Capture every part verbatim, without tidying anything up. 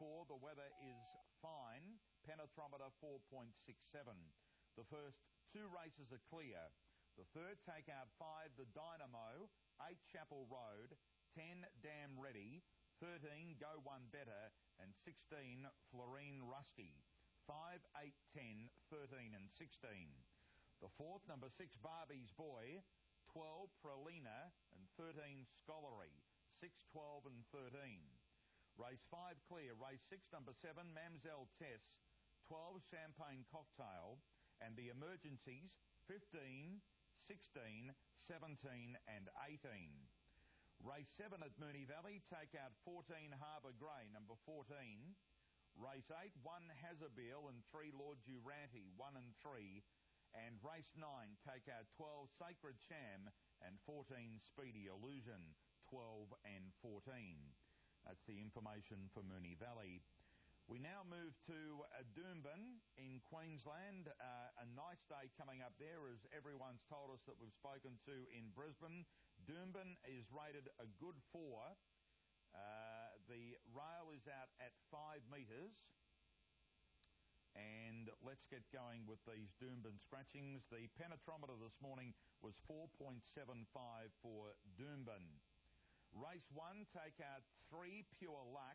four, the weather is fine. Penetrometer four point six seven. The first two races are clear. The third, take out five, the Dynamo, eight, Chapel Road, ten, Damn Ready, thirteen, Go One Better, and sixteen, Florine Rusty. five, eight, ten, thirteen and sixteen. The fourth, number six, Barbie's Boy, twelve, Pralina, and thirteen, Scholarly. six, twelve and thirteen. Race five clear. Race six, number seven, Mamselle Tess, twelve, Champagne Cocktail, and the emergencies, fifteen, sixteen, seventeen and eighteen. Race seven at Moonee Valley, take out fourteen, Harbour Grey, number fourteen. Race eight, one, Hazabeel, and three, Lord Durante, one and three. And race nine, take out twelve, Sacred Sham, and fourteen, Speedy Illusion, twelve and fourteen. That's the information for Moonee Valley. We now move to uh, Doomben in Queensland. Uh, a nice day coming up there, as everyone's told us that we've spoken to in Brisbane. Doomben is rated a good four. Uh, the rail is out at five metres. And let's get going with these Doomben scratchings. The penetrometer this morning was four point seven five for Doomben. Race one, take out three, Pure Luck,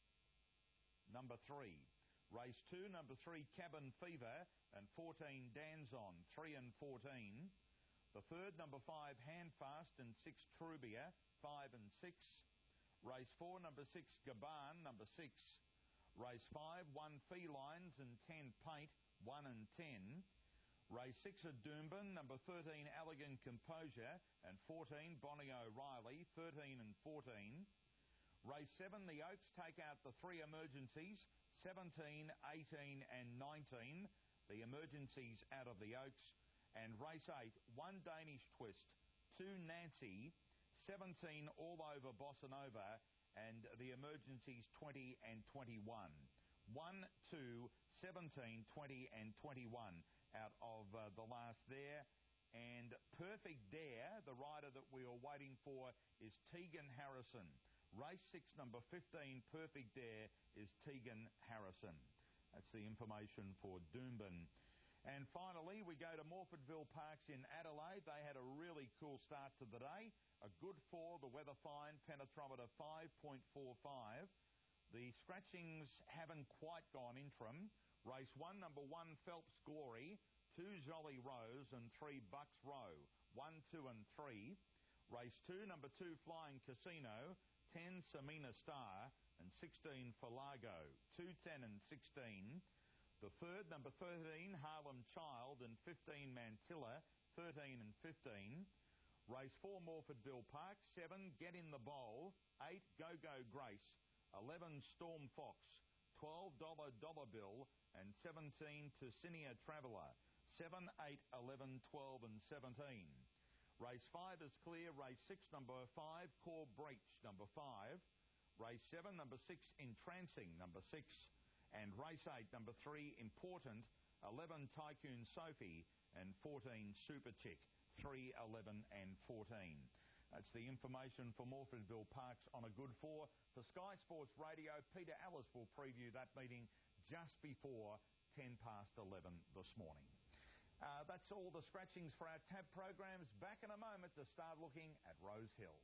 number three. Race two, number three, Cabin Fever, and fourteen, Danzon, three and fourteen. The third, number five, Handfast, and six, Trubia, five and six. Race four, number six, Gaban, number six. Race five, one, Felines, and ten, Paint, one and ten. Race six at Doomben, number thirteen, Elegant Composure, and fourteen, Bonnie O'Reilly, thirteen and fourteen. Race seven, the Oaks take out the three emergencies, seventeen, eighteen and nineteen. The emergencies out of the Oaks. And race eight, one, Danish Twist, two, Nancy, seventeen, All Over Bossa Nova, and the emergencies twenty and twenty-one. one, two, seventeen, twenty and twenty-one out of uh, the last there. And Perfect Dare, the rider that we are waiting for, is Tegan Harrison. Race six, number fifteen, Perfect Dare, is Tegan Harrison. That's the information for Doomben. And finally, we go to Morfordville Parks in Adelaide. They had a really cool start to the day. A good four, the weather fine, penetrometer five point four five. The scratchings haven't quite gone interim. Race one, number one, Phelps Glory, two, Jolly Rose, and three, Bucks Row, one, two, and three. Race two, number two, Flying Casino, ten, Samina Star, and sixteen, Falago, two, ten, and sixteen. The third, number thirteen, Harlem Child, and fifteen, Mantilla, thirteen and fifteen. Race four, Morfordville Park, seven, Get in the Bowl, eight, Go Go Grace, eleven, Storm Fox, twelve, Dollar Dollar Bill, and seventeen, Tucinia Traveller, seven, eight, eleven, twelve and seventeen. Race five is clear. Race six, number five, Core Breach, number five. Race seven, number six, Entrancing, number six. And race eight, number three, Important, eleven, Tycoon Sophie, and fourteen, Super Chick, three, eleven and fourteen. That's the information for Morfordville Parks on a good four. For Sky Sports Radio, Peter Ellis will preview that meeting just before ten past eleven this morning. Uh, that's all the scratchings for our Tab programs. Back in a moment to start looking at Rose Hill.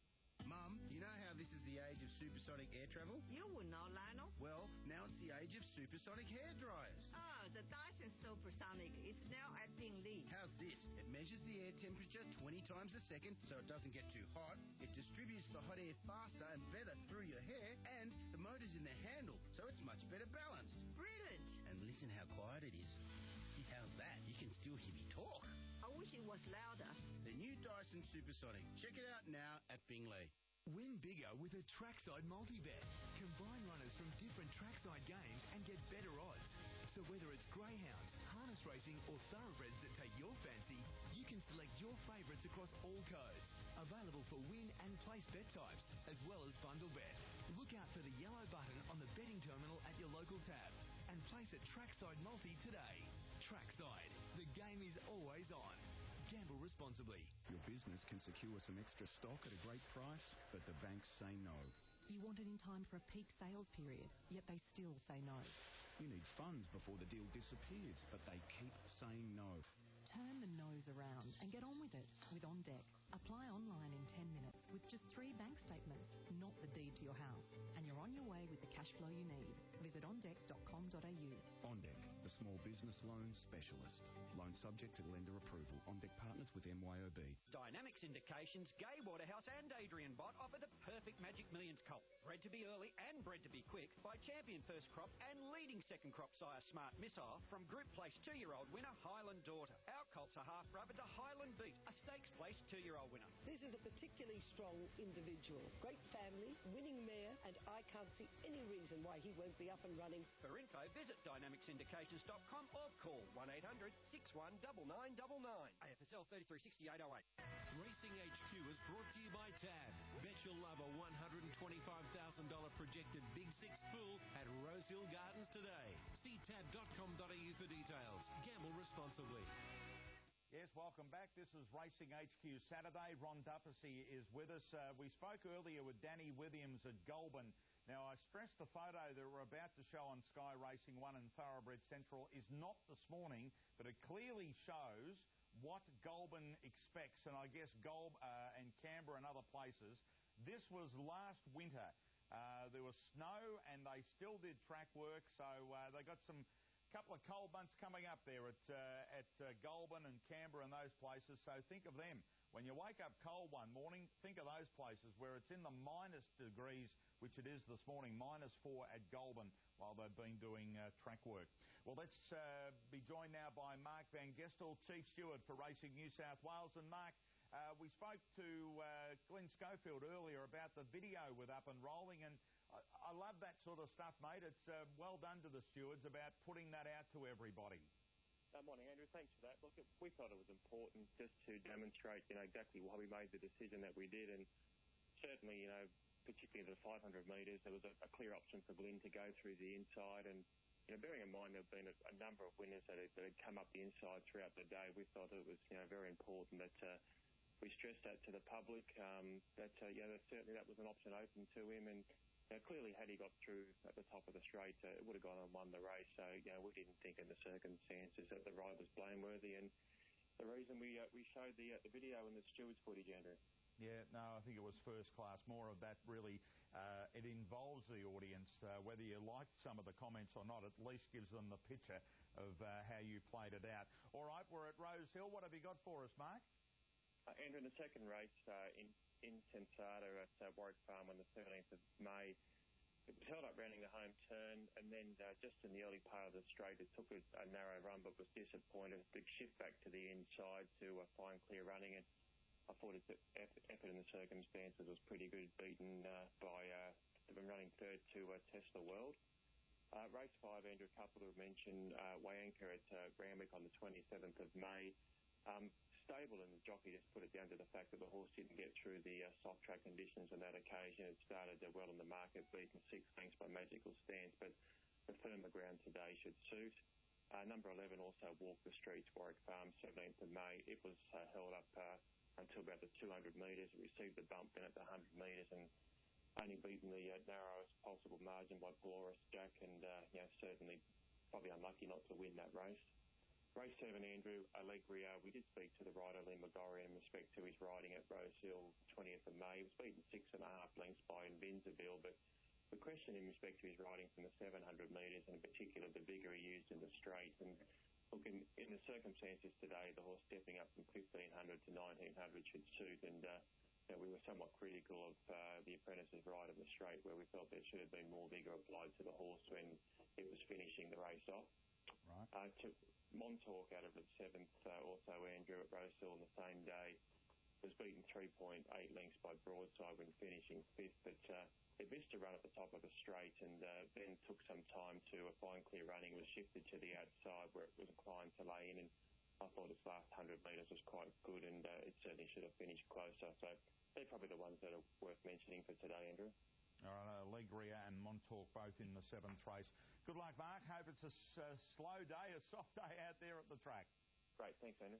Mum, do you know how this is the age of supersonic air travel? You would know, Lionel. Well, now it's the age of supersonic hair dryers. Oh, the Dyson Supersonic is now at Bingli. How's this? It measures the air temperature twenty times a second so it doesn't get too hot. It distributes the hot air faster and better through your hair, and the motor's in the handle, so it's much better balanced. Brilliant. And listen how quiet it is. How's that? You can still hear me talk. I wish it was louder. The new Dyson Supersonic. Check it out now at Bingley. Win bigger with a Trackside multi-bet. Combine runners from different Trackside games and get better odds. So whether it's greyhounds, harness racing or thoroughbreds that take your fancy, you can select your favourites across all codes. Available for win and place bet types, as well as bundle bet. Look out for the yellow button on the betting terminal at your local tab and place a Trackside multi today. Trackside. The game is always on. Gamble responsibly. Your business can secure some extra stock at a great price, but the banks say no. You want it in time for a peak sales period, yet they still say no. You need funds before the deal disappears, but they keep saying no. Turn the no's around and get on with it with OnDeck. Apply online in ten minutes with just three bank statements, not the deed to your house, and you're on your way with the cash flow you need. Visit on deck dot com dot a u. OnDeck, the small business loan specialist. Loan subject to lender approval. OnDeck partners with M Y O B. Dynamics Indications, Gay Waterhouse and Adrian Bott offer the perfect Magic Millions colt. Bred to be early and bred to be quick by champion first crop and leading second crop sire Smart Missile from Group Place two-year-old winner Highland Daughter. Our colts are half brother to Highland Beat, a stakes place two-year-old winner. This is a particularly strong individual. Great family, winning mare, and I can't see any reason why he won't be up and running. For info, visit dynamics indications dot com or call one eight hundred six one nine nine nine nine. A F S L thirty-three sixty-eight oh eight. Racing H Q is brought to you by Tab. Bet you'll love a one hundred twenty-five thousand dollars projected Big Six pool at Rosehill Gardens today. See tab dot com dot a u for details. Gamble responsibly. Yes, welcome back. This is Racing H Q Saturday. Ron Duffy is with us. Uh, we spoke earlier with Danny Williams at Goulburn. Now, I stressed the photo that we're about to show on Sky Racing one and Thoroughbred Central is not this morning, but it clearly shows what Goulburn expects, and I guess Goulburn uh, and Canberra and other places. This was last winter. Uh, there was snow, and they still did track work, so uh, they got some couple of cold months coming up there at uh, at uh, Goulburn and Canberra and those places. So think of them. When you wake up cold one morning, think of those places where it's in the minus degrees, which it is this morning, minus four at Goulburn while they've been doing uh, track work. Well, let's uh, be joined now by Mark Van Gestel, Chief Steward for Racing New South Wales. And Mark, uh, we spoke to uh, Glenn Schofield earlier about the video with Up and Rolling, and I, I love that sort of stuff, mate. It's uh, well done to the stewards about putting that out to everybody. Uh, morning, Andrew. Thanks for that. Look, we thought it was important just to demonstrate, you know, exactly why we made the decision that we did, and certainly, you know, particularly the five hundred metres, there was a, a clear option for Glyn to go through the inside, and you know, bearing in mind there have been a, a number of winners that, have, that had come up the inside throughout the day, we thought it was, you know, very important that uh, we stressed that to the public. Um, that uh, yeah, that certainly that was an option open to him, and you know, clearly, had he got through at the top of the straight, uh, it would have gone and won the race. So, you know, we didn't think in the circumstances that the ride was blameworthy. And the reason we uh, we showed the uh, the video and the stewards footage, Andrew. Yeah, no, I think it was first class. More of that, really. Uh, it involves the audience. Uh, whether you like some of the comments or not, at least gives them the picture of uh, how you played it out. All right, we're at Rosehill. What have you got for us, Mark? Uh, Andrew, in the second race uh, in in Tensata at uh, Warwick Farm on the thirteenth of May. It was held up rounding the home turn, and then uh, just in the early part of the straight, it took a, a narrow run, but was disappointed. Big shift back to the inside to uh, fine clear running, and I thought its effort in the circumstances was pretty good, beaten uh, by uh, they've been running third to uh, Tesla World. Uh, race five, Andrew, a couple to mention, uh, Wayanka at uh, Randwick on the twenty-seventh of May. Um, stable, and the jockey just put it down to the fact that the horse didn't get through the uh, soft track conditions on that occasion. It started uh, well in the market, beaten six lengths by Magical Stance, but the firmer ground today should suit. Uh, number eleven also walked the streets, Warwick Farm, seventeenth of May. It was uh, held up uh, until about the two hundred metres. It received the bump then at the one hundred metres and only beaten the uh, narrowest possible margin by Polaris Jack, and uh, you know, certainly probably unlucky not to win that race. Race seven, Andrew, Allegria. We did speak to the rider, Lee McGorry, in respect to his riding at Rosehill, twentieth of May. He was beaten six and a half lengths by Invincible, but we questioned in respect to his riding from the seven hundred metres, and in particular the vigour he used in the straight. And look, in, in the circumstances today, the horse stepping up from fifteen hundred to nineteen hundred should suit, and uh, you know, we were somewhat critical of uh, the apprentice's ride in the straight, where we felt there should have been more vigour applied to the horse when it was finishing the race off. Right. Uh, to Montauk out of the seventh, uh, also Andrew at Rosehill on the same day, was beaten three point eight lengths by Broadside when finishing fifth, but uh, it missed a run at the top of the straight, and uh, then took some time to uh, find clear running. Was shifted to the outside where it was inclined to lay in, and I thought its last one hundred metres was quite good, and uh, it certainly should have finished closer. So they're probably the ones that are worth mentioning for today, Andrew. All right, Allegria and Montauk both in the seventh race. Good luck, Mark. Hope it's a uh, slow day, a soft day out there at the track. Great, thanks, Andrew.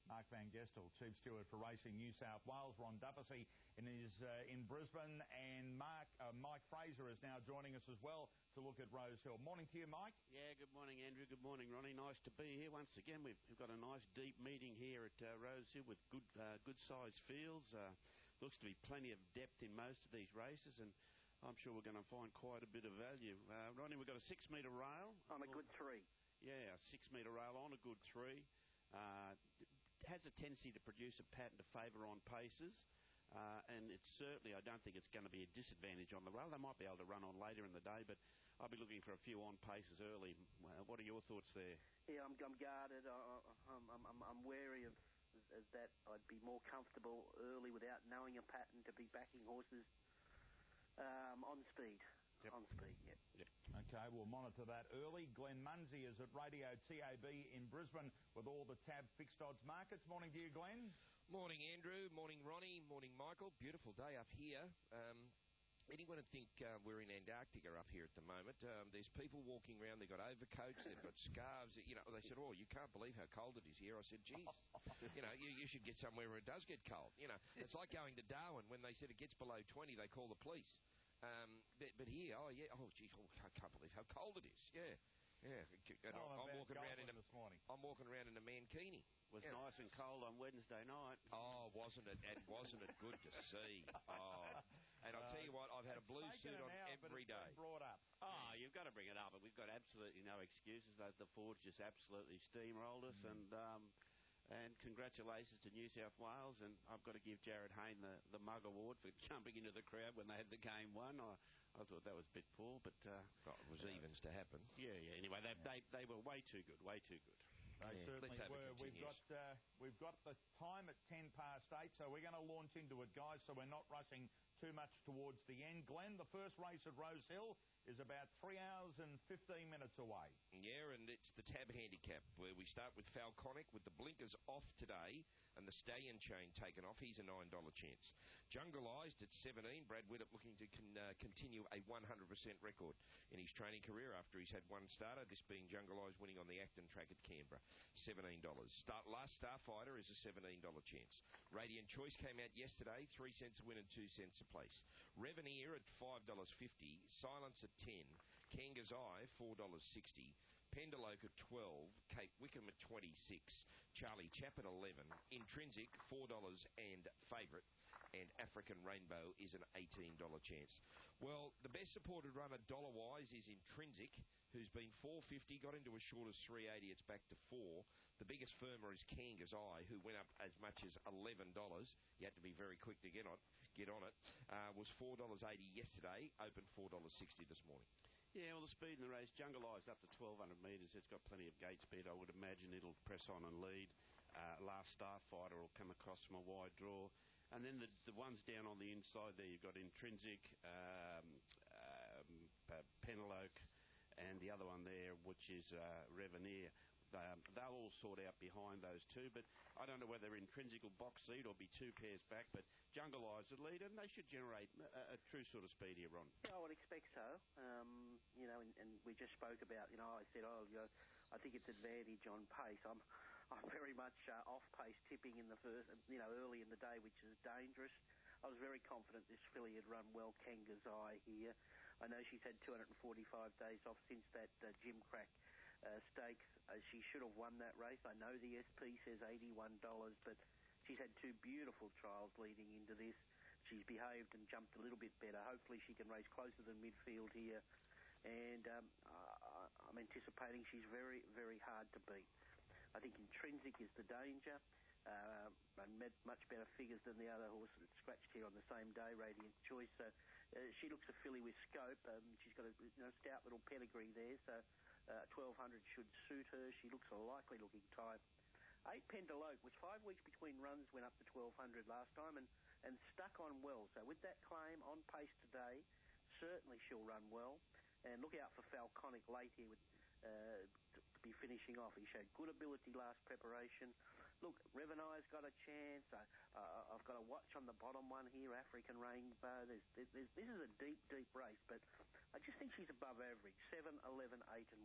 Mark Van Gestel, Chief Steward for Racing New South Wales. Ron Duffy in, his, uh, in Brisbane. And Mark, uh, Mike Fraser is now joining us as well to look at Rose Hill. Morning to you, Mike. Yeah, good morning, Andrew. Good morning, Ronnie. Nice to be here once again. We've, we've got a nice deep meeting here at uh, Rose Hill with good uh, good sized fields. Uh, looks to be plenty of depth in most of these races, and I'm sure we're going to find quite a bit of value. Uh, Ronnie, we've got a six metre rail. On a good three. Yeah, a six metre rail on a good three. Uh, has a tendency to produce a pattern to favour on paces. Uh, and it's certainly, I don't think it's going to be a disadvantage on the rail. They might be able to run on later in the day, but I'll be looking for a few on paces early. Uh, what are your thoughts there? Yeah, I'm, I'm guarded. I, I'm, I'm, I'm wary of, of that. I'd be more comfortable early without knowing a pattern to be backing horses um, on speed. Yep. On speed, yep. yep. Okay, we'll monitor that early. Glenn Munsey is at Radio T A B in Brisbane with all the Tab fixed odds markets. Morning to you, Glenn. Morning, Andrew. Morning, Ronnie. Morning, Michael. Beautiful day up here. Um, anyone would think uh, we're in Antarctica up here at the moment. Um, there's people walking around. They've got overcoats. They've got scarves. You know, they said, "Oh, you can't believe how cold it is here." I said, "Geez, you know, you, you should get somewhere where it does get cold." You know, it's like going to Darwin when they said it gets below twenty, they call the police. Um, but, but here, oh yeah, oh geez, oh, I can't believe how cold it is. Yeah. Yeah, and oh, I'm, I'm walking around in a, this morning. I'm walking around in a mankini. Was yeah. nice and cold on Wednesday night. Oh, wasn't it? And wasn't it good to see? Oh, and I'll tell you what, I've had a blue suit on hour, every day. Brought up. Oh, you've got to bring it up, and we've got absolutely no excuses. The, the Fords just absolutely steamrolled us, mm. and um, and congratulations to New South Wales. And I've got to give Jared Hayne the, the Mug Award for jumping into the crowd when they had the game won. I, I thought that was a bit poor, but uh, oh, it was uh, evens to happen. Yeah, yeah. Anyway, they yeah. they they were way too good, way too good. They yeah. certainly were. We've got uh, we've got the time at ten past eight, so we're going to launch into it, guys. So we're not rushing too much towards the end. Glenn, the first race at Rose Hill is about three hours and fifteen minutes away. Yeah, and it's the Tab Handicap, where we start with Falconic with the blinkers off today and the stallion chain taken off. He's a nine dollar chance. Jungleized at seventeen. Brad Widdop looking to con, uh, continue a one hundred percent record in his training career after he's had one starter, this being Jungleized winning on the Acton track at Canberra. seventeen dollars. Start, last Starfighter is a seventeen dollar chance. Radiant Choice came out yesterday, three cents a win and two cents a place. Reveneer at five dollars fifty. Silence at ten. Kanga's Eye, four dollars sixty. Pendaloke at twelve. Cape Wickham at twenty-six. Charlie Chap at eleven. Intrinsic, four dollars and favourite. And African Rainbow is an eighteen dollar chance. Well, the best supported runner dollar-wise is Intrinsic, who's been four fifty, got into as short as three eighty, it's back to four. The biggest firmer is Kanga's Eye, who went up as much as eleven dollars. You had to be very quick to get on, get on it. Uh, was four dollars eighty yesterday, opened four dollars sixty this morning. Yeah, well, the speed in the race, Jungleized up to twelve hundred metres. It's got plenty of gate speed. I would imagine it'll press on and lead. Uh, last Starfighter will come across from a wide draw. And then the, the ones down on the inside there, you've got Intrinsic, um, um, uh, Penelope, and the other one there, which is uh, Reveneer. Um, they'll all sort out behind those two, but I don't know whether Intrinsic will box seat or be two pairs back, but Jungleized the leader, and they should generate a, a true sort of speed here, Ron. Yeah, I would expect so. Um, you know, and, and we just spoke about, you know, I said, oh, you know, I think it's advantage on pace. I'm I'm very much uh, off-pace tipping in the first, you know, early in the day, which is dangerous. I was very confident this filly had run well, Kanga's Eye here. I know she's had two hundred forty-five days off since that uh, Jim Crack uh, stakes. Uh, she should have won that race. I know the S P says eighty-one dollars, but she's had two beautiful trials leading into this. She's behaved and jumped a little bit better. Hopefully she can race closer than midfield here. And um, I, I'm anticipating she's very, very hard to beat. I think Intrinsic is the danger. Uh, and much better figures than the other horse that scratched here on the same day, Radiant Choice. So uh, she looks a filly with scope. Um, she's got a you know, stout little pedigree there, so uh, twelve hundred should suit her. She looks a likely-looking type. Eight Pendaloke was five weeks between runs, went up to twelve hundred last time, and, and stuck on well. So with that claim on pace today, certainly she'll run well. And look out for Falconic late here with uh, to be finishing off. He showed good ability last preparation. Look, Reveneer's got a chance. Uh, uh, I've got a watch on the bottom one here, African Rainbow. There's, there's, there's, this is a deep, deep race, but I just think she's above average. seven, eleven, eight and one.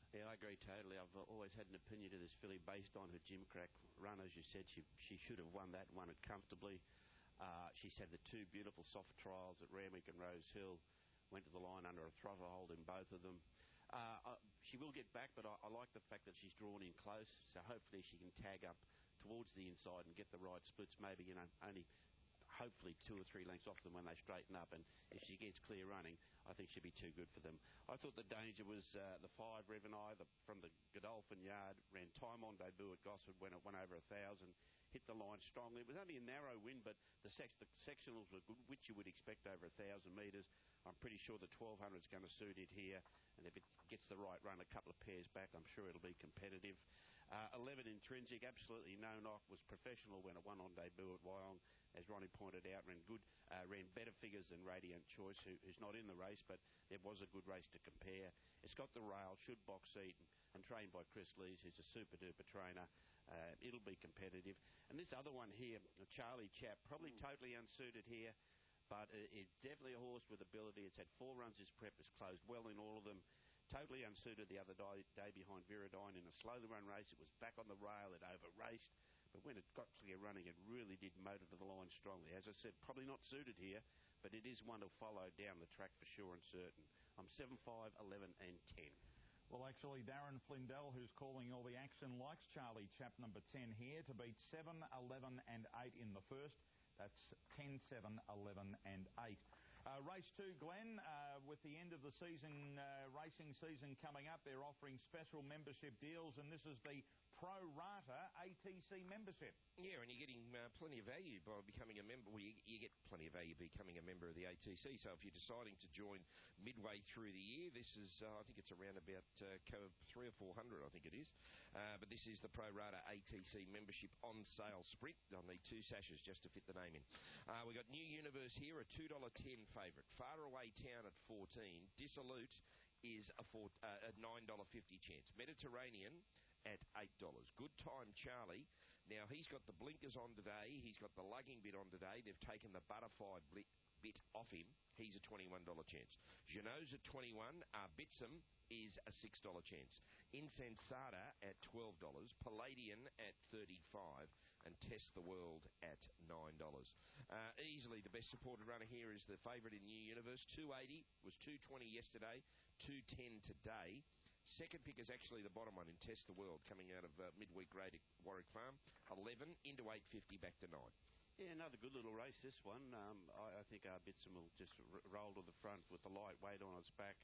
Yeah, I agree totally. I've uh, always had an opinion of this filly based on her Gimcrack run. As you said, she she should have won that, won it comfortably. Uh, she's had the two beautiful soft trials at Randwick and Rose Hill. Went to the line under a throttle hold in both of them. Uh, uh, she will get back, but I, I like the fact that she's drawn in close, so hopefully she can tag up towards the inside and get the right splits, maybe, you know, only hopefully two or three lengths off them when they straighten up, and if she gets clear running, I think she'll be too good for them. I thought the danger was uh, the five, Revenai, the, from the Godolphin yard, ran time on debut at Gosford when it went over a thousand, hit the line strongly. It was only a narrow win, but the, sex, the sectionals were good, which you would expect over a thousand metres. I'm pretty sure the twelve hundred is going to suit it here, and if it gets the right run a couple of pairs back, I'm sure it'll be competitive. Uh, eleven Intrinsic, absolutely no knock, was professional when it won on debut at Wyong, as Ronnie pointed out, ran good, uh, ran better figures than Radiant Choice, who, who's not in the race, but it was a good race to compare. It's got the rail, should box seat, and, and trained by Chris Lees, who's a super-duper trainer. Uh, it'll be competitive. And this other one here, Charlie Chap, probably mm. totally unsuited here, but it, it's definitely a horse with ability. It's had four runs as prep, it's closed well in all of them. Totally unsuited the other day, day behind Viridine in a slowly run race. It was back on the rail, it over-raced, but when it got clear running, it really did motor to the line strongly. As I said, probably not suited here, but it is one to follow down the track for sure and certain. I'm seven, five, eleven and ten. Well, actually, Darren Flindell, who's calling all the action, likes Charlie Chap number ten here to beat seven, eleven and eight in the first. That's ten, seven, eleven and eight. Uh, race two, Glenn, uh, with the end of the season, uh, racing season coming up, they're offering special membership deals, and this is the pro rata A T C membership. Yeah, and you're getting uh, plenty of value by becoming a member. Well, you, you get plenty of value becoming a member of the A T C. So if you're deciding to join midway through the year, this is, uh, I think it's around about uh, three or four hundred, I think it is. Uh, but this is the pro rata A T C membership on sale sprint. I'll need two sashes just to fit the name in. Uh, we've got New Universe here, a two dollars ten favourite. Far Away Town at fourteen. Dissolute is a, four, uh, a nine dollars fifty chance. Mediterranean at eight dollars. Good Time Charlie. Now, he's got the blinkers on today. He's got the lugging bit on today. They've taken the butterfly bit, bit off him. He's a twenty-one dollars chance. Geno's at twenty-one dollars. Arbitsum is a six dollars chance. Insensata at twelve dollars. Palladian at thirty-five dollars. And Test the World at nine dollars. Uh, easily the best supported runner here is the favourite in New Universe. two eighty was two twenty yesterday, two ten today. Second pick is actually the bottom one in Test the World, coming out of uh, midweek grade at Warwick Farm. eleven into eight fifty, back to nine. Yeah, another good little race, this one. Um, I, I think Arbitsum will just r- roll to the front with the light weight on its back.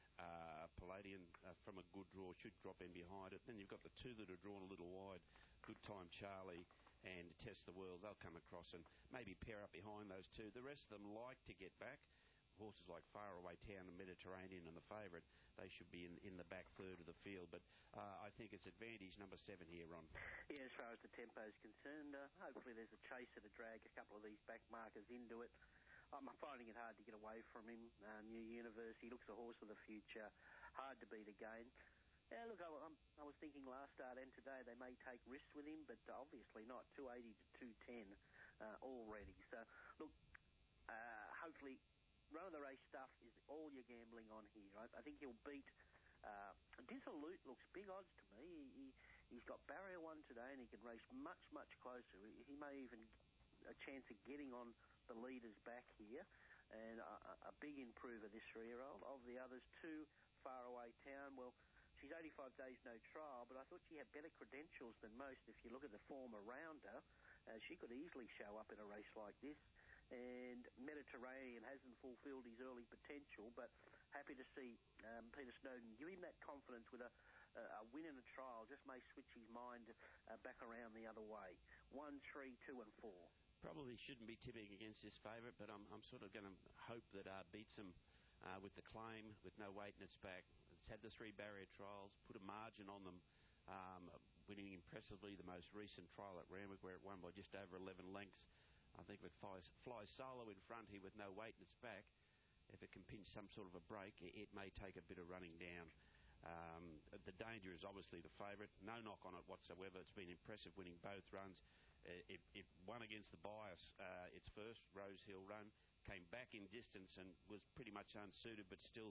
Uh, Palladian, uh, from a good draw, should drop in behind it. Then you've got the two that are drawn a little wide. Good Time Charlie and Test the World. They'll come across and maybe pair up behind those two. The rest of them like to get back. Horses like Far Away Town and Mediterranean and the favourite, they should be in, in the back third of the field. But uh, I think it's advantage number seven here, Ron. Yeah, as far as the tempo is concerned, uh, hopefully there's a chaser to drag a couple of these back markers into it. I'm finding it hard to get away from him. Uh, New Universe, he looks a horse of the future. Hard to beat again. Yeah, look, I, I'm, I was thinking last start and today they may take risks with him, but obviously not. two eighty to two ten uh, already. So, look, uh, hopefully run of the race stuff is all you're gambling on here. I, I think he'll beat uh, Dissolute. Looks big odds to me. He, he, he's got barrier one today and he can race much, much closer. He, he may even a chance of getting on the leaders back here, and a, a big improver, this three-year-old. Of the others, two, Far Away Town. Well, she's eighty-five days no trial, but I thought she had better credentials than most. If you look at the form around her, uh, she could easily show up in a race like this. And Mediterranean hasn't fulfilled his early potential, but happy to see um, Peter Snowden give him that confidence with a, a win in a trial. Just may switch his mind uh, back around the other way. One, three, two, and four. Probably shouldn't be tipping against this favourite, but I'm, I'm sort of going to hope that uh, beats him uh, with the claim, with no weight in its back. It's had the three barrier trials, put a margin on them, um, winning impressively the most recent trial at Randwick, where it won by just over eleven lengths. I think if it flies, flies solo in front here with no weight in its back, if it can pinch some sort of a break, it, it may take a bit of running down. Um, the danger is obviously the favourite. No knock on it whatsoever. It's been impressive winning both runs. Uh, it, it won against the bias uh, its first Rose Hill run, came back in distance and was pretty much unsuited, but still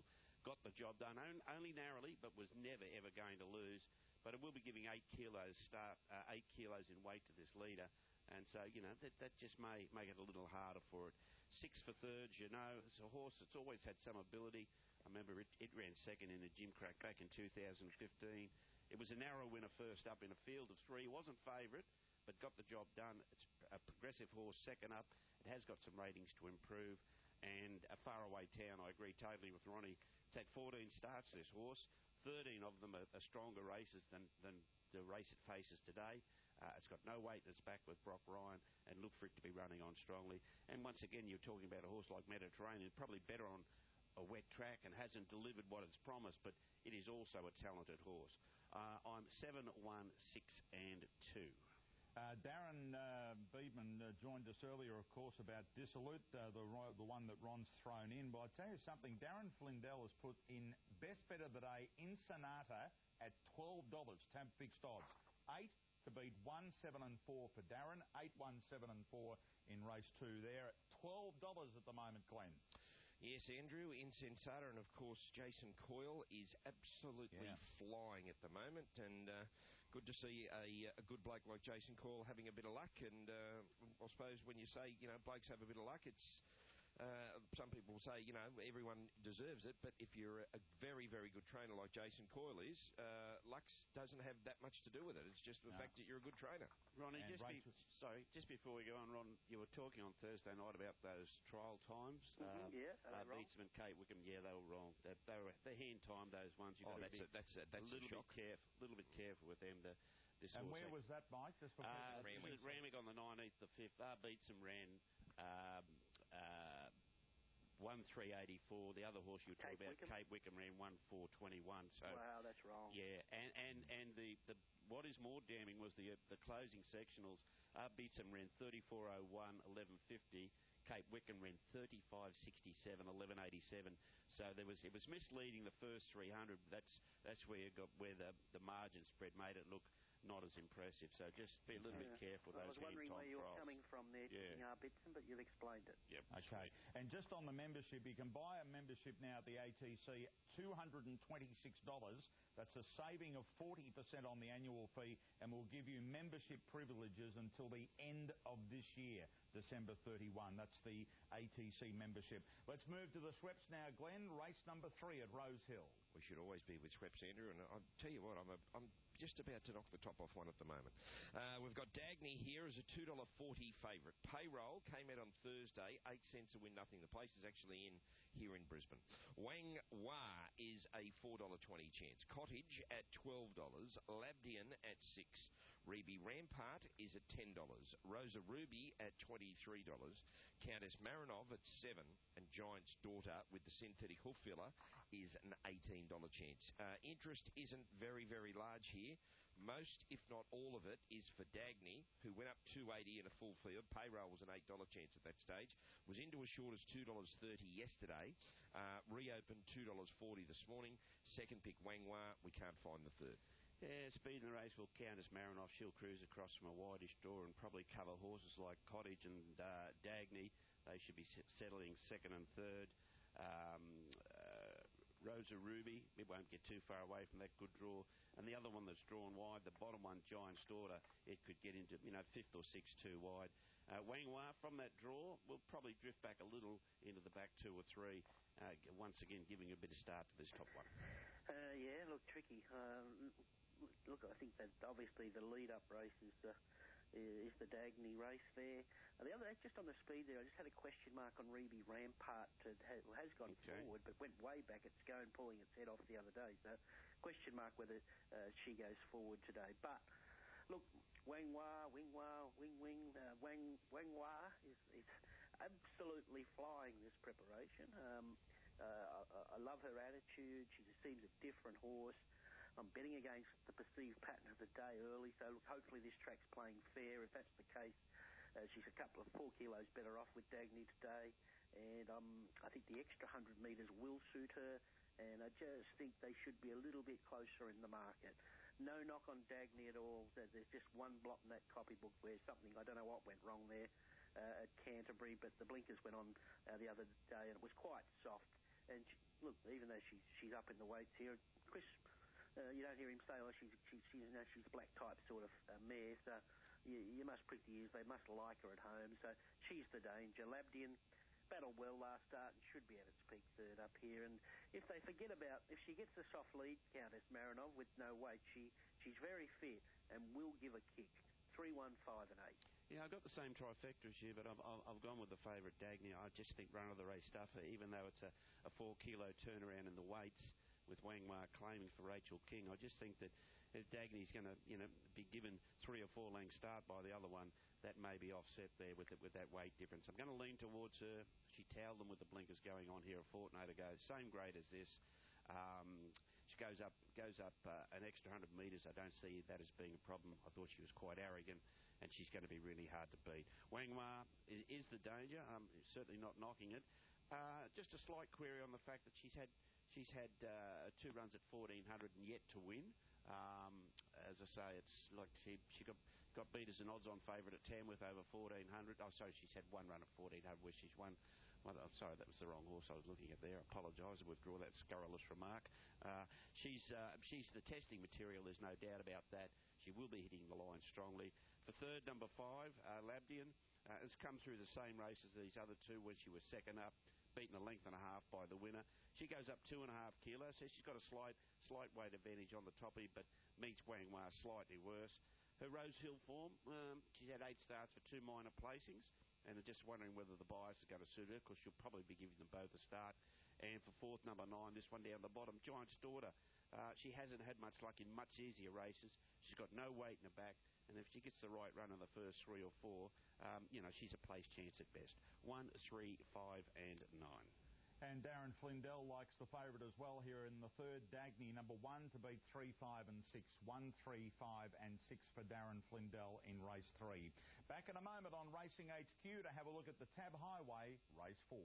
got the job done, on, only narrowly, but was never, ever going to lose. But it will be giving eight kilos start, uh, eight kilos in weight to this leader. And so, you know, that, that just may make it a little harder for it. Six for thirds, you know, it's a horse that's always had some ability. I remember it, it ran second in a Gimcrack back in two thousand fifteen. It was a narrow winner first up in a field of three. Wasn't favourite, but got the job done. It's a progressive horse second up. It has got some ratings to improve. And a faraway town, I agree totally with Ronnie. It's had fourteen starts, this horse. thirteen of them are, are stronger races than, than the race it faces today. Uh, it's got no weight that's back with Brock Ryan, and look for it to be running on strongly. And once again, you're talking about a horse like Mediterranean, probably better on a wet track and hasn't delivered what it's promised, but it is also a talented horse. Uh, I'm seven, one, six, and two. Uh, Darren uh, Beedman uh, joined us earlier, of course, about Dissolute, uh, the the one that Ron's thrown in. But I tell you something, Darren Flindell has put in best bet of the day in Sonata at twelve dollars, tab fixed odds. Eight to beat one, seven, and four for Darren. Eight, one, seven, and four in race two there at twelve dollars at the moment, Glenn. Yes, Andrew, Insensata, and of course Jason Coyle is absolutely yeah. flying at the moment, and uh, good to see a, a good bloke like Jason Coyle having a bit of luck. And uh, I suppose when you say, you know, blokes have a bit of luck, it's uh, some people say, you know, everyone deserves it, but if you're a very, very good trainer like Jason Coyle is, uh, luck doesn't have that much to do with it. It's just the no. fact that you're a good trainer. Ronnie, just be, sorry, just before we go on, Ron, you were talking on Thursday night about those trial times. Mm-hmm. Um, yeah, uh, wrong. Beatsman, Kate Wickham, yeah, they were wrong. They, they were they hand timed those ones. You've oh, got that's to be a, that's a, that's a little a bit careful, little bit careful with them. The, this and horse where act. was that, Mike? Just for uh, Randwick. Randwick on the nineteenth, the fifth. Uh, Beatson ran um, uh, one three eighty four. The other horse you were talking about, Wickham? Kate Wickham, ran one four twenty one. So wow, that's wrong. yeah, and and and the, the what is more damning was the uh, the closing sectionals. Uh, Beatson ran thirty-four oh one, eleven fifty. Kate Wickham ran thirty-five sixty-seven, eleven eighty-seven. So there was it was misleading the first three hundred. That's that's where you got where the the margin spread made it look not as impressive. So just be a little yeah. bit careful. I Those was wondering where you were coming from there, yeah. uh, Bitson, but you've explained it. Yep. Okay. And just on the membership, you can buy a membership now at the A T C, two hundred twenty-six dollars. That's a saving of forty percent on the annual fee, and will give you membership privileges until the end of this year, December thirty-first. That's the A T C membership. Let's move to the Schweppes now, Glenn. Race number three at Rose Hill. We should always be with Schweppes, Andrew, and I'll tell you what, I'm a, I'm just about to knock the top off one at the moment. Uh, we've got Dagny here as a two dollars forty favourite. Payroll came out on Thursday, eight cents a win, nothing. The place is actually in here in Brisbane. Wang Wah is a four dollars twenty chance. Cottage at twelve dollars. Labdian at six dollars. Reby Rampart is at ten dollars. Rosa Ruby at twenty-three dollars. Countess Marinov at seven dollars. And Giant's Daughter with the synthetic hoof filler is an eighteen dollars chance. Uh, interest isn't very, very large here. Most, if not all of it, is for Dagny, who went up two dollars eighty in a full field. Payroll was an eight dollars chance at that stage. Was into as short as two dollars thirty yesterday. Uh, reopened two dollars forty this morning. Second pick, Wang Wah. We can't find the third. Yeah, speed in the race will count as Marinoff. She'll cruise across from a wideish draw and probably cover horses like Cottage and uh, Dagny. They should be settling second and third. Um, uh, Rosa Ruby, it won't get too far away from that good draw. And the other one that's drawn wide, the bottom one, Giant's Daughter, it could get into, you know, fifth or sixth too wide. Uh, Wang Wah from that draw will probably drift back a little into the back two or three. Uh, once again, giving a bit of start to this top one. Uh, yeah, look, tricky. Um, look, I think that obviously the lead-up race is the is the Dagny race there. Uh, the other, just on the speed there, I just had a question mark on Reby Rampart. It has, has gone okay. forward, but went way back. It's going pulling its head off the other day. So, question mark whether uh, she goes forward today. But look, Wang Wah, Wing Wah, Wing Wing, uh, Wang Wang Wah is, is absolutely flying this preparation. Um, uh, I, I love her attitude. She just seems a different horse. I'm betting against the perceived pattern of the day early, so look, hopefully this track's playing fair. If that's the case, uh, she's a couple of four kilos better off with Dagny today, and um, I think the extra one hundred metres will suit her, and I just think they should be a little bit closer in the market. No knock on Dagny at all. There's just one blot in that copybook where something, I don't know what went wrong there uh, at Canterbury, but the blinkers went on uh, the other day, and it was quite soft. And, she, look, even though she's she's up in the weights here, Chris, uh, you don't hear him say, oh, she's she's she's, you know, she's a black type sort of uh, mare. So you, you must prick the ears. They must like her at home. So she's the danger. Labdian battled well last start and should be at its peak third up here. And if they forget about, if she gets the soft lead, Countess Marinov, with no weight, she she's very fit and will give a kick. Three, one, five, and eight. Yeah, I've got the same trifecta as you, but I've, I've, I've gone with the favourite Dagny. I just think run of the race stuffer, even though it's a, a four kilo turnaround in the weights with Wang Wah claiming for Rachel King. I just think that if Dagny's going to, you know, be given three or four length start by the other one, that may be offset there with it, with that weight difference. I'm going to lean towards her. She towed them with the blinkers going on here a fortnight ago. Same grade as this. Um, she goes up goes up uh, an extra one hundred metres. I don't see that as being a problem. I thought she was quite arrogant, and she's going to be really hard to beat. Wang Wah is, is the danger. I'm certainly not knocking it. Uh, just a slight query on the fact that she's had she's had uh, two runs at fourteen hundred and yet to win. Um, as I say, it's like she she got got beat as an odds-on favourite at Tamworth over fourteen hundred. Oh, sorry, she's had one run at fourteen hundred where she's won. Well, I'm sorry, that was the wrong horse I was looking at there. I apologise. I withdraw that scurrilous remark. Uh, she's uh, she's the testing material. There's no doubt about that. She will be hitting the line strongly. For third, number five, uh, Labdian uh, has come through the same race as these other two when she was second up, beaten a length and a half by the winner. She goes up two and a half kilos, so she's got a slight slight weight advantage on the toppy, but meets Wang Wah slightly worse. Her Rose Hill form, um, she's had eight starts for two minor placings, and they're just wondering whether the bias is going to suit her, because she'll probably be giving them both a start. And for fourth, number nine, this one down the bottom, Giant's Daughter. Uh, she hasn't had much luck in much easier races. She's got no weight in her back, and if she gets the right run in the first three or four, um, you know, she's a place chance at best. One, three, five, and nine. And Darren Flindell likes the favourite as well here in the third. Dagny, number one, to beat three, five, and six. One, three, five, and six for Darren Flindell in race three. Back in a moment on Racing H Q to have a look at the Tab Highway, race four.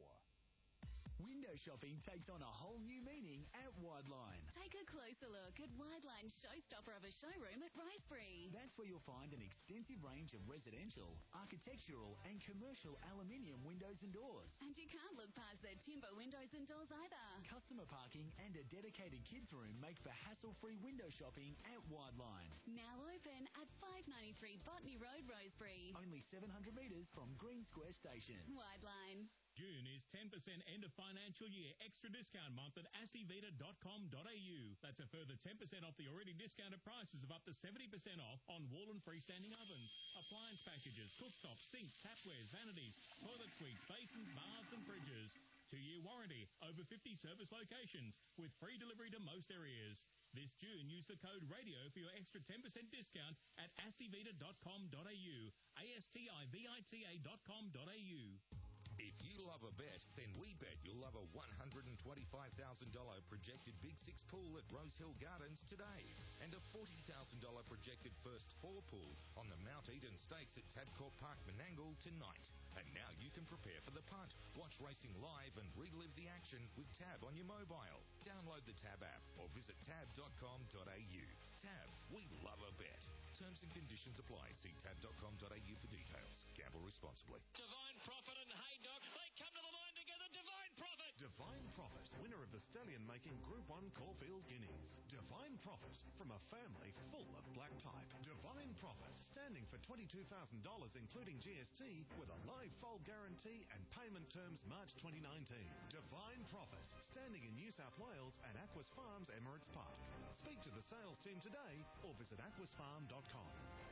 Window shopping takes on a whole new meaning at Wideline. Take a closer look at Wideline's showstopper of a showroom at Ricebury. That's where you'll find an extensive range of residential, architectural and commercial aluminium windows and doors. And you can't look past their timber windows and doors either. Customer parking and a dedicated kids room make for hassle-free window shopping at Wideline. Now open at five ninety-three Botany Road, Rosebery. Only seven hundred metres from Green Square Station. Wideline. June is ten percent end of financial year extra discount month at astivita dot com dot a u. That's a further ten percent off the already discounted prices of up to seventy percent off on wall and freestanding ovens, appliance packages, cooktops, sinks, tapwares, vanities, toilet suites, basins, baths and fridges. Two-year warranty, over fifty service locations with free delivery to most areas. This June, use the code RADIO for your extra ten percent discount at astivita dot com dot a u, A S T I V I T A dot com dot a u. If you love a bet, then we bet you'll love a one hundred twenty-five thousand dollars projected Big Six pool at Rosehill Gardens today, and a forty thousand dollars projected first four pool on the Mount Eden Stakes at Tabcorp Park, Menangle tonight. And now you can prepare for the punt, watch racing live and relive the action with Tab on your mobile. Download the Tab app or visit tab dot com dot a u. Tab, we love a bet. Terms and conditions apply. See tab dot com dot a u for details. Gamble responsibly. Divine Prophet and Haydock, they come to the line together. Divine Prophet! Divine Prophet, winner of the stallion-making Group one Caulfield Guineas. Divine Prophet, from a family full of black type. Divine Prophet, standing for twenty-two thousand dollars including G S T, with a live foal guarantee and payment terms March twenty nineteen. Divine Prophet, standing in New South Wales at Aquas Farms, Emirates Park. Speak to the sales team today or visit aquas farm dot com.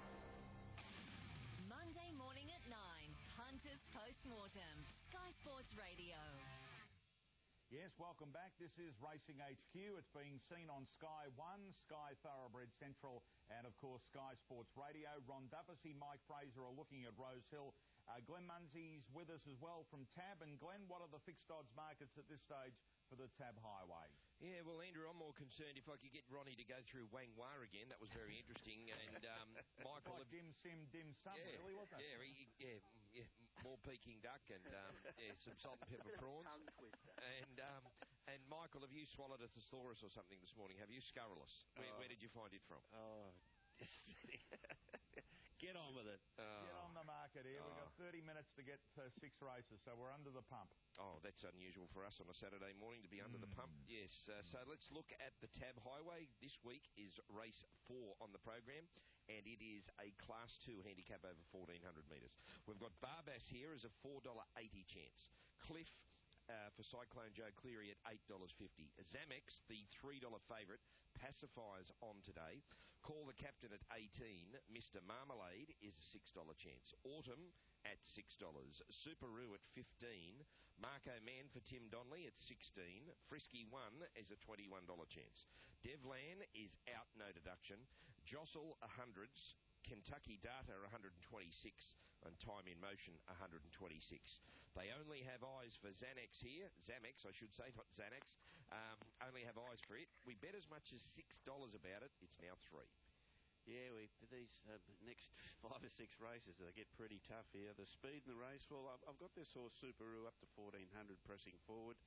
Monday morning at nine, Hunters Postmortem, Sky Sports Radio. Yes, welcome back. This is Racing H Q. It's being seen on Sky one, Sky Thoroughbred Central, and of course Sky Sports Radio. Ron Duffy, Mike Fraser are looking at Rose Hill. Uh, Glenn Munsey's with us as well from Tab. And Glenn, what are the fixed odds markets at this stage for the Tab Highway? Yeah, well, Andrew, I'm more concerned if I could get Ronnie to go through Wang Wah again. That was very interesting. And um, Michael, like dim sim dim sum, yeah, really, wasn't it? Yeah, he, yeah, yeah, more Peking duck and um, yeah, some salt and pepper prawns. And um, and Michael, have you swallowed a thesaurus or something this morning? Have you, scurrilous? Where, oh. where did you find it from? Oh, Get on with it. Oh. Get on the market here. Oh. We've got thirty minutes to get to six races, so we're under the pump. Oh, that's unusual for us on a Saturday morning to be under mm. the pump. Yes, uh, so let's look at the Tab Highway. This week is race four on the program, and it is a Class two handicap over fourteen hundred metres. We've got Barbass here as a four dollars eighty chance. Cliff uh, for Cyclone Joe Cleary at eight dollars fifty. Zamex, the three dollars favourite, pacifiers on today. Call the Captain at eighteen. Mister Marmalade is a six dollars chance. Autumn at six dollars. Superoo at fifteen. Marco Man for Tim Donnelly at sixteen. Frisky one is a twenty-one dollars chance. Devlan is out, no deduction. Jostle one hundreds. Kentucky Data one hundred twenty-six. And Time in Motion one hundred twenty-six. They only have eyes for Xanax here. Zamex, I should say, not Xanax. Um, only have eyes for it. We bet as much as six dollars about it. It's now three. Yeah, we, these uh, next five or six races, they get pretty tough here. The speed in the race, well, I've, I've got this horse Superoo up to fourteen hundred pressing forward.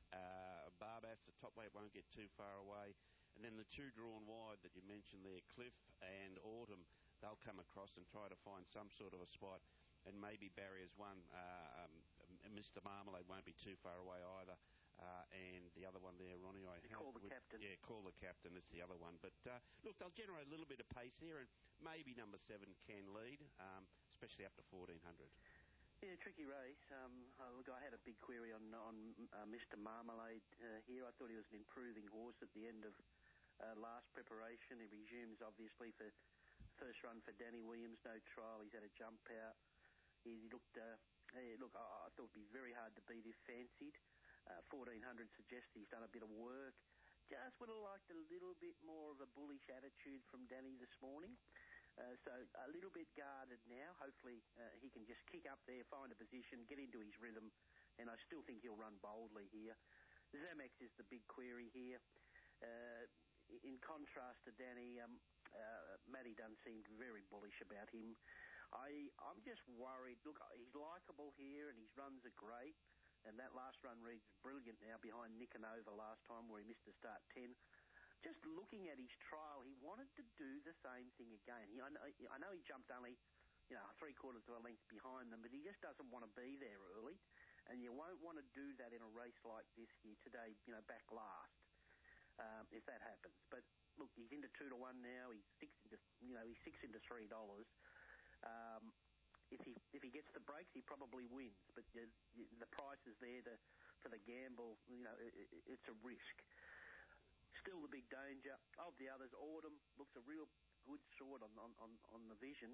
Uh, Barbass, the top weight, won't get too far away. And then the two drawn wide that you mentioned there, Cliff and Autumn, they'll come across and try to find some sort of a spot. And maybe barriers one, uh, um, Mister Marmalade won't be too far away either. Uh, and the other one there, Ronnie, I have... Call the would, Captain. Yeah, Call the Captain is the other one. But, uh, look, they'll generate a little bit of pace here, and maybe number seven can lead, um, especially up to fourteen hundred. Yeah, tricky race. Um, uh, look, I had a big query on on uh, Mister Marmalade uh, here. I thought he was an improving horse at the end of uh, last preparation. He resumes, obviously, for first run for Danny Williams. No trial. He's had a jump out. He looked... Uh, hey, look, I, I thought it would be very hard to beat if fancied. Uh, fourteen hundred suggests he's done a bit of work. Just would have liked a little bit more of a bullish attitude from Danny this morning. Uh, so a little bit guarded now. Hopefully uh, he can just kick up there, find a position, get into his rhythm, and I still think he'll run boldly here. Zamex is the big query here. Uh, in contrast to Danny, um, uh, Matty Dunn seemed very bullish about him. I, I'm just worried. Look, he's likeable here and his runs are great. And that last run reads brilliant now behind Nicanova last time where he missed the start ten. Just looking at his trial, he wanted to do the same thing again. He, I, know, I know he jumped only, you know, three quarters of a length behind them, but he just doesn't want to be there early. And you won't want to do that in a race like this here today, you know, back last, um, if that happens. But look, he's into two to one now. He's six into, you know, he's six into three dollars. Um, If he if he gets the breaks, he probably wins. But uh, the price is there to, for the gamble. You know, it, it, it's a risk. Still the big danger of the others. Autumn looks a real good sort on on, on, on the vision,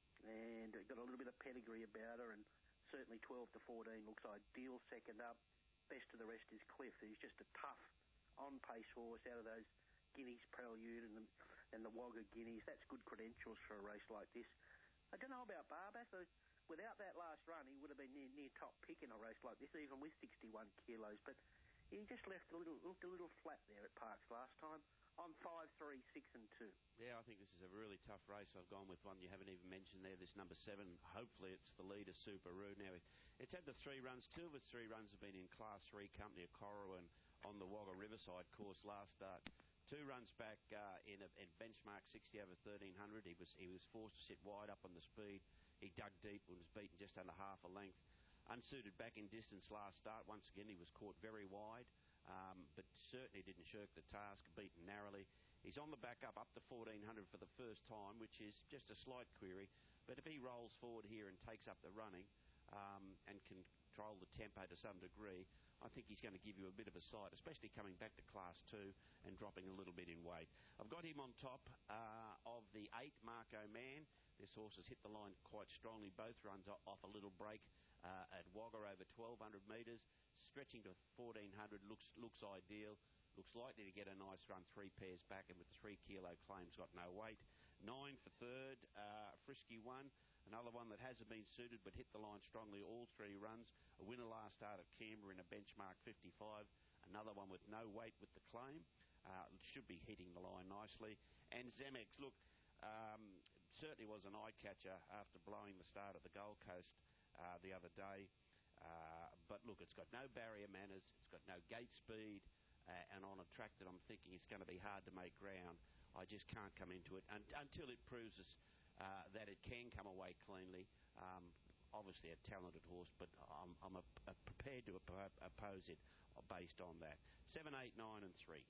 and got a little bit of pedigree about her. And certainly twelve to fourteen looks ideal. Second up, best of the rest is Cliff. He's just a tough on-pace horse out of those Guineas Prelude and the and the Wagga Guineas. That's good credentials for a race like this. I don't know about Barbass. Without that last run, he would have been near, near top pick in a race like this, even with sixty-one kilos. But he just left a little, looked a little flat there at Parks last time. On five, three, six, and two. Yeah, I think this is a really tough race. I've gone with one you haven't even mentioned there. This number seven. Hopefully, it's the leader, Superoo. Now, it, it's had the three runs. Two of its three runs have been in Class Three company of Corrowan on the Wagga Riverside course last start. Two runs back uh, in a in benchmark sixty over thirteen hundred. He was he was forced to sit wide up on the speed. He dug deep and was beaten just under half a length. Unsuited back in distance last start. Once again, he was caught very wide, um, but certainly didn't shirk the task, beaten narrowly. He's on the back up, up to fourteen hundred for the first time, which is just a slight query. But if he rolls forward here and takes up the running um, and can control the tempo to some degree, I think he's going to give you a bit of a sight, especially coming back to Class two and dropping a little bit in weight. I've got him on top uh, of the eight, Marco Man. This horse has hit the line quite strongly. Both runs off a little break uh, at Wagga over twelve hundred metres. Stretching to fourteen hundred looks looks ideal. Looks likely to get a nice run, three pairs back, and with the three kilo claims, got no weight. Nine for third, uh, Frisky one. Another one that hasn't been suited but hit the line strongly all three runs. A winner last start at Canberra in a benchmark fifty-five. Another one with no weight with the claim. Uh, should be hitting the line nicely. And Zamex, look, um, certainly was an eye-catcher after blowing the start at the Gold Coast uh, the other day. Uh, but look, it's got no barrier manners. It's got no gate speed. Uh, and on a track that I'm thinking is going to be hard to make ground, I just can't come into it un- until it proves us, uh, that it can come away cleanly. Um, obviously a talented horse, but I'm, I'm a, a prepared to oppo- oppose it based on that. Seven, eight, nine, and three.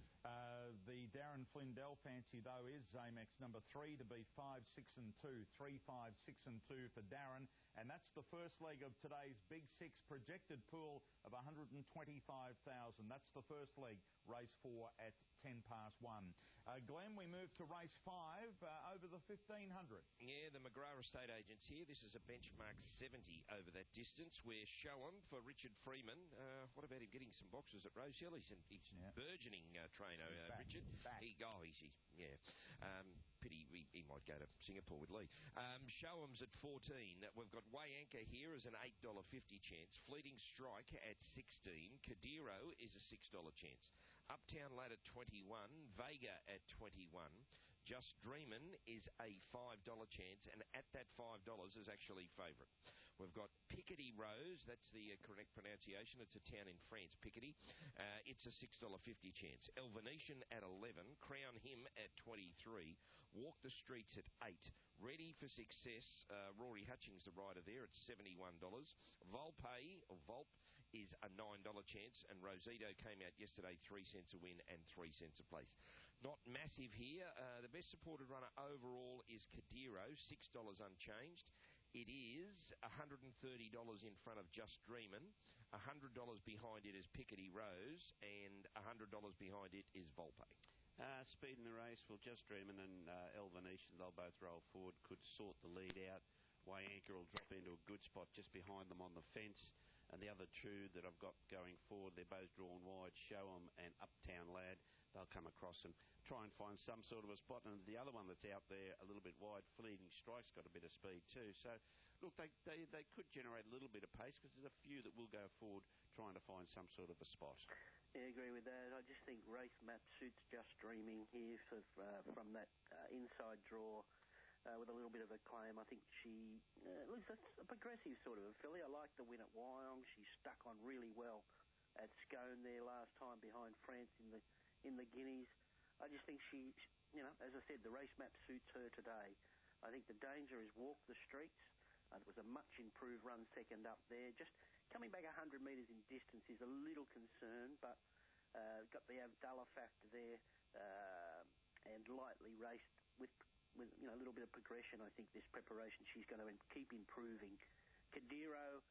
Uh, the Darren Flindell fancy, though, is Zamex number three to beat five, six, and two. Three, five, six, and two for Darren. And that's the first leg of today's Big Six projected pool of one hundred twenty-five thousand. That's the first leg, race four at ten past one. Uh, Glenn, we move to race five uh, over the fifteen hundred. Yeah, the McGrath Estate Agents here. This is a benchmark seventy over that distance. We're Show'em for Richard Freeman. Uh, what about him getting some boxes at Rosehill? He's, an, he's yeah. burgeoning uh, trainer, uh, back, Richard. Back. He, oh, he's, he's yeah. Um, pity he, he might go to Singapore with Lee. Um, Show'em's at fourteen. We've got Way Anchor here as an eight dollars fifty chance. Fleeting Strike at sixteen. Kadiro is a six dollars chance. Uptown Lad at twenty-one. Vega at twenty-one. Just Dreamin' is a five dollars chance, and at that five dollars is actually favourite. We've got Picardy Rose, that's the uh, correct pronunciation. It's a town in France, Picardy. Uh, it's a six dollars fifty chance. El Venetian at eleven. Crown Him at twenty-three. Walk the Streets at eight. Ready for Success, uh, Rory Hutchings, the rider there, at seventy-one dollars. Volpe, or Volp, is a nine dollars chance, and Rosito came out yesterday, three cents a win and three cents a place. Not massive here. Uh, the best supported runner overall is Kadiro, six dollars unchanged. It is one hundred thirty dollars in front of Just Dreamin'. one hundred dollars behind it is Picardy Rose, and one hundred dollars behind it is Volpe. Uh, speed in the race, well, Just Dreamin' and uh, El Venetian, they'll both roll forward, could sort the lead out. Way Anchor will drop into a good spot just behind them on the fence. And the other two that I've got going forward, they're both drawn wide, Show'em and Uptown Lad. They'll come across and try and find some sort of a spot. And the other one that's out there a little bit wide, Fleeting Strike's got a bit of speed too. So, look, they they, they could generate a little bit of pace because there's a few that will go forward trying to find some sort of a spot. Yeah, I agree with that. I just think race map suits Just Dreaming here for, uh, from that uh, inside draw. Uh, with a little bit of a claim. I think she uh, looks that's a progressive sort of a filly. I like the win at Wyong. She stuck on really well at Scone there last time behind France in the in the Guineas. I just think she, you know, as I said, the race map suits her today. I think the danger is Walk the Streets. Uh, it was a much improved run second up there. Just coming back one hundred metres in distance is a little concern, but uh, got the Abdallah factor there uh, and lightly raced with. With you know a little bit of progression, I think this preparation she's going to keep improving. Kadiro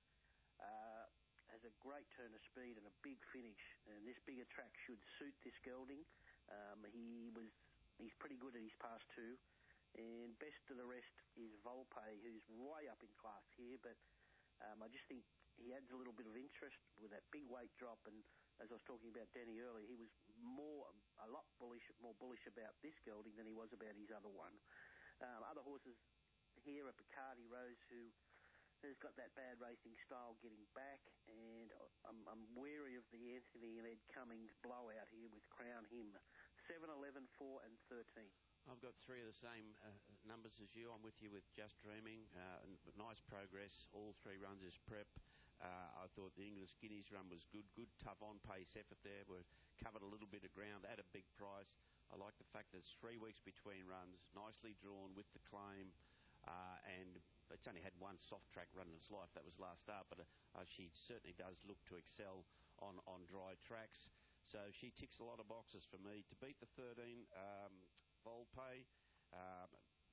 uh, has a great turn of speed and a big finish, and this bigger track should suit this gelding. Um, he was he's pretty good at his past two, and best of the rest is Volpe, who's way up in class here. But um, I just think he adds a little bit of interest with that big weight drop, and as I was talking about Danny earlier, he was more, a lot bullish, more bullish about this gelding than he was about his other one. Um, other horses here are Picardy Rose, who has got that bad racing style getting back, and I'm, I'm wary of the Anthony and Ed Cummings blowout here with Crown Him. seven, eleven, four, and thirteen. I've got three of the same uh, numbers as you. I'm with you with Just Dreaming. Uh, nice progress. All three runs is prep. Uh, I thought the English Guineas run was good. Good, tough on-pace effort there. We covered a little bit of ground at a big price. I like the fact that it's three weeks between runs, nicely drawn with the claim, uh, and it's only had one soft track run in its life. That was last start, but uh, she certainly does look to excel on, on dry tracks. So she ticks a lot of boxes for me. To beat the thirteen, um, Volpe, um,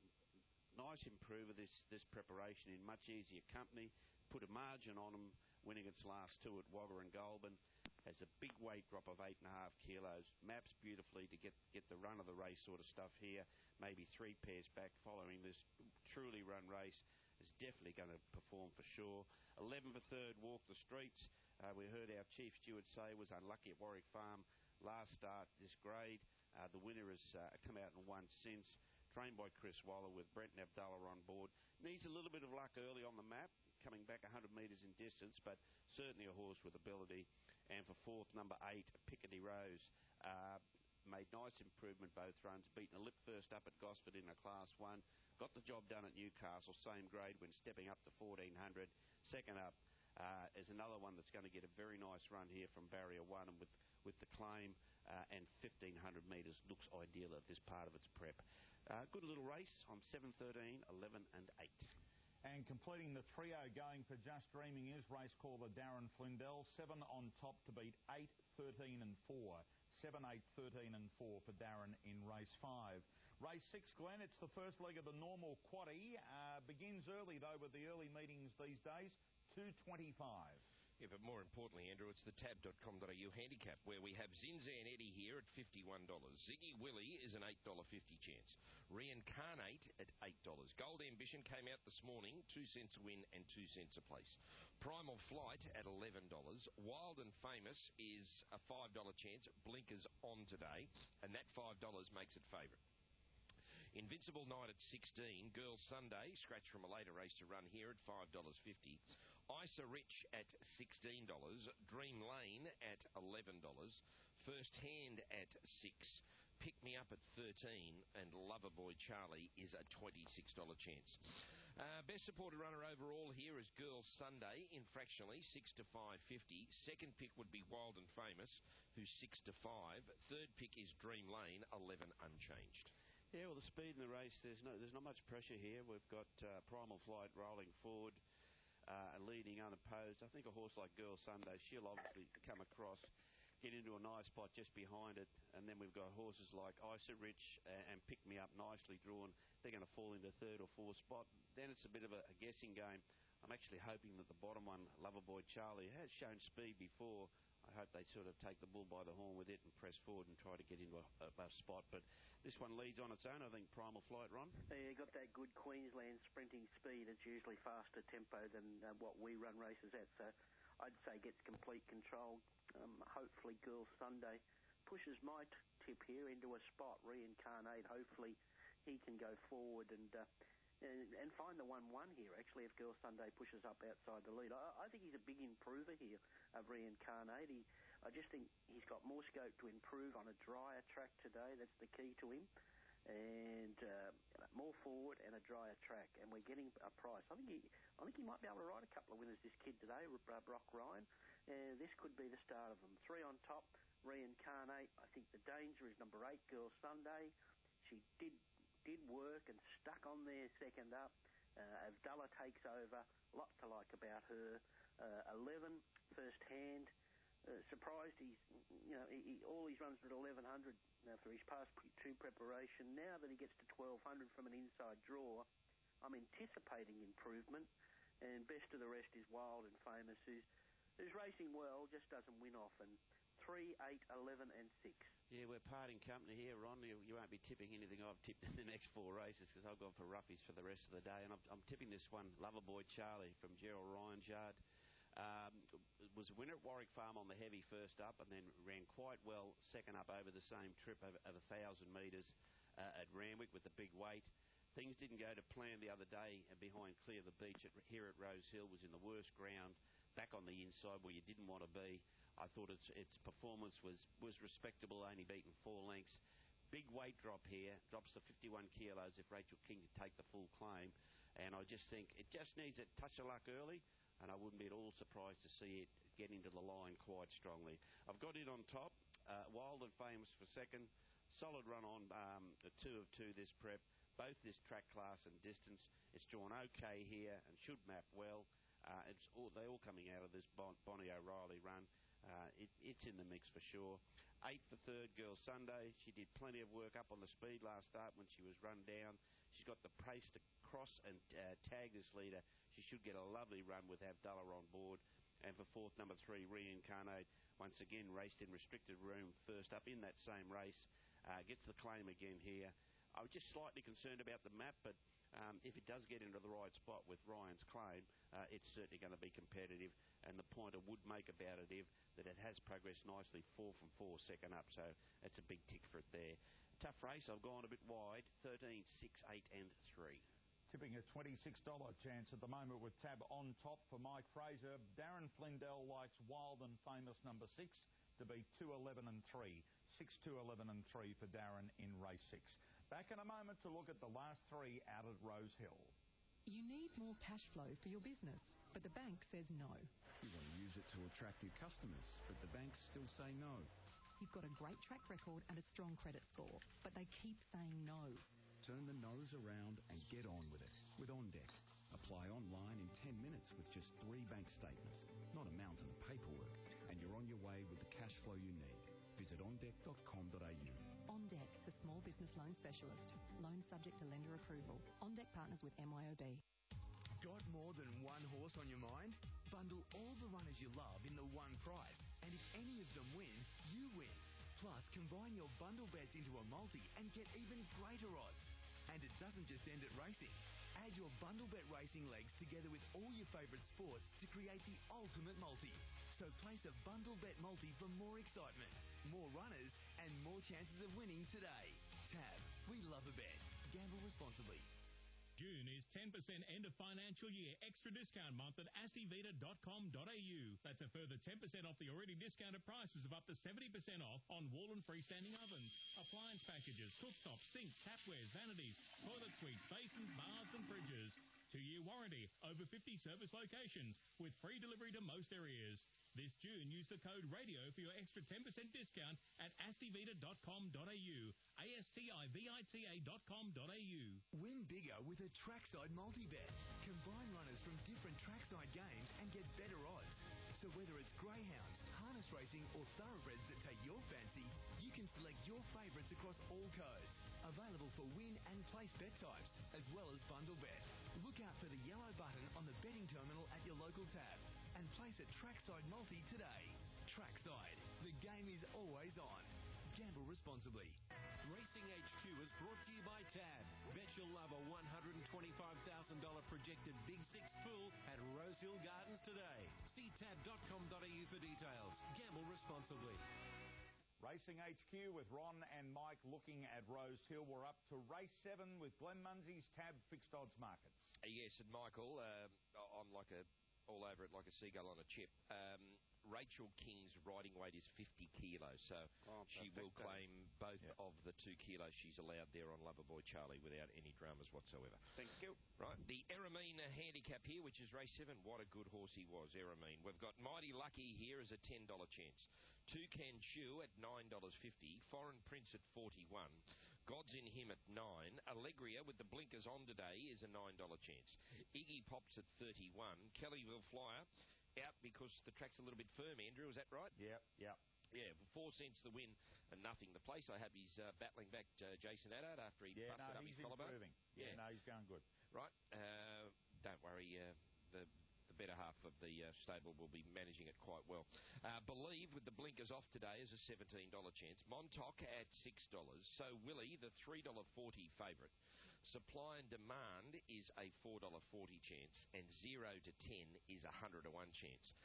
nice improver this, this preparation in much easier company. Put a margin on him, winning its last two at Wagga and Goulburn. Has a big weight drop of eight and a half kilos. Maps beautifully to get, get the run of the race sort of stuff here. Maybe three pairs back following this truly run race. Is definitely going to perform for sure. eleven for third, Walk the Streets. Uh, we heard our chief steward say was unlucky at Warwick Farm last start this grade. Uh, the winner has uh, come out and won since. Trained by Chris Waller with Brent and Abdallah on board. Needs a little bit of luck early on the map, coming back one hundred metres in distance, but certainly a horse with ability. And for fourth, number eight, Picardy Rose. Uh, made nice improvement both runs. Beaten a lip first up at Gosford in a Class one. Got the job done at Newcastle, same grade when stepping up to fourteen hundred. Second up uh, is another one that's going to get a very nice run here from Barrier one, and with, with the claim uh, and fifteen hundred metres looks ideal at this part of its prep. Uh, good little race on seven, thirteen, eleven and eight. And completing the trio going for Just Dreaming is race caller Darren Flindell. Seven on top to beat eight, thirteen and four. Seven, eight, thirteen and four for Darren in race five. Race six, Glenn, it's the first leg of the normal quaddie. Uh, begins early, though, with the early meetings these days. two twenty-five. Yeah, but more importantly, Andrew, it's the tab dot com dot a u handicap, where we have Zinzan Eddie here at fifty-one dollars. Ziggy Willie is an eight dollars fifty chance. Reincarnate at eight dollars. Gold Ambition came out this morning, two cents a win and two cents a place. Primal Flight at eleven dollars. Wild and Famous is a five dollars chance. Blinkers on today, and that five dollars makes it favourite. Invincible Night at sixteen. Girls Sunday, scratch from a later race to run here at five dollars fifty. Isa Rich at sixteen dollars. Dream Lane at eleven dollars. First Hand at six. Pick Me Up at thirteen. And Loverboy Charlie is a twenty-six dollars chance. Uh, best supported runner overall here is Girls Sunday in fractionally, six to five fifty. Second pick would be Wild and Famous, who's six to five. Third pick is Dream Lane, eleven unchanged. Yeah, well, the speed in the race, there's no there's not much pressure here. We've got uh, Primal Flight rolling forward, uh, leading unopposed. I think a horse like Girl Sunday, she'll obviously come across, get into a nice spot just behind it. And then we've got horses like Isa Rich uh, and Pick Me Up, nicely drawn. They're going to fall into third or fourth spot. Then it's a bit of a, a guessing game. I'm actually hoping that the bottom one, Loverboy Charlie, has shown speed before. I hope they sort of take the bull by the horn with it and press forward and try to get into a, a, a spot. But this one leads on its own, I think. Primal Flight, Ron. Yeah, got that good Queensland sprinting speed. It's usually faster tempo than uh, what we run races at. So I'd say gets complete control. Um, hopefully Girls Sunday pushes my t- tip here into a spot. Reincarnate, hopefully he can go forward and... Uh, And, and find the one one here, actually, if Girls Sunday pushes up outside the lead. I, I think he's a big improver here of Reincarnate. He, I just think he's got more scope to improve on a drier track today. That's the key to him. And uh, more forward and a drier track. And we're getting a price. I think he I think he might be able to ride a couple of winners, this kid today, Brock Ryan. And this could be the start of them. Three on top, Reincarnate. I think the danger is number eight, Girls Sunday. She did... did work and stuck on there second up. Uh, Avdallah takes over. A lot to like about her. Uh, eleven, First Hand. Uh, surprised he's, you know, he, he, all his runs at eleven hundred after his past two preparation. Now that he gets to twelve hundred from an inside draw, I'm anticipating improvement. And best of the rest is Wild and Famous, who's, who's racing well, just doesn't win often. three, eight, eleven and six. Yeah, we're parting company here, Ron. You, you won't be tipping anything I've tipped in the next four races because I've gone for roughies for the rest of the day. And I'm, I'm tipping this one, Loverboy Charlie from Gerald Ryan's yard. Um, was a winner at Warwick Farm on the heavy first up and then ran quite well second up over the same trip of, of one thousand metres uh, at Randwick with the big weight. Things didn't go to plan the other day behind Clear the Beach at, here at Rose Hill. Was in the worst ground, back on the inside where you didn't want to be. I thought its its performance was, was respectable, only beaten four lengths. Big weight drop here, drops to fifty-one kilos if Rachel King could take the full claim. And I just think it just needs a touch of luck early, and I wouldn't be at all surprised to see it get into the line quite strongly. I've got it on top, uh, Wild and Famous for second. Solid run on um, a two of two this prep, both this track class and distance. It's drawn okay here and should map well. Uh, it's all, they're all coming out of this bon- Bonnie O'Reilly run. Uh, it, it's in the mix for sure. Eight for third, Girl Sunday. She did plenty of work up on the speed last start when she was run down. She's got the pace to cross and uh, tag this leader. She should get a lovely run with Avdallah on board. And for fourth, number three, Reincarnate, once again raced in restricted room first up in that same race. Uh, gets the claim again here. I was just slightly concerned about the map, but um, if it does get into the right spot with Ryan's claim, uh, it's certainly going to be competitive. And the point I would make about it is that it has progressed nicely, four from four, second up. So that's a big tick for it there. Tough race. I've gone a bit wide. thirteen, six, eight and three. Tipping a twenty-six dollars chance at the moment with tab on top for Mike Fraser. Darren Flindell likes Wild and Famous number six to be two, eleven and three. six, two, eleven and three for Darren in race six. Back in a moment to look at the last three out at Rose Hill. You need more cash flow for your business, but the bank says no. You want to use it to attract new customers, but the banks still say no. You've got a great track record and a strong credit score, but they keep saying no. Turn the no's around and get on with it with OnDeck. Apply online in ten minutes with just three bank statements, not a mountain of paperwork, and you're on your way with the cash flow you need. Visit on deck dot com dot a u. OnDeck, the small business loan specialist. Loan subject to lender approval. OnDeck partners with M Y O B. Got more than one horse on your mind? Bundle all the runners you love in the one price. And if any of them win, you win. Plus, combine your bundle bets into a multi and get even greater odds. And it doesn't just end at racing. Add your bundle bet racing legs together with all your favourite sports to create the ultimate multi. So place a bundle bet multi for more excitement, more runners, and more chances of winning today. Tab, we love a bet. Gamble responsibly. June is ten percent end of financial year extra discount month at astivita dot com dot a u. That's a further ten percent off the already discounted prices of up to seventy percent off on wall and freestanding ovens, appliance packages, cooktops, sinks, tapwares, vanities, toilet suites, basins, baths and fridges. Two-year warranty, over fifty service locations with free delivery to most areas. This June, use the code RADIO for your extra ten percent discount at astivita dot com dot a u, A S T I V I T A dot com dot a u. Win bigger with a trackside multi-bet. Combine runners from different trackside games and get better odds. So whether it's greyhounds, harness racing or thoroughbreds that take your fancy, you can select your favourites across all codes. Available for win and place bet types, as well as bundle bet. Look out for the yellow button on the betting terminal at your local tab and place a trackside multi today. Trackside, the game is always on. Gamble responsibly. Racing H Q is brought to you by Tab. Bet you'll love a one hundred twenty-five thousand dollars projected Big Six pool at Rosehill Gardens today. See tab dot com dot a u for details. Gamble responsibly. Racing H Q with Ron and Mike looking at Rose Hill. We're up to race seven with Glenn Munsey's Tab Fixed Odds Markets. Uh, yes, and Michael, uh, I'm like a all over it like a seagull on a chip. Um, Rachel King's riding weight is fifty kilos, so oh, she will claim both yeah. of the two kilos she's allowed there on Loverboy Charlie without any dramas whatsoever. Thank you. Right, the Eramine handicap here, which is race seven. What a good horse he was, Eramine. We've got Mighty Lucky here as a ten dollars chance. Toucan Chew at nine dollars fifty. Foreign Prince at forty-one. God's in Him at nine. Allegria with the blinkers on today is a nine dollars chance. Iggy Pops at thirty-one. Kellyville Flyer out because the track's a little bit firm, Andrew, is that right? Yep, yep. Yeah, four cents the win and nothing the place. I hope he's uh, battling back uh, Jason Addard after he yeah, busted no, up he's his collarbone. Improving. Yeah, yeah, no, he's going good. Right, uh, don't worry, uh, the the better half of the uh, stable will be managing it quite well. Uh, Believe with the blinkers off today is a seventeen dollars chance. Montauk at six dollars. So Willie, the three dollars forty favourite. Supply and Demand is a four dollars forty chance, and zero to ten is a one hundred to one chance.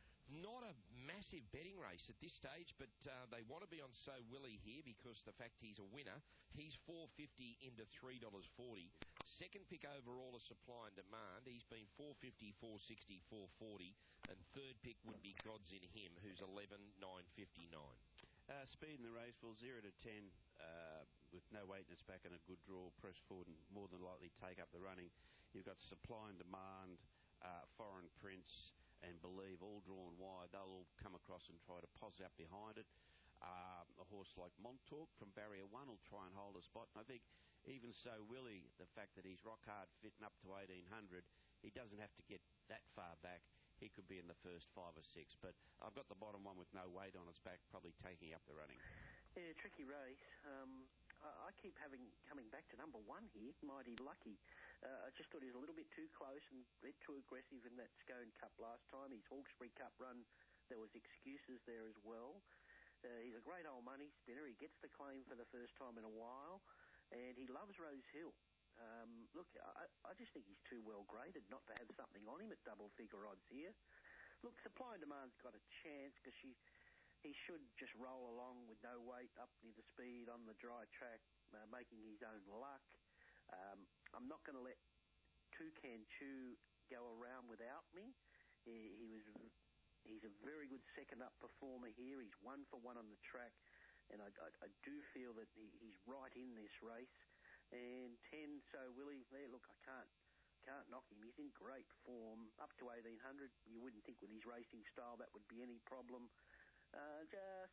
Not a massive betting race at this stage, but uh, they want to be on So Willie here because the fact he's a winner. He's four dollars fifty into three dollars forty. Second pick overall is Supply and Demand. He's been four dollars fifty, four dollars sixty, four dollars forty. And third pick would be God's in Him, who's eleven dollars nine fifty-nine. Uh, speed in the race, well, zero to ten uh, with no weight in its back and a good draw, press forward and more than likely take up the running. You've got Supply and Demand, uh, Foreign Prince and Believe, all drawn wide. They'll all come across and try to pos out behind it. Uh, a horse like Montauk from Barrier one will try and hold a spot. And I think even So Willie, the fact that he's rock hard fitting up to eighteen hundred, he doesn't have to get that far back. He could be in the first five or six. But I've got the bottom one with no weight on its back, probably taking up the running. Yeah, tricky race. Um, I, I keep having coming back to number one here, Mighty Lucky. Uh, I just thought he was a little bit too close and a bit too aggressive in that Scone Cup last time. His Hawkesbury Cup run, there was excuses there as well. Uh, he's a great old money spinner. He gets the claim for the first time in a while, and he loves Rose Hill. Um, look, I, I just think he's too well graded not to have something on him at double figure odds here. Look, Supply and Demand's got a chance because she, he should just roll along with no weight up near the speed on the dry track, uh, making his own luck. Um, I'm not going to let Toucan Chew go around without me. He, he was, he's a very good second-up performer here. He's one for one on the track, and I, I, I do feel that he, he's right in this race. And ten, So Willie, there, look, I can't can't knock him. He's in great form, up to eighteen hundred. You wouldn't think with his racing style that would be any problem. Uh, just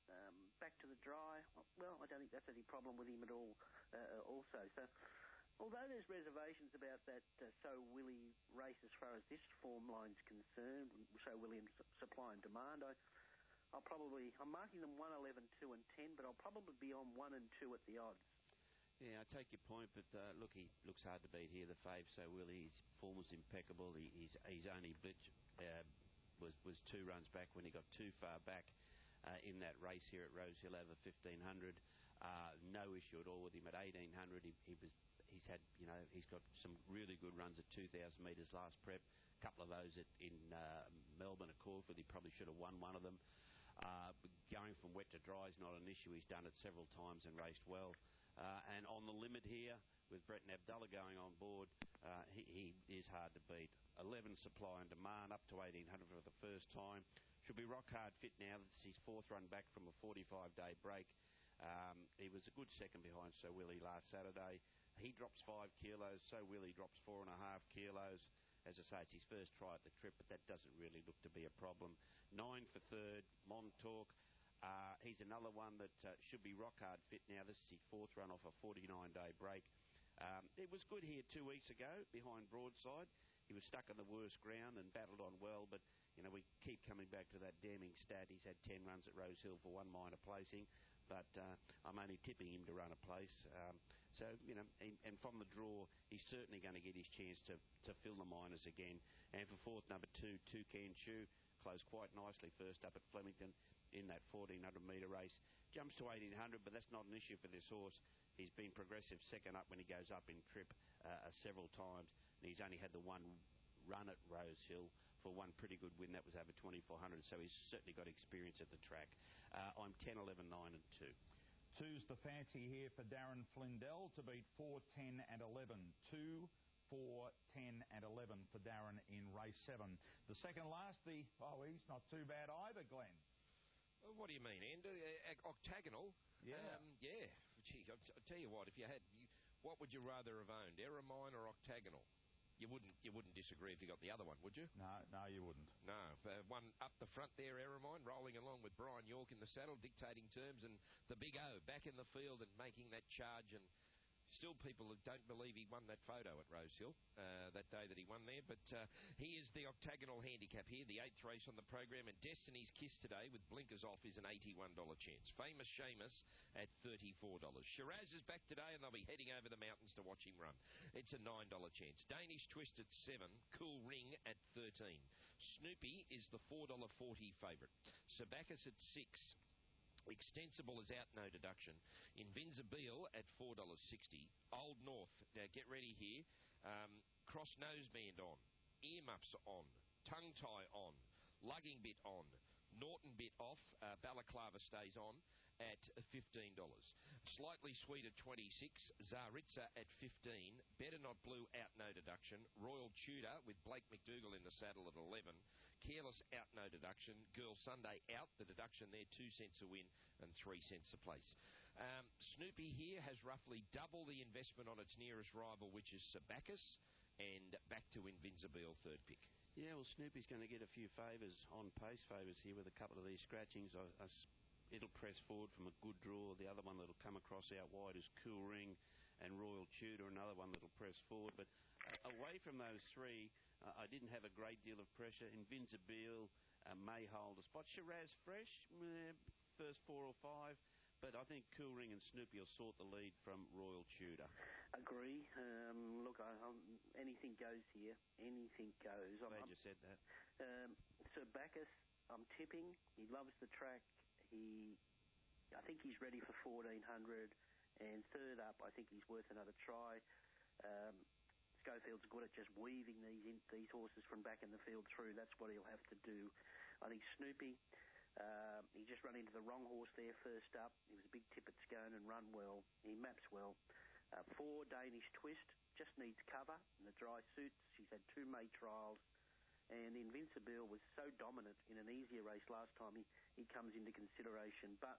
Um, back to the dry, well, I don't think that's any problem with him at all uh, also. So, although there's reservations about that uh, So Willie race as far as this form line's concerned, So Williams supply and demand, I, I'll probably, I'm marking them one, eleven, two and ten, but I'll probably be on one and two at the odds. Yeah, I take your point, but uh, look, he looks hard to beat here. The fave, So Willie, his form was impeccable. He, he's, he's only blitz, uh, was, was two runs back when he got too far back. Uh, in that race here at Rosehill over fifteen hundred, uh, no issue at all with him at eighteen hundred. He, he was, he's had, you know, he's got some really good runs at two thousand metres last prep. A couple of those at, in uh, Melbourne at Caulfield. He probably should have won one of them. Uh, going from wet to dry is not an issue. He's done it several times and raced well. Uh, and on the limit here, with Brett and Abdullah going on board, uh, he, he is hard to beat. eleven supply and demand up to eighteen hundred for the first time. Should be rock hard fit now. This is his fourth run back from a forty-five day break. Um, he was a good second behind So Willie last Saturday. He drops five kilos. So Willie drops four and a half kilos. As I say, it's his first try at the trip, but that doesn't really look to be a problem. Nine for third, Montauk. Uh, he's another one that uh, should be rock hard fit now. This is his fourth run off a forty-nine day break. Um, it was good here two weeks ago behind Broadside. He was stuck on the worst ground and battled on well, but, you know, we keep coming back to that damning stat. He's had ten runs at Rosehill for one minor placing, but uh, I'm only tipping him to run a place. Um, so, you know, and, and from the draw, he's certainly going to get his chance to, to fill the minors again. And for fourth, number two, Toucan Chu, closed quite nicely first up at Flemington in that fourteen hundred metre race. Jumps to eighteen hundred, but that's not an issue for this horse. He's been progressive second up when he goes up in trip uh, several times. And he's only had the one run at Rosehill for one pretty good win. That was over twenty-four hundred, so he's certainly got experience at the track. Uh, I'm ten, eleven, nine and two. Two's the fancy here for Darren Flindell to beat four, ten and eleven. Two, four, ten and eleven for Darren in race seven. The second last, the, oh, he's not too bad either, Glenn. Well, what do you mean, Andrew? Uh, octagonal? Yeah. Um, yeah. Gee, I'll, t- I'll tell you what, if you had, you, what would you rather have owned, Eremine or Octagonal? You wouldn't you wouldn't disagree if you got the other one, would you? No, no, you wouldn't. No. Uh, one up the front there, Eremine, rolling along with Brian York in the saddle, dictating terms, and the big O back in the field and making that charge. And still people don't believe he won that photo at Rosehill uh, that day that he won there. But uh, he is the octagonal handicap here, the eighth race on the program. And Destiny's Kiss today with blinkers off is an eighty-one dollars chance. Famous Seamus at thirty-four dollars. Shiraz is back today and they'll be heading over the mountains to watch him run. It's a nine dollars chance. Danish Twist at seven. Cool Ring at thirteen. Snoopy is the four dollars forty favourite. Sabacus at six. Extensible is out, no deduction. Invincible at four dollars sixty. Old North, now get ready here. Um, cross noseband on. Ear muffs on. Tongue tie on. Lugging bit on. Norton bit off. Uh, Balaclava stays on at fifteen dollars. Slightly Sweet at twenty-six. Zaritza at fifteen. Better Not Blue out, no deduction. Royal Tudor with Blake McDougall in the saddle at eleven. Careless out, no deduction. Girl Sunday out, the deduction there, two cents a win and three cents a place. Um, Snoopy here has roughly double the investment on its nearest rival, which is Sabacus, and back to Invincible, third pick. Yeah, well, Snoopy's going to get a few favours, on pace favours here with a couple of these scratchings. I, I, it'll press forward from a good draw. The other one that'll come across out wide is Cool Ring, and Royal Tudor, another one that'll press forward. But uh, away from those three, uh, I didn't have a great deal of pressure. Invincible uh, may hold a spot. Shiraz Fresh, eh, first four or five. But I think Cool Ring and Snoopy will sort the lead from Royal Tudor. Agree. Um, look, I, I'm, anything goes here. Anything goes. Glad I'm, you said that. Um, so Bacchus, I'm tipping. He loves the track. He, I think he's ready for fourteen hundred. And third up, I think he's worth another try. Um, Schofield's good at just weaving these in, these horses from back in the field through. That's what he'll have to do. I think Snoopy, uh, he just ran into the wrong horse there first up. He was a big tip at Scone and run well. He maps well. Uh, four, Danish Twist, just needs cover in the dry suits. She's had two May trials. And Invincible was so dominant in an easier race last time, he, he comes into consideration. But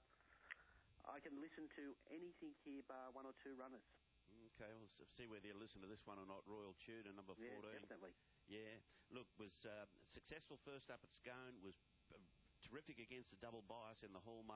I can listen to anything here bar one or two runners. Okay, we'll see whether you listen to this one or not. Royal Tudor, number fourteen. Yeah, definitely. Yeah, look, was uh, successful first up at Scone, was uh, terrific against the double bias in the Hallmark.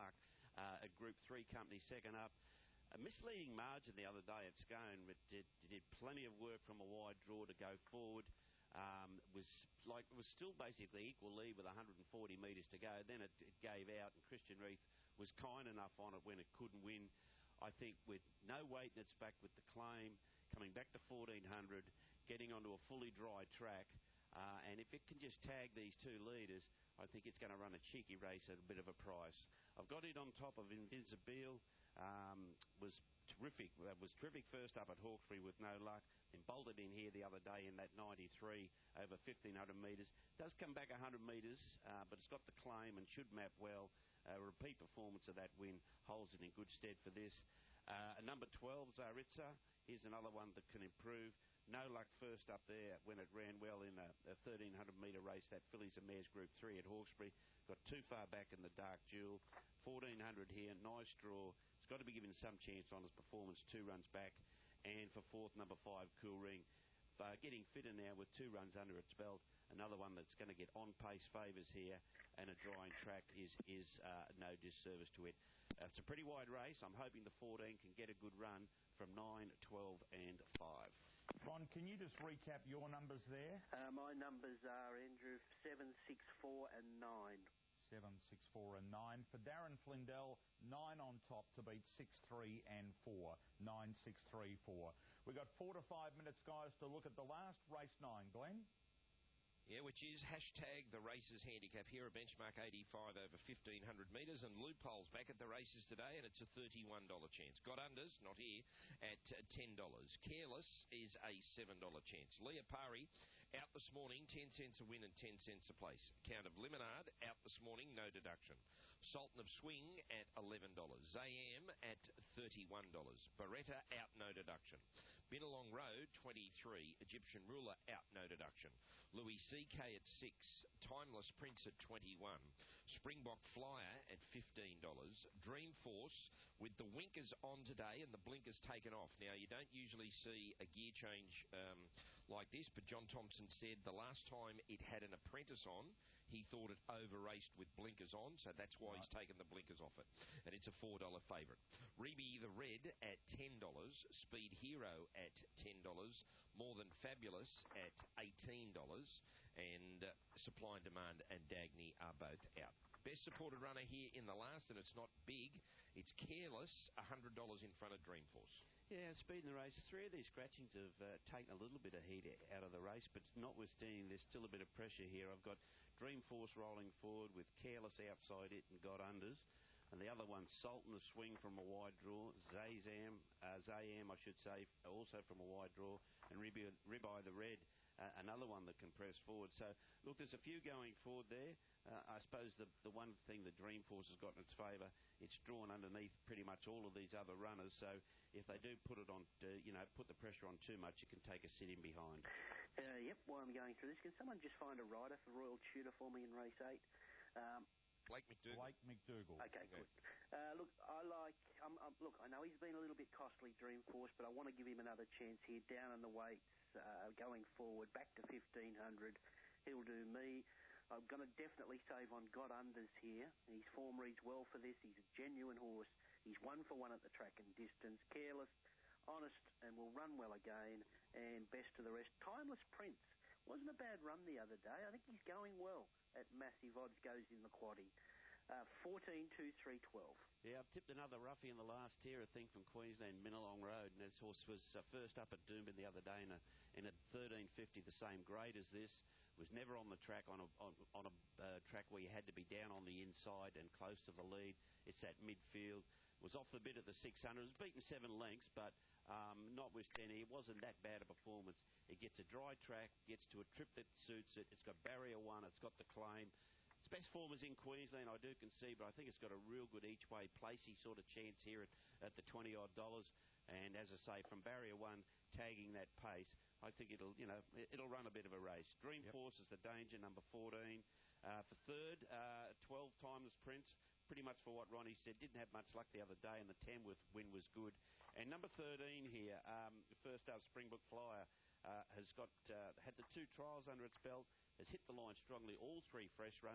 uh, a Group three company second up. A misleading margin the other day at Scone, but did, did plenty of work from a wide draw to go forward. Um, was like was still basically equal lead with one hundred forty metres to go. Then it, it gave out, and Christian Reith was kind enough on it when it couldn't win. I think with no weight in its back with the claim, coming back to fourteen hundred, getting onto a fully dry track, uh, and if it can just tag these two leaders, I think it's going to run a cheeky race at a bit of a price. I've got it on top of Invincible. Um, was terrific. Uh, was terrific first up at Hawkesbury with no luck. Then bolted in here the other day in that ninety-three over fifteen hundred metres. Does come back one hundred metres, uh, but it's got the claim and should map well. A uh, repeat performance of that win holds it in good stead for this. Uh, number twelve, Zaritza. Here's another one that can improve. No luck first up there when it ran well in a, a thirteen hundred metre race, that Fillies and Mares Group three at Hawkesbury. Got too far back in the dark jewel. fourteen hundred here, nice draw. It's got to be given some chance on his performance, two runs back. And for fourth, number five, Cool Ring. Uh, getting fitter now with two runs under its belt. Another one that's going to get on-pace favours here, and a drying track is, is uh, no disservice to it. Uh, it's a pretty wide race. I'm hoping the fourteen can get a good run from nine, twelve and five. Ron, can you just recap your numbers there? Uh, my numbers are, Andrew, seven, six, four and nine. seven, six, four and nine. For Darren Flindell, nine on top to beat six, three and four. nine, six, three, four. We've got four to five minutes, guys, to look at the last race nine. Glenn? Yeah, which is hashtag the races handicap here, a benchmark eighty-five over fifteen hundred metres, and Loophole's back at the races today, and it's a thirty-one dollars chance. Got unders, not here, at uh, ten dollars. Careless is a seven dollars chance. Leopari out this morning, ten cents a win and ten cents a place. Count of Limonade out this morning, no deduction. Sultan of Swing at eleven dollars. Zayam at thirty-one dollars. Beretta out, no deduction. Binalong Road, twenty-three. Egyptian Ruler out, no deduction. Louis C K at six. Timeless Prince at twenty-one. Springbok Flyer at fifteen dollars. Dreamforce with the winkers on today and the blinkers taken off. Now, you don't usually see a gear change um, like this, but John Thompson said the last time it had an apprentice on, he thought it over-raced with blinkers on, so that's why right. he's taken the blinkers off it. And it's a four dollars favourite. Reby the Red at ten dollars. Speed Hero at ten dollars. More Than Fabulous at eighteen dollars. And uh, Supply and Demand and Dagny are both out. Best supported runner here in the last, and it's not big. It's Careless, one hundred dollars in front of Dreamforce. Yeah, speed in the race. Three of these scratchings have uh, taken a little bit of heat out of the race, but notwithstanding, there's still a bit of pressure here. I've got Dreamforce rolling forward with Careless outside it and got unders. And the other one, Sultan of Swing from a wide draw. Zayam, uh, Zayam, I should say, also from a wide draw. And Ribeye the Red, uh, another one that can press forward. So, look, there's a few going forward there. Uh, I suppose the the one thing that Dreamforce has got in its favour, it's drawn underneath pretty much all of these other runners. So, if they do put it on, to, you know, put the pressure on too much, it can take a sit in behind. Uh, yep, while I'm going through this, can someone just find a rider for Royal Tudor for me in race eight? Um, Blake McDougall. Blake McDougall. Okay, good. Uh, look, I like. Um, um, look, I know he's been a little bit costly, Dreamforce, but I want to give him another chance here. Down in the weights, uh, going forward, back to fifteen hundred. He'll do me. I'm going to definitely save on Got Unders here. His form reads well for this. He's a genuine horse. He's one for one at the track and distance. Careless, honest, and will run well again. And best of the rest, Timeless Prince. Wasn't a bad run the other day. I think he's going well at massive odds, goes in the quaddie. Uh, fourteen, two, three, twelve. Yeah, I've tipped another roughie in the last tier, I think, from Queensland, Binalong Road. And this horse was uh, first up at Doomben the other day in a, in a thirteen fifty, the same grade as this. Was never on the track on a, on, on a uh, track where you had to be down on the inside and close to the lead. It's at midfield. Was off the bit at the six hundred. It was beaten seven lengths, but um, notwithstanding, it wasn't that bad a performance. It gets a dry track, gets to a trip that suits it. It's got barrier one. It's got the claim. Its best form is in Queensland, I do concede, but I think it's got a real good each-way placey sort of chance here at, at the twenty-odd dollars. And as I say, from barrier one, tagging that pace, I think it'll, you know, it'll run a bit of a race. Dreamforce yep. is the danger, number fourteen. Uh, for third, uh, twelve Timeless Prince, pretty much for what Ronnie said. Didn't have much luck the other day, and the Tamworth win was good. And number thirteen here, um, first up, Springbok Flyer, uh, has got uh, had the two trials under its belt, has hit the line strongly, all three fresh runs,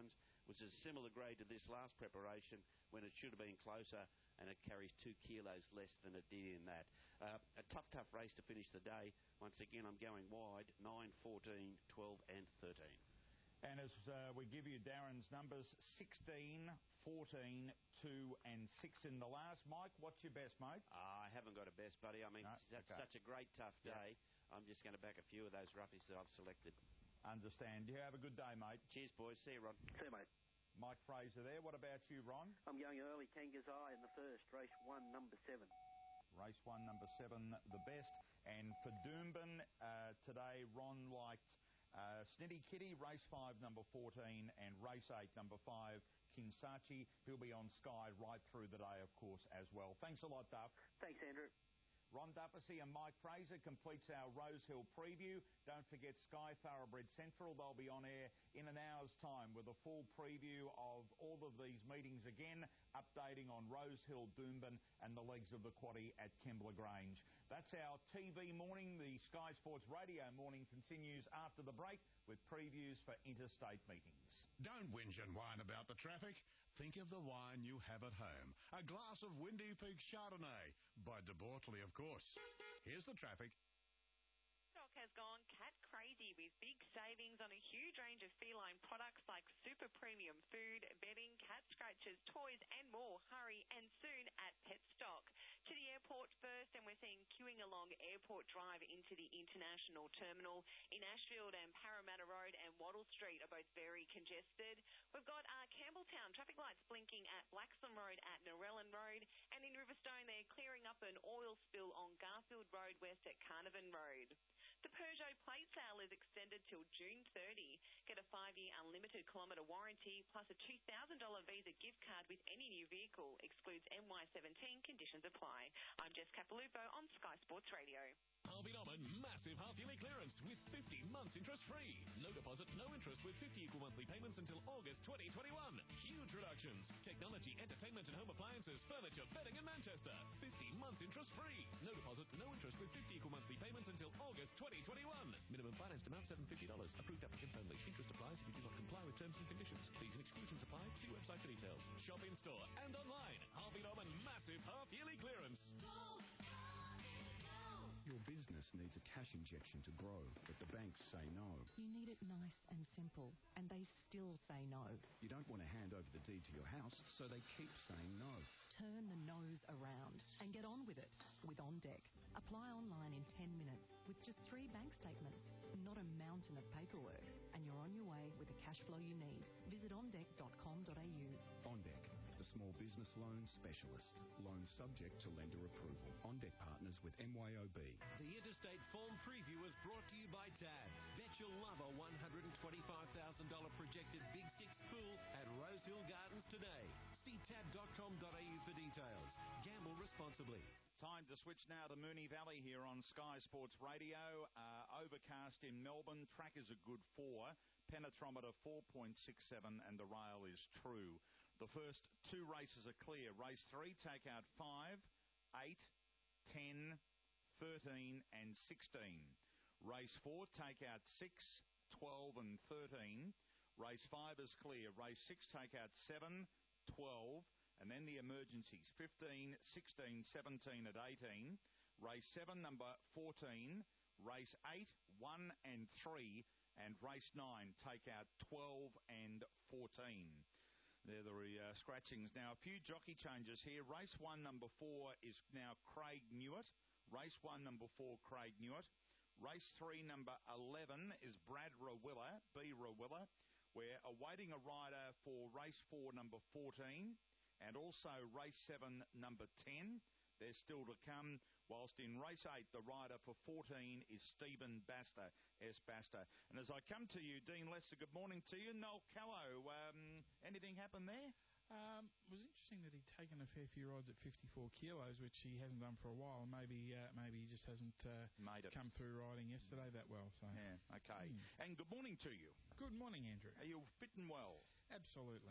was a similar grade to this last preparation when it should have been closer, and it carries two kilos less than it did in that. Uh, a tough, tough race to finish the day. Once again, I'm going wide, nine, fourteen, twelve and thirteen. And as uh, we give you Darren's numbers, sixteen, fourteen, two and six in the last. Mike, what's your best, mate? Uh, I haven't got a best, buddy. I mean, no, that's okay. such a great, tough day. Yeah. I'm just going to back a few of those roughies that I've selected. Understand. You have a good day, mate. Cheers, boys. See you, Ron. See you, mate. Mike Fraser there. What about you, Ron? I'm going early. Kanga's Eye in the first. Race one, number seven. Race one, number seven, the best. And for Doomben, uh, today, Ron liked uh, Snitty Kitty, race five, number fourteen, and race eight, number five, Kinsachi. He'll be on Sky right through the day, of course, as well. Thanks a lot, Duff. Thanks, Andrew. Ron Duffy and Mike Fraser completes our Rosehill preview. Don't forget Sky Thoroughbred Central. They'll be on air in an hour's time with a full preview of all of these meetings again, updating on Rosehill, Doomben and the legs of the quaddie at Kembla Grange. That's our T V morning. The Sky Sports Radio morning continues after the break with previews for interstate meetings. Don't whinge and whine about the traffic. Think of the wine you have at home. A glass of Windy Peak Chardonnay by De Bortley, of course. Here's the traffic. Stock has gone cat crazy with big savings on a huge range of feline products like super premium food, bedding, cat scratchers, toys and more. Hurry and soon at Petstock. To the airport first, and we're seeing queuing along Airport Drive into the International Terminal. In Ashfield and Parramatta Road and Wattle Street are both very congested. We've got uh, Campbelltown traffic lights blinking at Blaxland Road at Narellan Road, and in Riverstone they're clearing up an oil spill on Garfield Road west at Carnarvon Road. The Peugeot plate sale is extended till June thirtieth. Get a five-year unlimited kilometre warranty plus a two thousand dollars Visa gift card with any new vehicle. Excludes M Y seventeen. Conditions apply. I'm Jess Capalupo on Sky Sports Radio. Harvey Norman massive half-yearly clearance with fifty months interest-free. No deposit, no interest with fifty equal monthly payments until August twenty twenty-one. Huge reductions. Technology, entertainment and home appliances, furniture, bedding in Manchester. fifty months interest-free. No deposit, no interest with fifty equal monthly payments until August twenty twenty-one. Minimum financed amount seven hundred fifty dollars. Approved applicants only. Interest applies if you do not comply with terms and conditions. Fees and exclusions apply. See website for details. Shop in store and online. Harvey Norman massive half-yearly clearance. Your business needs a cash injection to grow, but the banks say no. You need it nice and simple, and they still say no. You don't want to hand over the deed to your house, so they keep saying no. Turn the no's around and get on with it with OnDeck. Apply online in ten minutes with just three bank statements, not a mountain of paperwork, and you're on your way with the cash flow you need. Visit on deck dot com dot a u. OnDeck, the small business loan specialist. Loan subject to lender approval. OnDeck partners with M Y O B. The Interstate Form Preview is brought to you by Tab. Bet you'll love a one hundred twenty-five thousand dollars projected Big Six pool at Rosehill Gardens today. See tab dot com dot a u for details. Gamble responsibly. Time to switch now to Moonee Valley here on Sky Sports Radio. Uh, overcast in Melbourne. Track is a good four. Penetrometer four point six seven and the rail is true. The first two races are clear. Race three, take out five, eight, ten, thirteen and sixteen. Race four, take out six, twelve and thirteen. Race five is clear. Race six, take out seven, twelve. And then the emergencies, fifteen, sixteen, seventeen and eighteen. Race seven, number fourteen. Race eight, one and three. And race nine, take out twelve and fourteen. They're the uh, scratchings. Now, a few jockey changes here. Race one, number four, is now Craig Newitt. Race one, number four, Craig Newitt. Race three, number eleven, is Brad Rawilla, B. Rawilla. We're awaiting a rider for race four, number fourteen. And also race seven, number ten. They're still to come. Whilst in race eight, the rider for fourteen is Stephen Baster, S. Baster. And as I come to you, Dean Lester, good morning to you. Noel Callow, um, anything happen there? Um, it was interesting that he'd taken a fair few rides at fifty-four kilos, which he hasn't done for a while. Maybe uh, maybe he just hasn't uh, Made it. come through riding yesterday that well. So yeah, okay. Hmm. And good morning to you. Good morning, Andrew. Are you fit and well? Absolutely.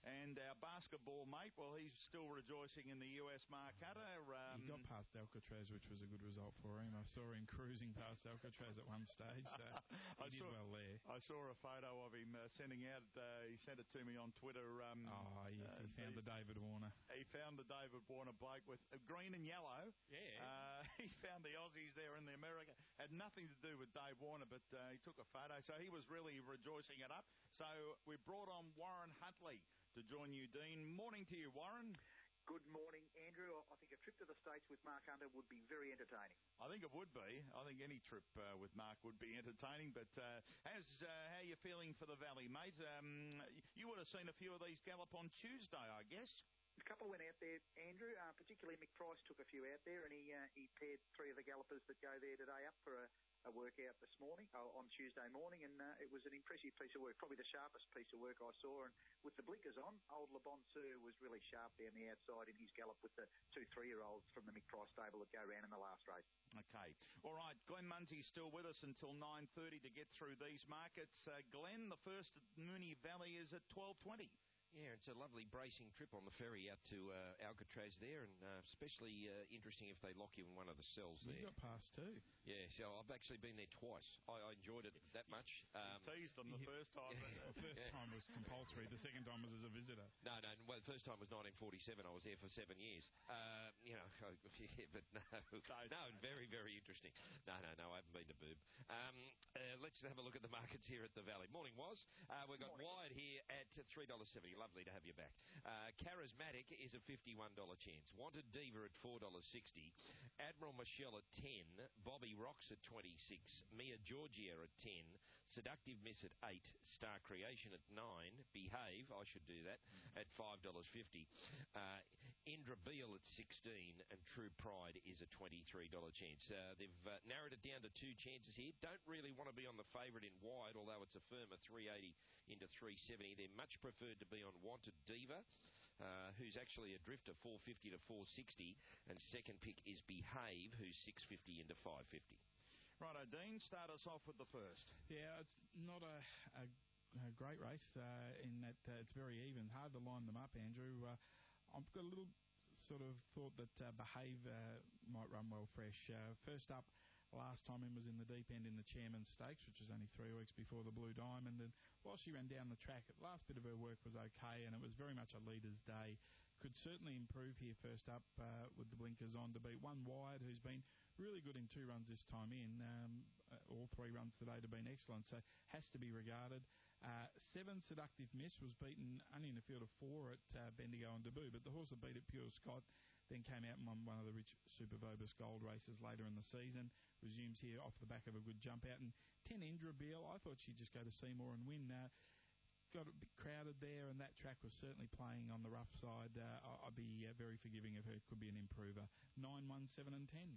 And our basketball mate, well, he's still rejoicing in the U S Mark Hutter. Um, he got past Alcatraz, which was a good result for him. I saw him cruising past Alcatraz at one stage, so he I did saw, well there. I saw a photo of him uh, sending out, uh, he sent it to me on Twitter. Um, oh, yes, uh, he found he, the David Warner. He found the David Warner bloke with uh, green and yellow. Yeah. Uh, he found the Aussies there in the America. Had nothing to do with Dave Warner, but uh, he took a photo, so he was really rejoicing it up. So we brought on Warren Huntley to join you, Dean. Morning to you, Warren. Good morning, Andrew. I think a trip to the States with Mark Hunter would be very entertaining. I think it would be. I think any trip uh, with Mark would be entertaining. But uh, how's, uh, how are you feeling for the Valley, mate? Um, you would have seen a few of these gallop on Tuesday, I guess. A couple went out there, Andrew. Uh, particularly Mick Price took a few out there, and he uh, he paired three of the gallopers that go there today up for a, a workout this morning, uh, on Tuesday morning, and uh, it was an impressive piece of work, probably the sharpest piece of work I saw. And with the blinkers on, old Le Bon Sir was really sharp down the outside in his gallop with the two three-year-olds from the Mick Price stable that go round in the last race. Okay. All right, Glenn Munsey's still with us until nine thirty to get through these markets. Uh, Glenn, the first at Moonee Valley is at twelve twenty. Yeah, it's a lovely bracing trip on the ferry out to uh, Alcatraz there, and uh, especially uh, interesting if they lock you in one of the cells there. You got past too. Yeah, so I've actually been there twice. I, I enjoyed it that much. Um, you teased them the yeah. first time. The first Yeah. time was compulsory. The second time was as a visitor. No, no. Well, the first time was nineteen forty-seven. I was there for seven years. Uh, you know, yeah, but no, no, very, very interesting. No, no, no. I haven't been to Boob. Um, uh, let's have a look at the markets here at the Valley. Morning, Was. Uh, we've got Morning. Wyatt here at three dollars seventy. Lovely to have you back. Uh, Charismatic is a fifty-one dollars chance. Wanted Diva at four dollars sixty. Admiral Michelle at ten. Bobby Rocks at twenty-six. Mia Georgia at ten. Seductive Miss at eight. Star Creation at nine. Behave, I should do that, at five dollars fifty. Uh, Indra Beale at sixteen. And True Pride is a twenty-three dollars chance. Uh, they've uh, narrowed it down to two chances here. Don't really want to be on the favourite in wide, although it's a firmer three eighty into three seventy. They're much preferred to be on Wanted Diva, uh, who's actually a drifter, four fifty to four sixty. And second pick is Behave, who's six fifty into five fifty. Righto, Dean, start us off with the first. Yeah, it's not a, a, a great race uh, in that uh, it's very even. Hard to line them up, Andrew. Uh, I've got a little sort of thought that uh, Behave uh, might run well fresh. Uh, first up, last time in was in the deep end in the Chairman's Stakes, which was only three weeks before the Blue Diamond. And while she ran down the track, the last bit of her work was okay, and it was very much a leader's day. Could certainly improve here first up uh, with the blinkers on to beat one wide, who's been really good in two runs this time in. Um, uh, all three runs today have been excellent, so has to be regarded. Uh, seven, Seductive Miss, was beaten only in a field of four at uh, Bendigo and Debut, but the horse that beat it, Pure Scott, then came out and won one of the Rich Super Vobis Gold races later in the season. Resumes here off the back of a good jump out. And ten, Indra Beale, I thought she'd just go to Seymour and win. Uh, got a bit crowded there, and that track was certainly playing on the rough side. Uh, I'd be uh, very forgiving of her. Could be an improver. nine, one, seven and ten.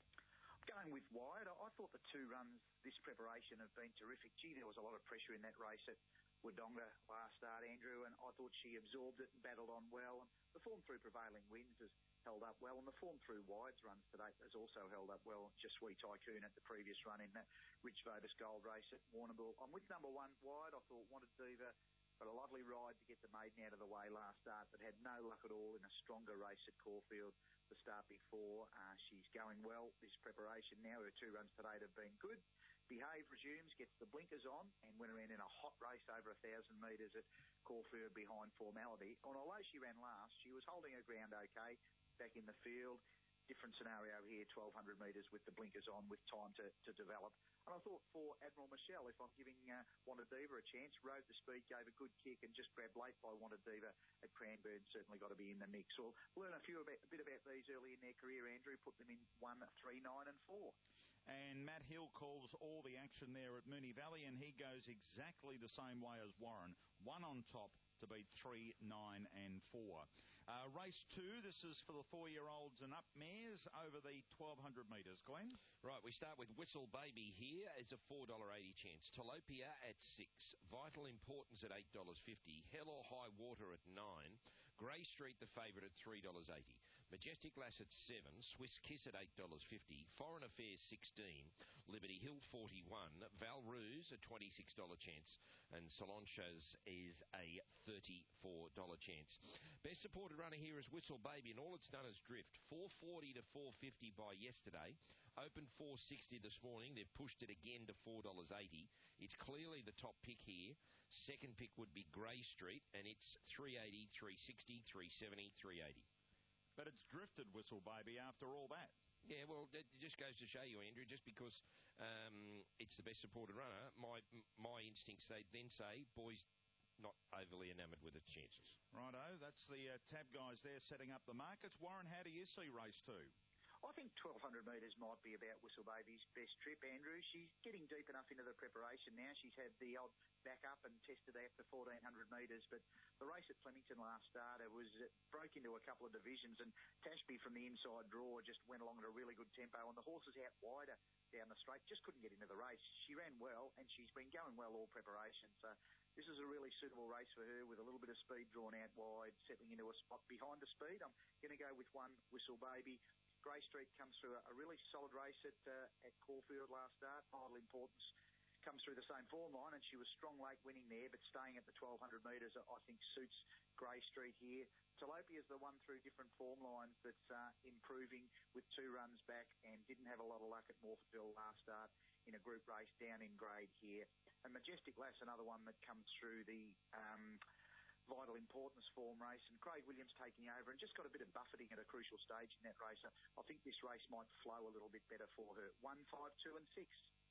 Going with wide, I thought the two runs this preparation have been terrific. Gee, there was a lot of pressure in that race at Wodonga last start, Andrew, and I thought she absorbed it and battled on well. And the form through prevailing winds has held up well, and the form through wides runs today has also held up well. Just Sweet Tycoon at the previous run in that Rich Vobis Gold race at Warrnambool. I'm with number one wide. I thought Wanted Diva got a lovely ride to get the maiden out of the way last start, but had no luck at all in a stronger race at Caulfield the start before. Uh, she's going well this preparation now. Her two runs today have been good. Behave resumes, gets the blinkers on, and went around in a hot race over a thousand metres at Caulfield behind Formality. And although she ran last, she was holding her ground okay back in the field. Different scenario here, twelve hundred metres with the blinkers on with time to, to develop. And I thought for Admiral Michelle, if I'm giving uh, Wanted Diva a chance, rode the speed, gave a good kick, and just grabbed late by Wanted Diva at Cranbourne, certainly got to be in the mix. We'll learn a few about, a bit about these early in their career, Andrew. Put them in one, three, nine, and four. And Matt Hill calls all the action there at Moonee Valley, and he goes exactly the same way as Warren. One on top to beat three, nine, and four. Uh, race two, this is for the four-year-olds and up mares over the twelve hundred metres. Glenn? Right, we start with Whistle Baby here as a four dollars eighty chance. Talopia at six. Vital Importance at eight dollars fifty. Hell or High Water at nine. Grey Street, the favourite, at three dollars eighty. Majestic Lass at seven, Swiss Kiss at eight dollars fifty, Foreign Affairs sixteen, Liberty Hill forty-one, Val Ruse a twenty-six dollars chance, and Solanchas is a thirty-four dollars chance. Best supported runner here is Whistle Baby, and all it's done is drift. four forty to four fifty by yesterday. Opened four sixty this morning. They've pushed it again to four dollars eighty. It's clearly the top pick here. Second pick would be Grey Street, and it's three eighty, three sixty, three seventy, three eighty. But it's drifted, Whistle Baby, after all that. Yeah, well, it just goes to show you, Andrew, just because um, it's the best supported runner, my my instincts, they then say, boys, not overly enamoured with its chances. Righto, that's the uh, tab guys there setting up the markets. Warren, how do you see race two? I think twelve hundred metres might be about Whistle Baby's best trip, Andrew. She's getting deep enough into the preparation now. She's had the old back up and tested out for fourteen hundred metres, but the race at Flemington last starter was it broke into a couple of divisions, and Tashby from the inside draw just went along at a really good tempo, and the horses out wider down the straight just couldn't get into the race. She ran well, and she's been going well all preparation, so this is a really suitable race for her with a little bit of speed drawn out wide, settling into a spot behind the speed. I'm going to go with one, Whistle Baby. Grey Street comes through a, a really solid race at uh, at Caulfield last start. Vital Importance comes through the same form line, and she was strong late winning there, but staying at the twelve hundred metres, I think, suits Grey Street here. Tilapia is the one through different form lines that's uh, improving with two runs back and didn't have a lot of luck at Morphettville last start in a group race down in grade here. And Majestic Lass, another one that comes through the Um, Vital Importance form race, and Craig Williams taking over and just got a bit of buffeting at a crucial stage in that race. I think this race might flow a little bit better for her. One, five, two and six.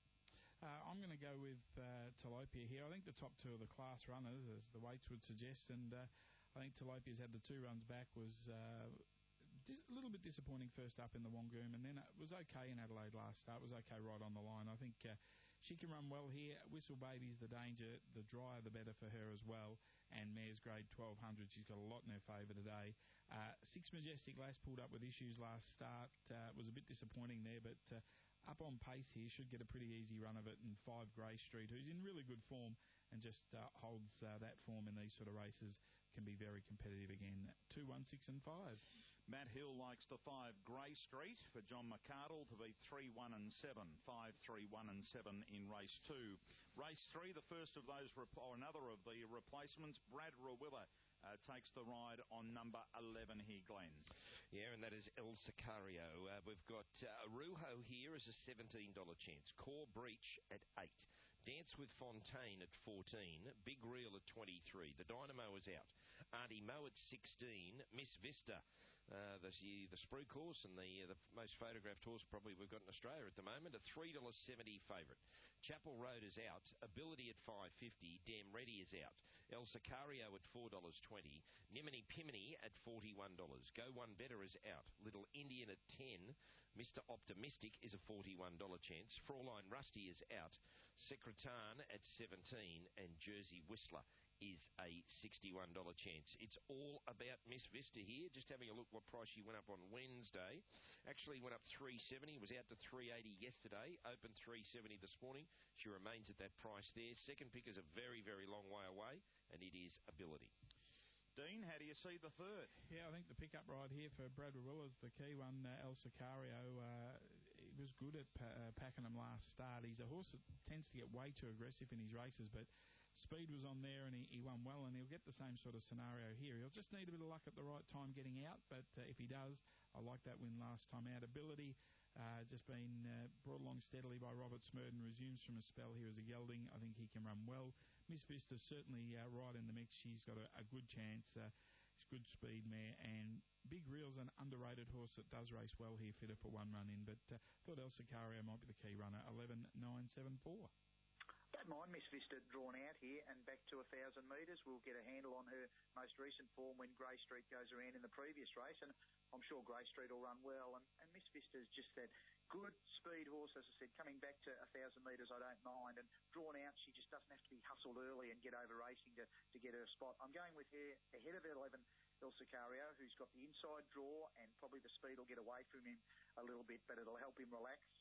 Uh, I'm going to go with uh, Tilapia here. I think the top two are the class runners, as the weights would suggest, and uh, I think Tilapia's had the two runs back, was uh, dis- a little bit disappointing first up in the Wangoom, and then it was okay in Adelaide last start. It was okay right on the line. I think uh, she can run well here. Whistle Baby's the danger. The drier, the better for her as well. And Mare's grade twelve hundred. She's got a lot in her favour today. Uh, six Majestic Lass pulled up with issues last start. Uh, was a bit disappointing there, but uh, up on pace here. Should get a pretty easy run of it. And five Grey Street, who's in really good form and just uh, holds uh, that form in these sort of races, can be very competitive again. Two, one, six and five. Matt Hill likes the five Grey Street for John McArdle to be three, one and seven. five, three, one and seven in race two. Race three, the first of those, rep- or another of the replacements, Brad Rawilla uh, takes the ride on number eleven here, Glenn. Yeah, and that is El Sicario. Uh, we've got uh, Ruho here as a seventeen dollars chance. Core Breach at eight. Dance with Fontaine at fourteen. Big Reel at twenty-three. The Dynamo is out. Auntie Mo at sixteen. Miss Vista, uh, the, the Spruik horse and the, uh, the most photographed horse probably we've got in Australia at the moment, a three dollars seventy favourite. Chapel Road is out. Ability at five dollars fifty. Damn Ready is out. El Sicario at four dollars twenty. Nimini Pimini at forty-one dollars. Go One Better is out. Little Indian at ten dollars. Mister Optimistic is a forty-one dollars chance. Fraulein Rusty is out. Secretan at seventeen dollars, and Jersey Whistler is a sixty-one dollars chance. It's all about Miss Vista here. Just having a look what price she went up on Wednesday. Actually went up three dollars seventy, was out to three dollars eighty yesterday, opened three dollars seventy this morning. She remains at that price there. Second pick is a very, very long way away, and it is Ability. Dean, how do you see the third? Yeah, I think the pickup ride here for Brad Rawilla is the key one. Uh, El Sicario, uh, he was good at pa- uh, Pakenham last start. He's a horse that tends to get way too aggressive in his races, but speed was on there and he, he won well, and he'll get the same sort of scenario here. He'll just need a bit of luck at the right time getting out, but uh, if he does, I like that win last time out. Ability, uh, just been uh, brought along steadily by Robert Smurden, resumes from a spell here as a gelding. I think he can run well. Miss Vista's certainly uh, right in the mix. She's got a, a good chance. Uh, it's good speed mare, and Big Reel's an underrated horse that does race well here, fitter for one run in, but uh, thought El Sicario might be the key runner. eleven, nine, seven, four. Don't mind Miss Vista drawn out here and back to one thousand metres. We'll get a handle on her most recent form when Grey Street goes around in the previous race, and I'm sure Grey Street will run well. And, and Miss Vista is just that good speed horse, as I said, coming back to one thousand metres, I don't mind. And drawn out, she just doesn't have to be hustled early and get over racing to, to get her spot. I'm going with her ahead of eleven, El Sicario, who's got the inside draw, and probably the speed will get away from him a little bit, but it'll help him relax. And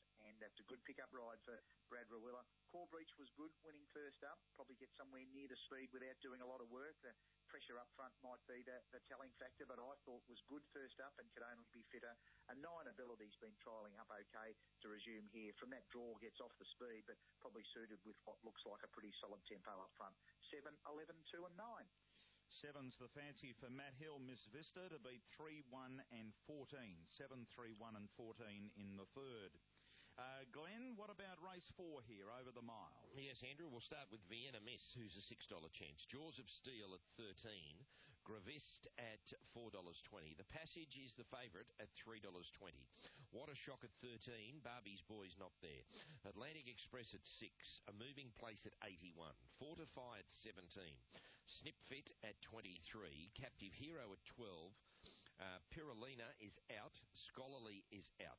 That's a good pickup ride for Brad Rawiller. Core Breach was good, winning first up. Probably get somewhere near the speed without doing a lot of work. The pressure up front might be the, the telling factor, but I thought was good first up and could only be fitter. And Nine Ability's been trialling up okay to resume here. From that draw, gets off the speed, but probably suited with what looks like a pretty solid tempo up front. seven, eleven, two and nine. Seven's the fancy for Matt Hill, Miss Vista, to beat three, one and fourteen. seven, three, one and fourteen in the third. Uh, Glenn, what about race four here over the mile? Yes, Andrew, we'll start with Vienna Miss, who's a six dollar chance. Jaws of Steel at thirteen. Gravist at four dollars twenty. The Passage is the favourite at three dollars twenty. What a Shock at thirteen. Barbie's Boy's not there. Atlantic Express at six. A Moving Place at eighty-one. Fortify at seventeen. Snipfit at twenty-three. Captive Hero at twelve. Uh, Pirulina is out. Scholarly is out.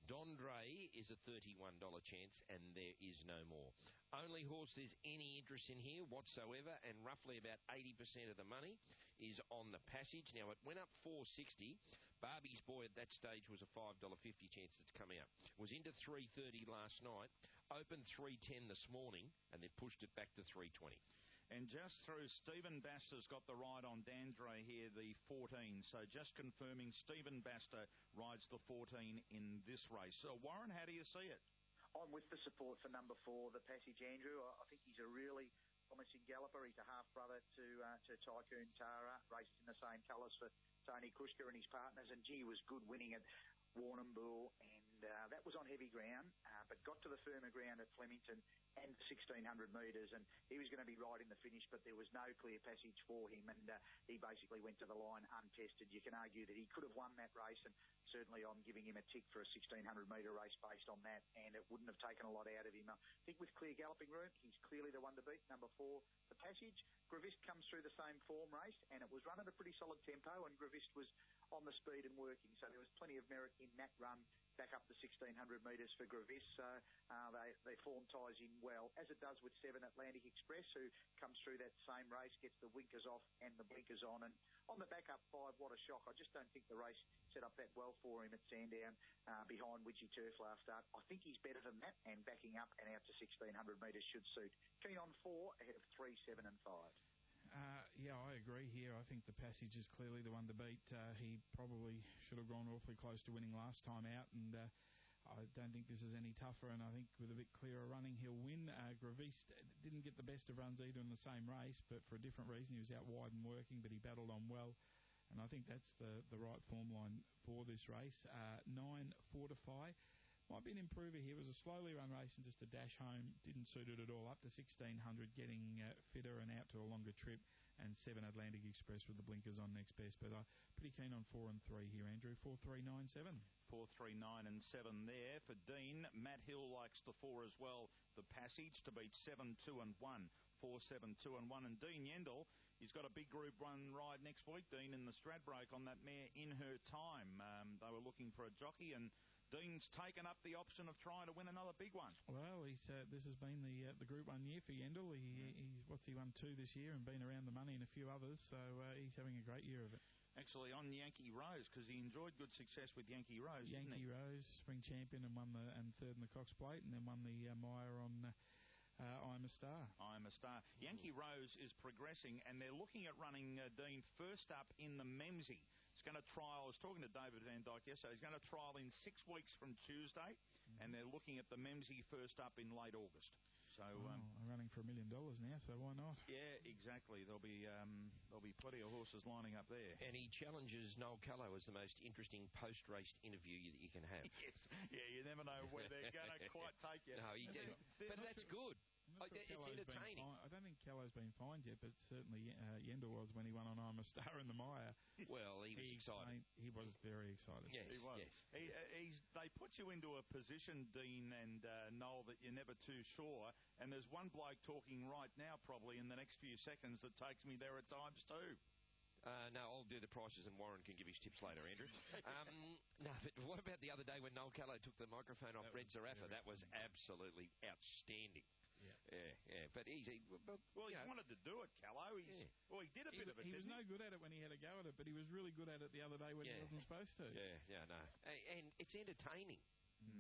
Dondre is a thirty-one dollar chance, and there is no more. Only horse there's any interest in here whatsoever, and roughly about eighty percent of the money is on the Passage. Now, it went up four sixty. Barbie's Boy at that stage was a five dollars fifty chance that's come out. Was into three thirty last night, opened three ten this morning, and they pushed it back to three twenty. And just through, Stephen Baster's got the ride on Dandre here, the fourteen. So just confirming Stephen Baster rides the fourteen in this race. So, Warren, how do you see it? I'm with the support for number four, the Passage, Andrew. I think he's a really promising galloper. He's a half-brother to uh, to Tycoon Tara. Races in the same colours for Tony Kushka and his partners. And, gee, was good winning at Warrnambool. And uh, that was on heavy ground, uh, but got to the firmer ground at Flemington and sixteen hundred metres, and he was going to be right in the finish, but there was no clear passage for him, and uh, he basically went to the line untested. You can argue that he could have won that race, and certainly I'm giving him a tick for a sixteen hundred metre race based on that, and it wouldn't have taken a lot out of him. I think with clear galloping room, he's clearly the one to beat. Number four, the Passage. Gravist comes through the same form race, and it was run at a pretty solid tempo, and Gravist was on the speed and working, so there was plenty of merit in that run back up to sixteen hundred metres for Gravist. So uh, they, they form ties in well, as it does with seven Atlantic Express, who comes through that same race, gets the winkers off and the blinkers on. And on the back up five, What a Shock. I just don't think the race set up that well for him at Sandown uh, behind Widgie Turf last start. I think he's better than that, and backing up and out to sixteen hundred metres should suit. Keen on four ahead of three, seven and five. Uh, yeah, I agree here. I think the Passage is clearly the one to beat. Uh, he probably should have gone awfully close to winning last time out, and uh, I don't think this is any tougher, and I think with a bit clearer running, he'll win. Uh, Gravist didn't get the best of runs either in the same race, but for a different reason. He was out wide and working, but he battled on well, and I think that's the, the right form line for this race. Uh, nine, Fortify. Might be an improver here. It was a slowly run race and just a dash home. Didn't suit it at all. Up to sixteen hundred, getting uh, fitter and out to a longer trip. And seven Atlantic Express with the blinkers on next best. But I'm uh, pretty keen on four and three here, Andrew. Four, three, nine, seven. Four, three, nine and seven there for Dean. Matt Hill likes the four as well. The Passage to beat seven, two and one. Four, seven, two and one. And Dean Yendall, he's got a big Group one ride next week, Dean, in the Stradbroke on that mare In Her Time. Um, they were looking for a jockey, and Dean's taken up the option of trying to win another big one. Well, he's uh, this has been the uh, the Group One year for Yendall. He, mm. he's what's he won two this year and been around the money in a few others. So uh, he's having a great year of it. Actually, on Yankee Rose, because he enjoyed good success with Yankee Rose. Yankee didn't he? Rose, spring champion, and won the and third in the Cox Plate, and then won the uh, Myer on. Uh, Uh, I'm a Star. I'm a Star. Yankee Rose is progressing, and they're looking at running uh, Dean first up in the Memsie. It's going to trial, I was talking to David Van Dyke yesterday, he's going to trial in six weeks from Tuesday, mm-hmm. and they're looking at the Memsie first up in late August. So oh, um, I'm running for a million dollars now, so why not? Yeah, exactly. There'll be um, there'll be plenty of horses lining up there. And he challenges Noel Callow as the most interesting post-race interview that you can have. Yes, yeah, you never know where they're going to quite take you. No, he did, but that's good. Oh, sure it's entertaining. I don't think Callow's been fined yet, but certainly uh, Yendall was when he won on I'm a Star in the Myer. Well, he was he excited. He was very excited. Yes, he was. Yes. He, uh, he's, they put you into a position, Dean and uh, Noel, that you're never too sure. And there's one bloke talking right now, probably in the next few seconds, that takes me there at times too. Uh, no, I'll do the prices, and Warren can give his tips later, Andrew. Um, no, but what about the other day when Noel Callow took the microphone off Red Zarafa? That was absolutely outstanding. Yeah, yeah, yeah. But he's he, well, well, he know. wanted to do it, Callow. He's, yeah. Well, he did a he, bit of it. He was he? no good at it when he had a go at it, but he was really good at it the other day when yeah. he wasn't supposed to. Yeah, yeah, no, and, and it's entertaining. Mm.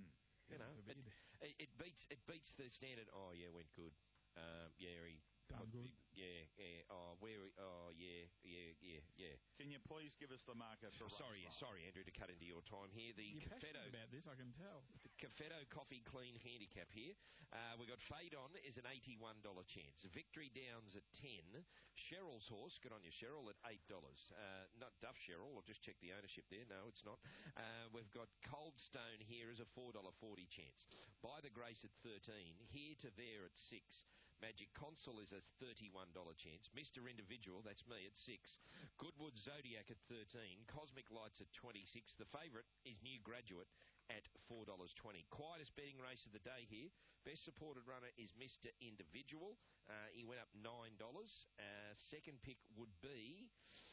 You know, it, it, it beats it beats the standard. Oh yeah, went good. Um, yeah, he done good. Yeah, yeah. Oh, where? He, oh, yeah, yeah, yeah, yeah. Can you please give us the marker for? Sorry, race sorry, Andrew, to cut into your time here. The You're Confetto about this, I can tell. The Confetto Coffee Clean Handicap here. Uh, we got Fade On is an eighty-one dollar chance. Victory Downs at ten. Cheryl's Horse, good on you, Cheryl, at eight dollars. Uh, not Duff Cheryl. I'll just check the ownership there. No, it's not. Uh, we've got Cold Stone here as a four dollar forty chance. By the Grace at thirteen. Here to There at six. Magic Consul is a thirty-one dollar chance. Mister Individual, that's me, at six. Goodwood Zodiac at thirteen. Cosmic Lights at twenty-six. The favourite is New Graduate at four dollars twenty. Quietest betting race of the day here. Best supported runner is Mister Individual. Uh, he went up nine dollars. Uh, second pick would be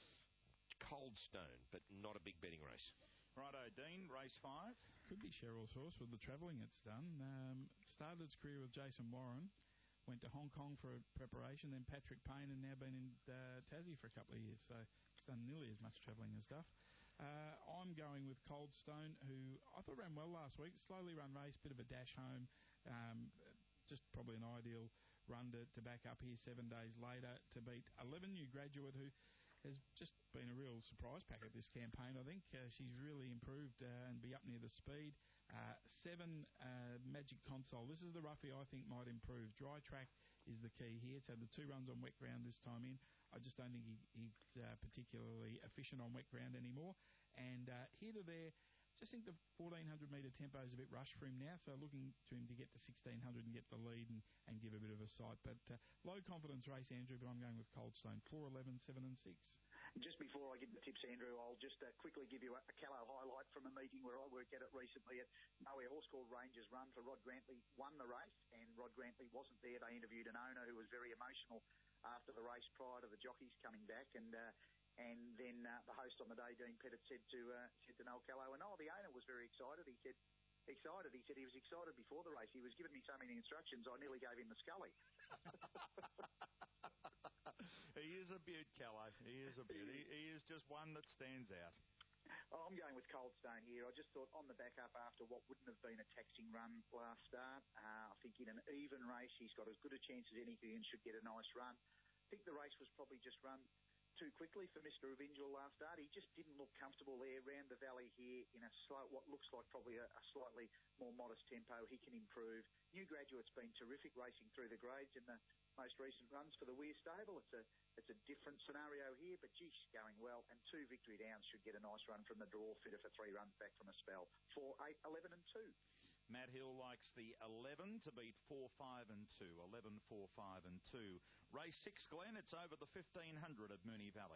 Cold Stone, but not a big betting race. Righto, Dean, race five. Could be Cheryl's Horse with the travelling it's done. Um, started its career with Jason Warren. Went to Hong Kong for preparation, then Patrick Payne, and now been in uh, Tassie for a couple of years. So it's done nearly as much travelling as Duff. Uh, I'm going with Cold Stone, who I thought ran well last week. Slowly run race, bit of a dash home. Um, just probably an ideal run to, to back up here seven days later to beat eleven New Graduate, who has just been a real surprise pack at this campaign, I think. Uh, she's really improved uh, and be up near the speed. Uh, seven, uh, Magic Console. This is the roughie I think might improve. Dry track is the key here. It's had the two runs on wet ground this time in. I just don't think he, he's uh, particularly efficient on wet ground anymore. And uh, here to there, just think the fourteen hundred metre tempo is a bit rushed for him now, so looking to him to get to sixteen hundred and get the lead and, and give a bit of a sight. But uh, low confidence race, Andrew, but I'm going with Cold Stone, four, eleven, seven and six. Just before I give the tips, Andrew, I'll just uh, quickly give you a, a Callow highlight from a meeting where I worked at it recently. At Nowhere Horse called Rangers Run for Rod Grantley won the race, and Rod Grantley wasn't there. They interviewed an owner who was very emotional after the race prior to the jockeys coming back, and uh, and then uh, the host on the day, Dean Pettit, said to uh, said to Noel Callow, and oh, the owner was very excited. He said, excited. He said he was excited before the race. He was giving me so many instructions, I nearly gave him the Scully. He is a beaut, Callow. He is a beaut. He, he is just one that stands out. Oh, I'm going with Cold Stone here. I just thought on the back up after what wouldn't have been a taxing run last start, uh, I think in an even race he's got as good a chance as anything and should get a nice run. I think the race was probably just run too quickly for Mister Eventual last start. He just didn't look comfortable there round the valley here in a slow, what looks like probably a, a slightly more modest tempo. He can improve. New Graduate's been terrific racing through the grades in the most recent runs for the Weir stable. It's a it's a different scenario here, but gee, she's going well. And two Victory Downs should get a nice run from the draw, fitter for three runs back from a spell. Four, eight, eleven and two. Matt Hill likes the eleven to beat four, five and two. eleven, four, five and two. Race six, Glenn, it's over the fifteen hundred at Moonee Valley.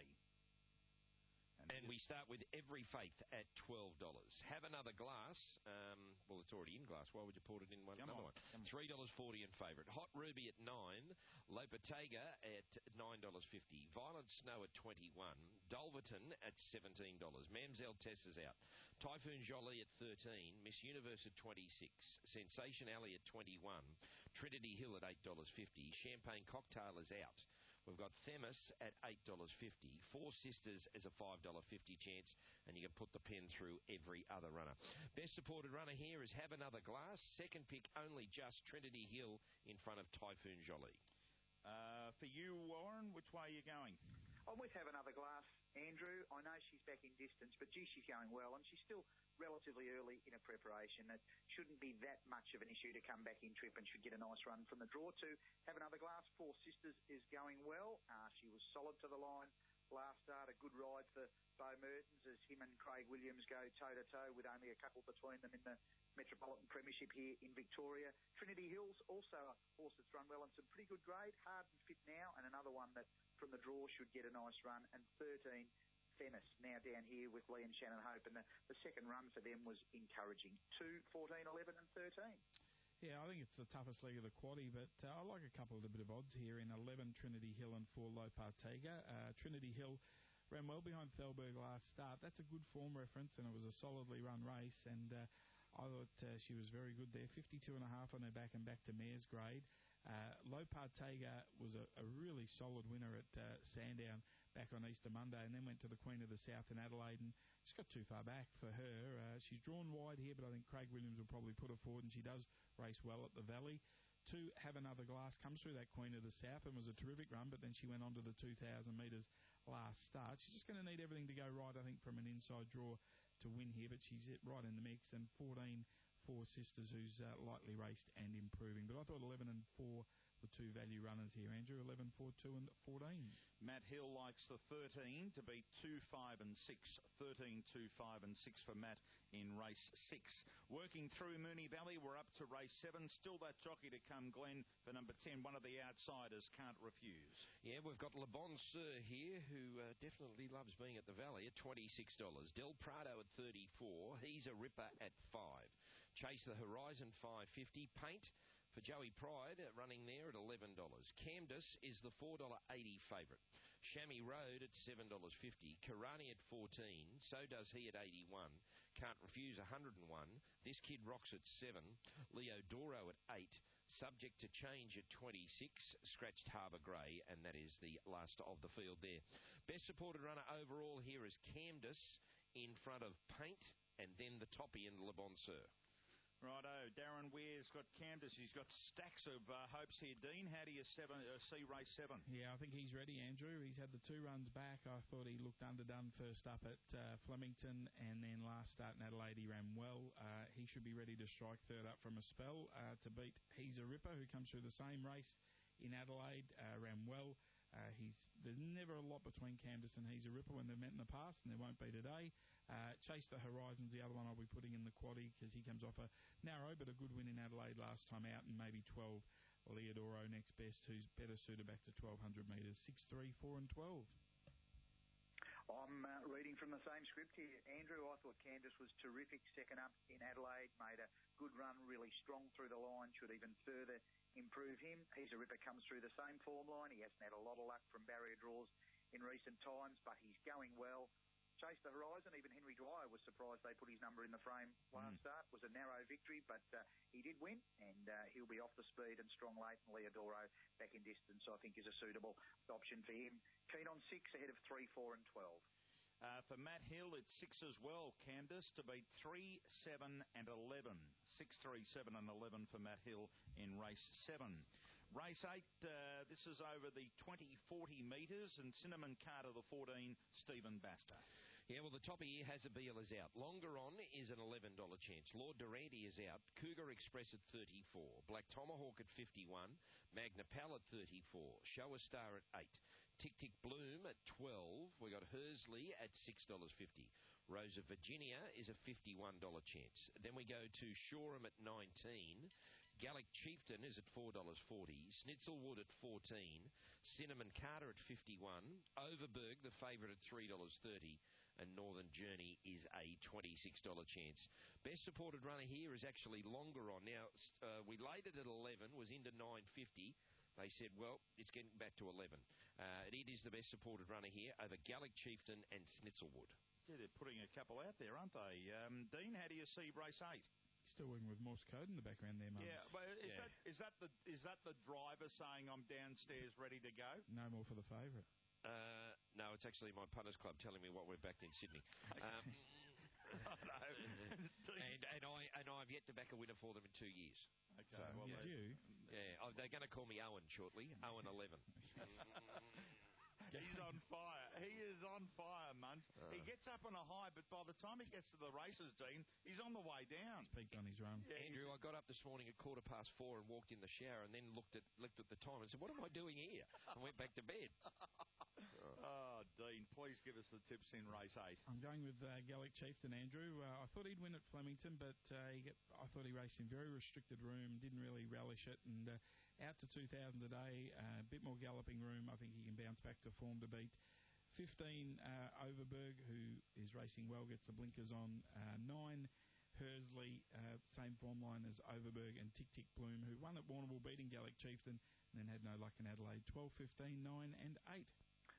And we start with Every Faith at twelve dollars. Have Another Glass. Um, well, it's already in glass. Why would you pour it in one? Come another on, one? three dollars forty in favourite. Hot Ruby at nine dollars. Lopatega at nine dollars fifty. Violent Snow at twenty-one dollars. Dulverton at seventeen dollars. Mamselle Tess is out. Typhoon Jolie at thirteen dollars. Miss Universe at twenty-six dollars. Sensation Alley at twenty-one dollars. Trinity Hill at eight dollars fifty. Champagne Cocktail is out. We've got Themis at eight dollars fifty. Four Sisters is a five dollars fifty chance, and you can put the pen through every other runner. Best supported runner here is Have Another Glass. Second pick only just Trinity Hill in front of Typhoon Jolie. Uh, for you, Warren, which way are you going? I'm with Have Another Glass, Andrew. I know she's back in distance, but gee, she's going well, and she's still relatively early in her preparation. It shouldn't be that much of an issue to come back in trip and should get a nice run from the draw to Have Another Glass. Four Sisters is going well. Uh, she was solid to the line last start. A good ride for Bo Mertens as him and Craig Williams go toe-to-toe with only a couple between them in the Metropolitan Premiership here in Victoria. Trinity Hills, also a horse that's run well and some pretty good grade. Hard and Fit now, and another one that from the draw should get a nice run. And thirteen, Themis, now down here with Lee and Shannon Hope. And the, the second run for them was encouraging. two, fourteen, eleven and thirteen. Yeah, I think it's the toughest leg of the quaddie, but uh, I like a couple of the bit of odds here in eleven, Trinity Hill and four, Lopatega. Uh, Trinity Hill ran well behind Thalberg last start. That's a good form reference, and it was a solidly run race, and uh, I thought uh, she was very good there. fifty-two and a half on her back and back to mare's grade. Uh, Lopartega was a, a really solid winner at uh, Sandown back on Easter Monday, and then went to the Queen of the South in Adelaide, and she's got too far back for her. Uh, she's drawn wide here, but I think Craig Williams will probably put her forward, and she does race well at the Valley. Two, Have Another Glass comes through that Queen of the South and was a terrific run, but then she went on to the two thousand metres last start. She's just going to need everything to go right, I think, from an inside draw to win here, but she's right in the mix. And fourteen, Four Sisters, who's uh, lightly raced and improving. But I thought eleven and four were two value runners here, Andrew. eleven, four, two and fourteen. Matt Hill likes the thirteen to beat two, five and six. thirteen, two, five and six for Matt in race six. Working through Moonee Valley, we're up to race seven. Still that jockey to come, Glenn, for number ten. One of the outsiders, Can't Refuse. Yeah, we've got Le Bon Sir here, who uh, definitely loves being at the Valley at twenty-six dollars. Del Prado at thirty-four. He's a ripper at five. Chase the Horizon, five fifty. Paint for Joey Pride, uh, running there at eleven dollars. Camdus is the four dollars eighty favourite. Chamois Road at seven dollars fifty. Karani at fourteen. So does he at eighty-one. Can't Refuse, one hundred one. This Kid Rocks at seven. Leo Doro at eight. Subject to Change at twenty-six. Scratched Harbour Grey, and that is the last of the field there. Best supported runner overall here is Camdus in front of Paint, and then the toppy in Le Bon Sir. Righto, Darren Weir's got Camdus. He's got stacks of uh, hopes here. Dean, how do you seven, uh, see race seven? Yeah, I think he's ready, Andrew. He's had the two runs back. I thought he looked underdone first up at uh, Flemington, and then last start in Adelaide he ran well. Uh, he should be ready to strike third up from a spell uh, to beat He's a Ripper, who comes through the same race in Adelaide, uh, ran well. Uh, he's There's never a lot between Camdus and He's a Ripper when they've met in the past, and there won't be today. Uh, Chase the Horizon's the other one I'll be putting in the quaddie because he comes off a narrow but a good win in Adelaide last time out, and maybe twelve. Leodoro next best, who's better suited back to twelve hundred metres. six, three, four and twelve. I'm uh, reading from the same script here. Andrew, I thought Camdus was terrific second up in Adelaide, made a good run, really strong through the line, should even further improve him. He's a Ripper comes through the same form line. He hasn't had a lot of luck from barrier draws in recent times, but he's going well. Chase the Horizon, even Henry Dwyer was surprised they put his number in the frame last mm. start. It was a narrow victory, but uh, he did win, and uh, he'll be off the speed and strong late. And Leodoro back in distance, I think, is a suitable option for him. Keen on six ahead of three, four and twelve. Uh, for Matt Hill, it's six as well, Camdus, to beat three, seven and eleven. six, three, seven and eleven for Matt Hill in race seven. Race eight, uh, this is over the twenty, forty metres, and Cinnamon Carter, the fourteen, Stephen Baster. Yeah, well, the toppy here has a Beal is out. Longer On is an eleven dollars chance. Lord Durante is out. Cougar Express at thirty-four. Black Tomahawk at fifty-one. Magna Pal at thirty-four. Show a Star at eight. Tick Tick Bloom at twelve. We got Hersley at six dollars fifty. Rose of Virginia is a fifty-one dollars chance. Then we go to Shoreham at nineteen. Gallic Chieftain is at four dollars forty. Schnitzelwood at fourteen. Cinnamon Carter at fifty-one. Overberg, the favourite, at three dollars thirty. And Northern Journey is a twenty-six dollars chance. Best supported runner here is actually Longer On. Now, uh, we laid it at eleven, was into nine fifty. They said, well, it's getting back to eleven. Uh, it is the best supported runner here over Gallic Chieftain and Schnitzelwood. Yeah, they're putting a couple out there, aren't they? Um, Dean, how do you see race eight? Still working with Morse code in the background there, Mums. Yeah, but is yeah. that is that the is that the driver saying I'm downstairs ready to go? No more for the favourite. Uh, no, it's actually my punters club telling me what we're backed in Sydney. Okay. Um, oh, no. and, and I and I've yet to back a winner for them in two years. Okay, so, well, you they, do. Yeah, oh, they're going to call me Owen shortly. Owen eleven. He's on fire. He is on fire, Muns. Uh. He gets up on a high, but by the time he gets to the races, Dean, he's on the way down. He's peaked on his run. Yeah, Andrew, I got up this morning at quarter past four and walked in the shower and then looked at looked at the time and said, what am I doing here? And went back to bed. Oh, Dean, please give us the tips in race eight. I'm going with uh, Gallic Chieftain, Andrew. Uh, I thought he'd win at Flemington, but uh, he get, I thought he raced in very restricted room, didn't really relish it, and uh, out to two thousand today, a uh, bit more galloping room. I think he can bounce back to form to beat fifteen, uh, Overberg, who is racing well, gets the blinkers on. Uh, nine, Hersley, uh, same form line as Overberg, and Tick Tick Bloom, who won at Warrnambool, beating Gallic Chieftain, and then had no luck in Adelaide. twelve, fifteen, nine and eight.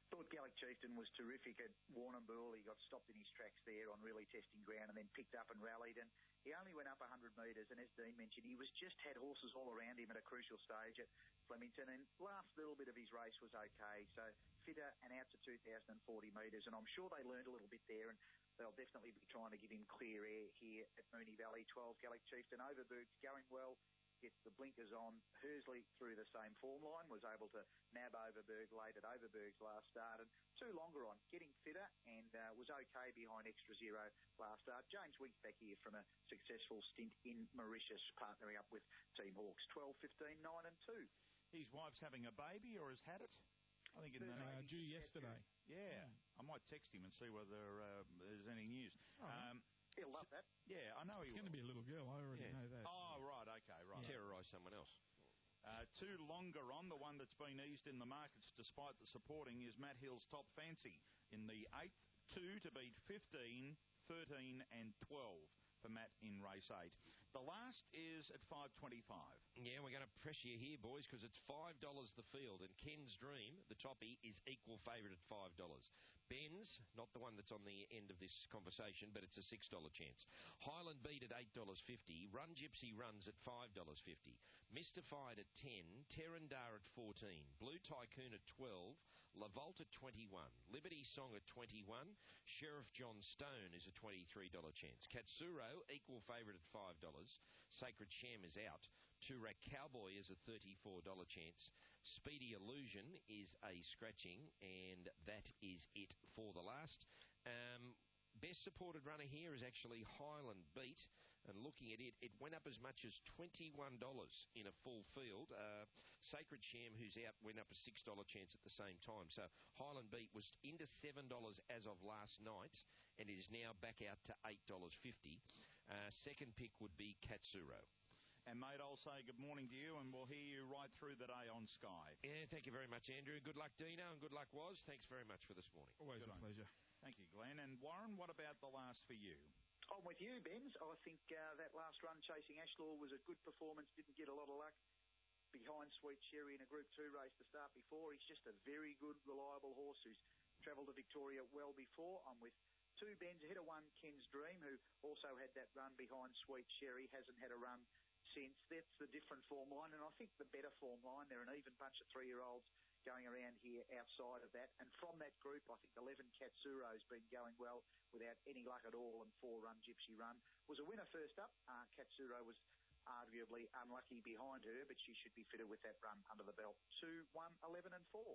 Thought Gallic Chieftain was terrific at Warrnambool. He got stopped in his tracks there on really testing ground and then picked up and rallied. And he only went up one hundred metres. And as Dean mentioned, he was just had horses all around him at a crucial stage at Flemington. And last little bit of his race was okay. So fitter and out to two thousand forty metres. And I'm sure they learned a little bit there. And they'll definitely be trying to give him clear air here at Moonee Valley. twelve Gallic Chieftain. Overberg's going well. Gets the blinkers on. Hersley through the same form line, was able to nab Overberg late at Overberg's last start, and two longer on, getting fitter, and uh, was okay behind Extra Zero last start. James Weeks back here from a successful stint in Mauritius, partnering up with Team Hawkes. twelve, fifteen, nine and two. His wife's having a baby or has had it? I think in the uh, due yesterday. Yeah, I might text him and see whether uh, there's any news. Oh. Um, He'll love that. Yeah, I know he It's will. going to be a little girl. I already Yeah. know that. Oh, right, okay, right. Terrorise someone else. Uh, two longer on. The one that's been eased in the markets despite the supporting is Matt Hill's Top Fancy in the eighth, two to beat fifteen, thirteen and twelve for Matt in race eight. The last is at five twenty-five. Yeah, we're going to pressure you here, boys, because it's five dollars the field, and Ken's Dream, the toppy, is equal favourite at five dollars. Ben's, not the one that's on the end of this conversation, but it's a six dollars chance. Highland Beat at eight dollars fifty. Run Gypsy Runs at five dollars fifty. Mystified at ten. Terrandar at fourteen. Blue Tycoon at twelve. La Volt at twenty-one. Liberty Song at twenty-one. Sheriff John Stone is a twenty-three dollars chance. Katsuro, equal favourite at five dollars. Sacred Sham is out. Turak Cowboy is a thirty-four dollars chance. Speedy Illusion is a scratching, and that is it for the last. Um, best supported runner here is actually Highland Beat, and looking at it, it went up as much as twenty-one dollars in a full field. Uh, Sacred Sham, who's out, went up a six dollars chance at the same time. So Highland Beat was into seven dollars as of last night, and it is now back out to eight dollars fifty. Uh, second pick would be Katsuro. And, mate, I'll say good morning to you, and we'll hear you right through the day on Sky. Yeah, thank you very much, Andrew. Good luck, Dino, and good luck, Woz. Thanks very much for this morning. Always Good a one. pleasure. Thank you, Glenn. And, Warren, what about the last for you? I'm with you, Benz. I think uh, that last run chasing Ashlaw was a good performance. Didn't get a lot of luck behind Sweet Cherry in a Group two race to start before. He's just a very good, reliable horse who's travelled to Victoria well before. I'm with two, Benz, ahead of one, Ken's Dream, who also had that run behind Sweet Cherry, hasn't had a run since. That's the different form line, and I think the better form line. They're an even bunch of three-year-olds going around here outside of that. And from that group, I think eleven Katsuro's been going well without any luck at all, and four Run Gypsy Run was a winner first up. Uh, Katsuro was arguably unlucky behind her, but she should be fitted with that run under the belt. Two, one, eleven and four.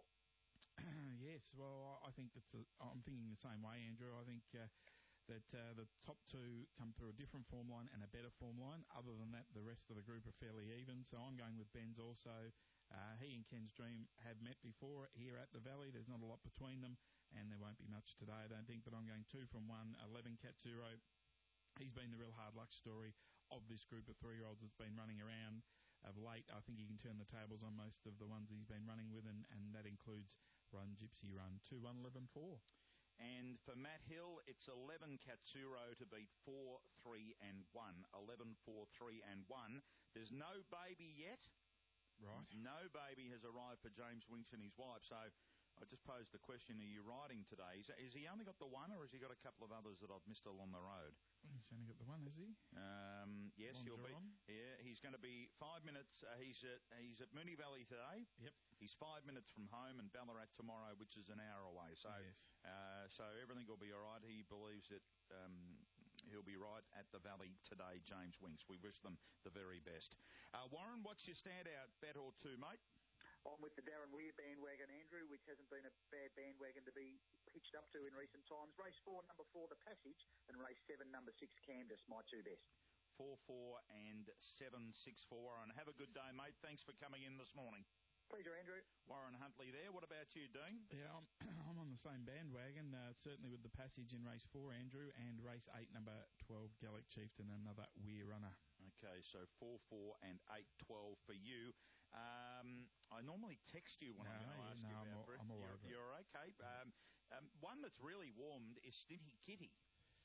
Yes, well, I think that's a, I'm thinking the same way, Andrew. I think uh, that uh, the top two come through a different form line and a better form line. Other than that, the rest of the group are fairly even, so I'm going with Ben's also. Uh, he and Ken's Dream have met before here at the Valley. There's not a lot between them, and there won't be much today, I don't think, but I'm going two from one, eleven Katsuro. He's been the real hard luck story of this group of three-year-olds that's been running around of late. I think he can turn the tables on most of the ones he's been running with, and, and that includes Run Gypsy Run. two, one, eleven, four. And for Matt Hill, it's eleven Katsuro to beat four, three and one. eleven, four, three and one. There's no baby yet. Right. No baby has arrived for James Winks and his wife. So I just posed the question, are you riding today? Is, is he only got the one, or has he got a couple of others that I've missed along the road? He's only got the one, has he? Um, yes, he'll be. On. Yeah, he's going to be five minutes. Uh, he's at he's at Moonee Valley today. Yep. He's five minutes from home, and Ballarat tomorrow, which is an hour away. So, yes. uh, so everything will be all right. He believes that um, he'll be right at the Valley today. James Winks. We wish them the very best. Uh, Warren, what's your standout bet or two, mate? I'm with the Darren Weir bandwagon, Andrew, which hasn't been a bad bandwagon to be hitched up to in recent times. Race four, number four, The Passage, and race seven, number six, Canvas, my two best. Four, four, and seven, six, four. And have a good day, mate. Thanks for coming in this morning. Pleasure, Andrew. Warren Huntley there. What about you, Dean? Yeah, I'm, I'm on the same bandwagon, uh, certainly with The Passage in race four, Andrew, and race eight, number twelve, Gallic Chieftain, another Weir runner. Okay, so four, four, and eight, twelve for you. Um, I normally text you when no, I'm going to ask no, you I'm about all, Brit. I'm all you're, over you're okay. Um, um, one that's really warmed is Stinty Kitty.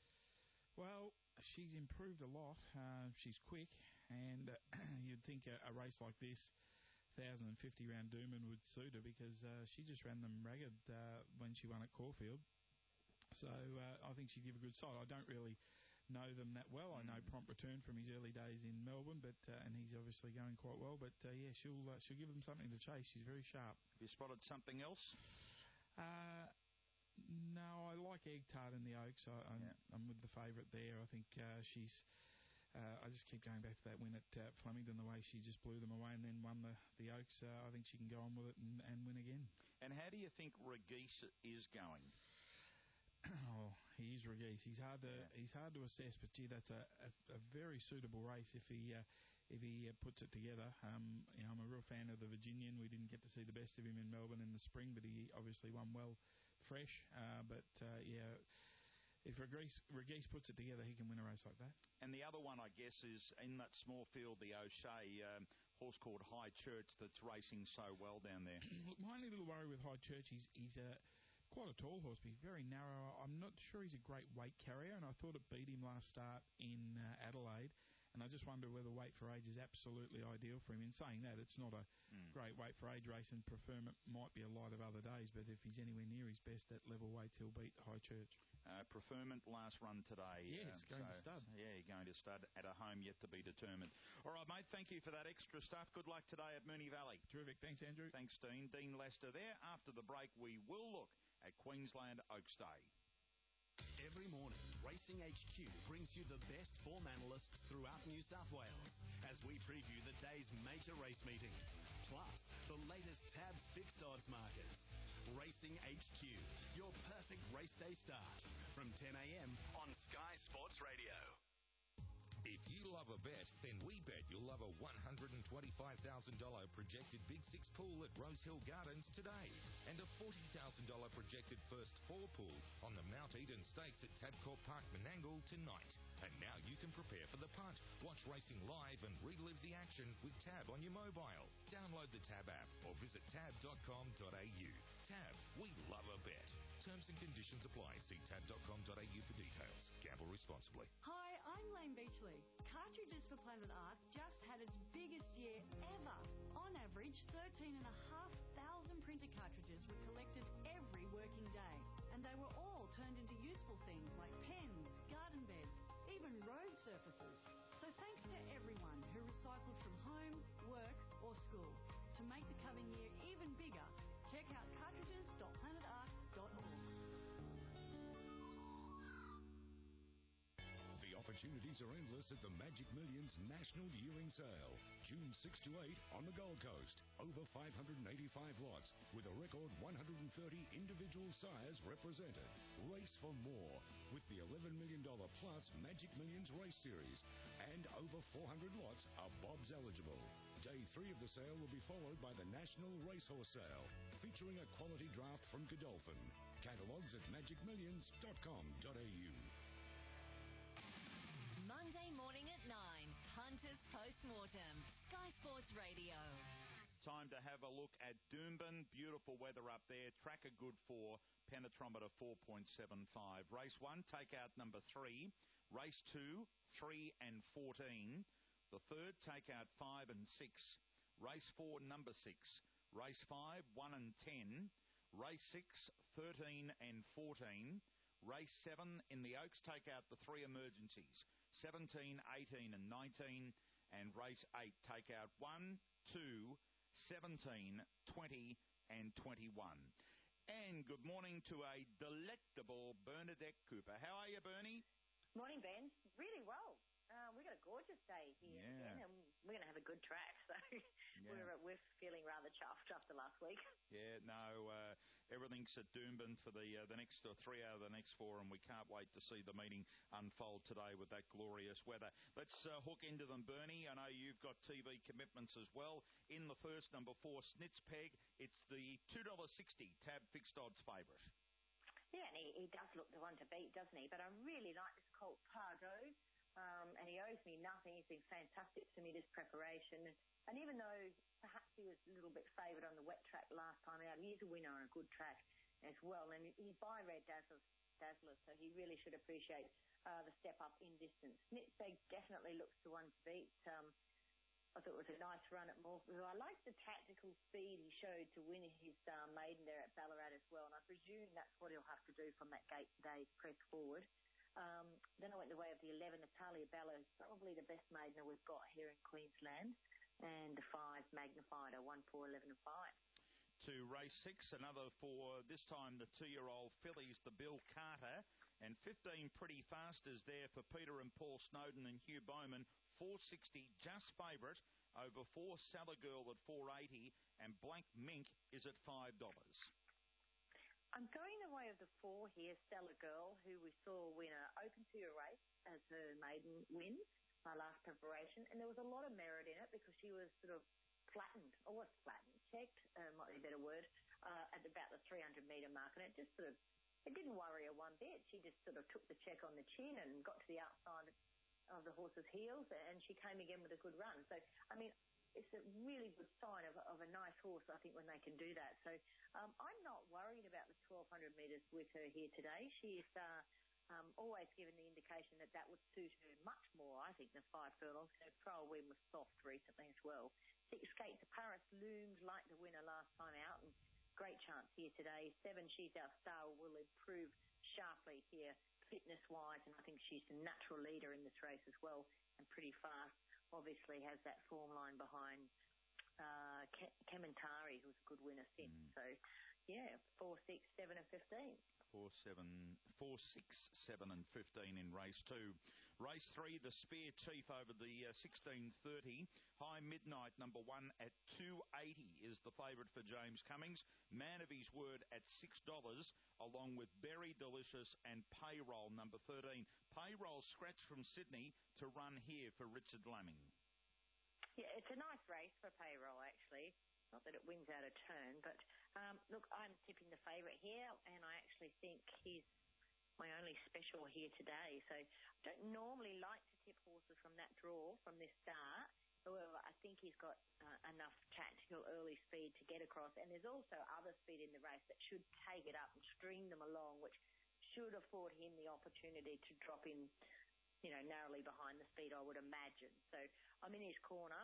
Well, she's improved a lot. Uh, she's quick, and uh, you'd think a, a race like this, thousand fifty round Doomben would suit her because uh, she just ran them ragged uh, when she won at Caulfield. So uh, I think she'd give a good side. I don't really know them that well. I know Prompt Return from his early days in Melbourne, but uh, and he's obviously going quite well. But uh, yeah, she'll uh, she'll give them something to chase. She's very sharp. Have you spotted something else? Uh, no, I like Egg Tart in the Oaks. I, I'm, yeah. I'm with the favourite there. I think uh, she's. Uh, I just keep going back to that win at uh, Flemington, the way she just blew them away and then won the, the Oaks. Uh, I think she can go on with it and, and win again. And how do you think Regis is going? Oh, he is Regis. He's hard to yeah. he's hard to assess, but gee, that's a, a, a very suitable race if he uh, if he uh, puts it together. Um, you know, I'm a real fan of the Virginian. We didn't get to see the best of him in Melbourne in the spring, but he obviously won well, fresh. Uh, but uh, yeah. If Regis, Regis puts it together, he can win a race like that. And the other one, I guess, is in that small field, the O'Shea um, horse called High Church that's racing so well down there. Look, my only little worry with High Church, he's, he's a, quite a tall horse, but he's very narrow. I'm not sure he's a great weight carrier, and I thought it beat him last start in uh, Adelaide. And I just wonder whether Weight for Age is absolutely ideal for him. In saying that, it's not a mm. great Weight for Age race, and Preferment might be a light of other days, but if he's anywhere near his best at level weights, he'll beat High Church. Uh, Preferment last run today. Yes, um, going so, to stud. Yeah, going to stud at a home yet to be determined. All right, mate, thank you for that extra stuff. Good luck today at Moonee Valley. Terrific. Thanks, Andrew. Thanks, Dean. Dean Lester there. After the break, we will look at Queensland Oaks Day. Every morning, Racing H Q brings you the best form analysts throughout New South Wales as we preview the day's major race meeting, plus the latest Tab fixed odds markets. Racing H Q, your perfect race day start from ten a.m. on Sky Sports Radio. If you love a bet, then we bet you'll love a one hundred twenty-five thousand dollars projected Big Six pool at Rosehill Gardens today, and a forty thousand dollars projected First Four pool on the Mount Eden Stakes at Tabcorp Park, Menangle tonight. And now you can prepare for the punt, watch racing live and relive the action with Tab on your mobile. Download the Tab app or visit tab dot com dot a u. Tab, we love a bet. Terms and conditions apply. See tab dot com dot a u for details. Gamble responsibly. Hi, I'm Lane Beachley. Cartridges for Planet Art just had its biggest year ever. On average, thirteen and a half thousand printer cartridges were collected every working day. And they were all turned into useful things like pens, garden beds, even road surfaces. So thanks to everyone who recycled from home, work or school. To make the coming year even bigger, check out cartridges dot planet art dot org. The opportunities are endless at the Magic Millions National Yearling Sale. June sixth to eighth on the Gold Coast. Over five hundred eighty-five lots with a record one hundred thirty individual sires represented. Race for more with the eleven million dollars plus Magic Millions Race Series. And over four hundred lots are Bob's eligible. Day three of the sale will be followed by the National Racehorse Sale, featuring a quality draft from Godolphin. Catalogues at magic millions dot com dot a u. Monday morning at nine, Hunters Postmortem, Sky Sports Radio. Time to have a look at Doomben. Beautiful weather up there. Tracker good for penetrometer four point seven five. Race one, take out number three. Race two, three and fourteen. The third, take out five and six. Race four, number six. Race five, one and ten. Race six, thirteen and fourteen. Race seven in the Oaks, take out the three emergencies. seventeen, eighteen and nineteen. And race eight, take out one, two, seventeen, twenty and twenty-one. And good morning to a delectable Bernadette Cooper. How are you, Bernie? Morning, Ben. Really well. Uh, we've got a gorgeous day here yeah. again, and we're going to have a good track, so yeah. we're uh, we're feeling rather chuffed after last week. Yeah, no, uh, everything's at Doomben for the uh, the next uh, three out of the next four, and we can't wait to see the meeting unfold today with that glorious weather. Let's uh, hook into them, Bernie. I know you've got T V commitments as well. In the first, number four, Snitzpeg, it's the two dollars sixty Tab fixed odds favourite. Yeah, and he, he does look the one to beat, doesn't he? But I really like this colt, Pardo. Um, and he owes me nothing. He's been fantastic to me this preparation. And even though perhaps he was a little bit favoured on the wet track last time out, he is a winner on a good track as well. And he's by Red Dazzler, Dazzler so he really should appreciate uh, the step up in distance. Snitzpeg definitely looks the one to beat. Um, I thought it was a nice run at Morpheville. I liked the tactical speed he showed to win his uh, maiden there at Ballarat as well, and I presume that's what he'll have to do from that gate today, press forward. Um, then I went the way of the eleven, Natalia Bella, who's probably the best maidener we've got here in Queensland, and the five, Magnifier, one, four, eleven and five. To race six, another for, this time, the two-year-old fillies, the Bill Carter, and fifteen Pretty Fast is there for Peter and Paul Snowden and Hugh Bowman. four sixty, just favourite, over four Sailor Girl at four eighty, and Black Mink is at five dollars. I'm going the way of the four here, Stella Girl, who we saw win an open two-year race as her maiden win, my last preparation, and there was a lot of merit in it because she was sort of flattened, or was flattened, checked, uh, might be a better word, uh, at about the three hundred metre mark, and it just sort of, it didn't worry her one bit. She just sort of took the check on the chin and got to the outside of the horse's heels, and she came again with a good run. So, I mean, it's a really good sign of, of a nice horse, I think, when they can do that. So um, I'm not worried about the twelve hundred metres with her here today. She's uh, um, always given the indication that that would suit her much more, I think, than five furlongs. Her trial win was soft recently as well. Six Skate to Paris loomed like the winner last time out, and great chance here today. Seven She's Our Star will improve sharply here, fitness-wise, and I think she's the natural leader in this race as well, and Pretty Fast. Obviously has that form line behind uh, Ke- Kementari, who's a good winner since. Mm. So, yeah, four, six, seven, and fifteen. Four, seven, four, six, seven, and fifteen in race two. Race three, the Spear Chief over the uh, sixteen thirty. High Midnight, number one at two eighty is the favourite for James Cummings. Man of His Word at six dollars, along with Berry Delicious and Payroll, number thirteen. Payroll scratched from Sydney to run here for Richard Lamming. Yeah, it's a nice race for Payroll, actually. Not that it wins out a turn, but um, look, I'm tipping the favourite here, and I actually think he's my only special here today. So I don't normally like to tip horses from that draw, from this start. However, I think he's got uh, enough tactical early speed to get across, and there's also other speed in the race that should take it up and string them along, which should afford him the opportunity to drop in, you know, narrowly behind the speed, I would imagine. So I'm in his corner.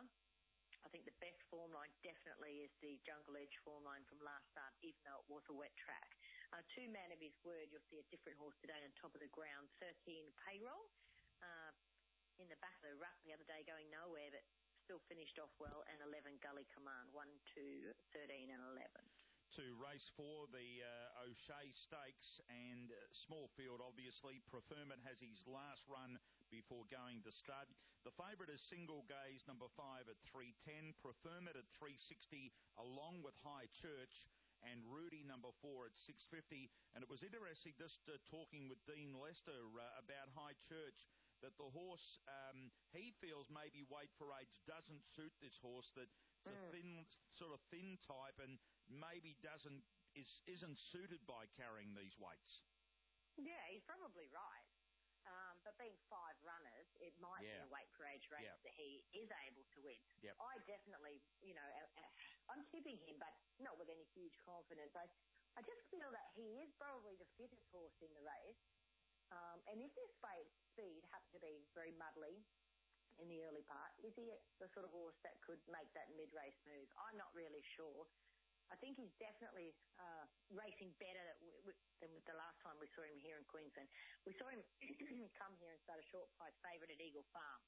I think the best form line definitely is the Jungle Edge form line from last start, even though it was a wet track. Uh, two Man of His Word, you'll see a different horse today on top of the ground. thirteen Payroll, uh, in the back of the ruck the other day going nowhere, but still finished off well, and eleven Gully Command, one, two, thirteen and eleven. To race four, the uh, O'Shea Stakes, and uh, small field, obviously. Preferment has his last run before going to stud. The favourite is Single Gaze, number five at three ten. Preferment at three sixty, along with High Church, and Rudy, number four, at six fifty. And it was interesting just uh, talking with Dean Lester uh, about High Church, that the horse, um, he feels maybe weight for age doesn't suit this horse, that it's a thin, sort of thin type, and maybe doesn't is, isn't suited by carrying these weights. Yeah, he's probably right. Um, but being five runners, it might yeah. be a weight for age race yeah. that he is able to win. Yep. I definitely, you know, I'm tipping him, but not with any huge confidence. I, I just feel that he is probably the fittest horse in the race. Um, and if this speed happened to be very muddly in the early part, is he the sort of horse that could make that mid-race move? I'm not really sure. I think he's definitely uh, racing better w- w- than the last time we saw him here in Queensland. We saw him come here and start a short price favourite at Eagle Farm.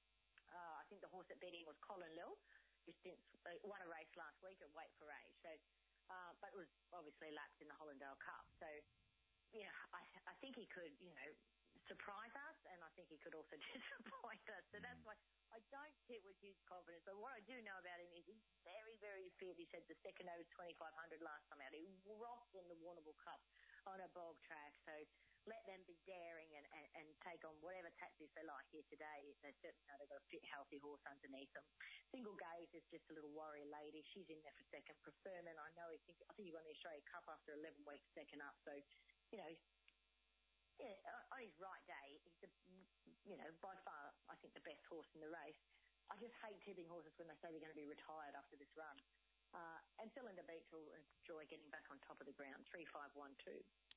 Uh, I think the horse that beat him was Colin Lill, who uh, won a race last week at Weight for Age. So, uh, but it was obviously lapped in the Hollandale Cup. So, you know, I, I think he could, you know, surprise us, and I think he could also disappoint us. So that's why I don't tip with huge confidence. But what I do know about him is he's very, very fit. He said the second over twenty-five hundred last time out. He rocked in the Warrnambool Cup on a bog track. So let them be daring and, and, and take on whatever tactics they like here today. They certainly know they've got a fit, healthy horse underneath them. Single Gaze is just a little warrior lady. She's in there for second. Preferment, I know he think, I think he won the Australia Cup after eleven weeks second up. So, you know, yeah, on his right day, he's, a, you know, by far, I think, the best horse in the race. I just hate tipping horses when they say they're going to be retired after this run. Uh, and Cylinder Beach will enjoy getting back on top of the ground, three five one two.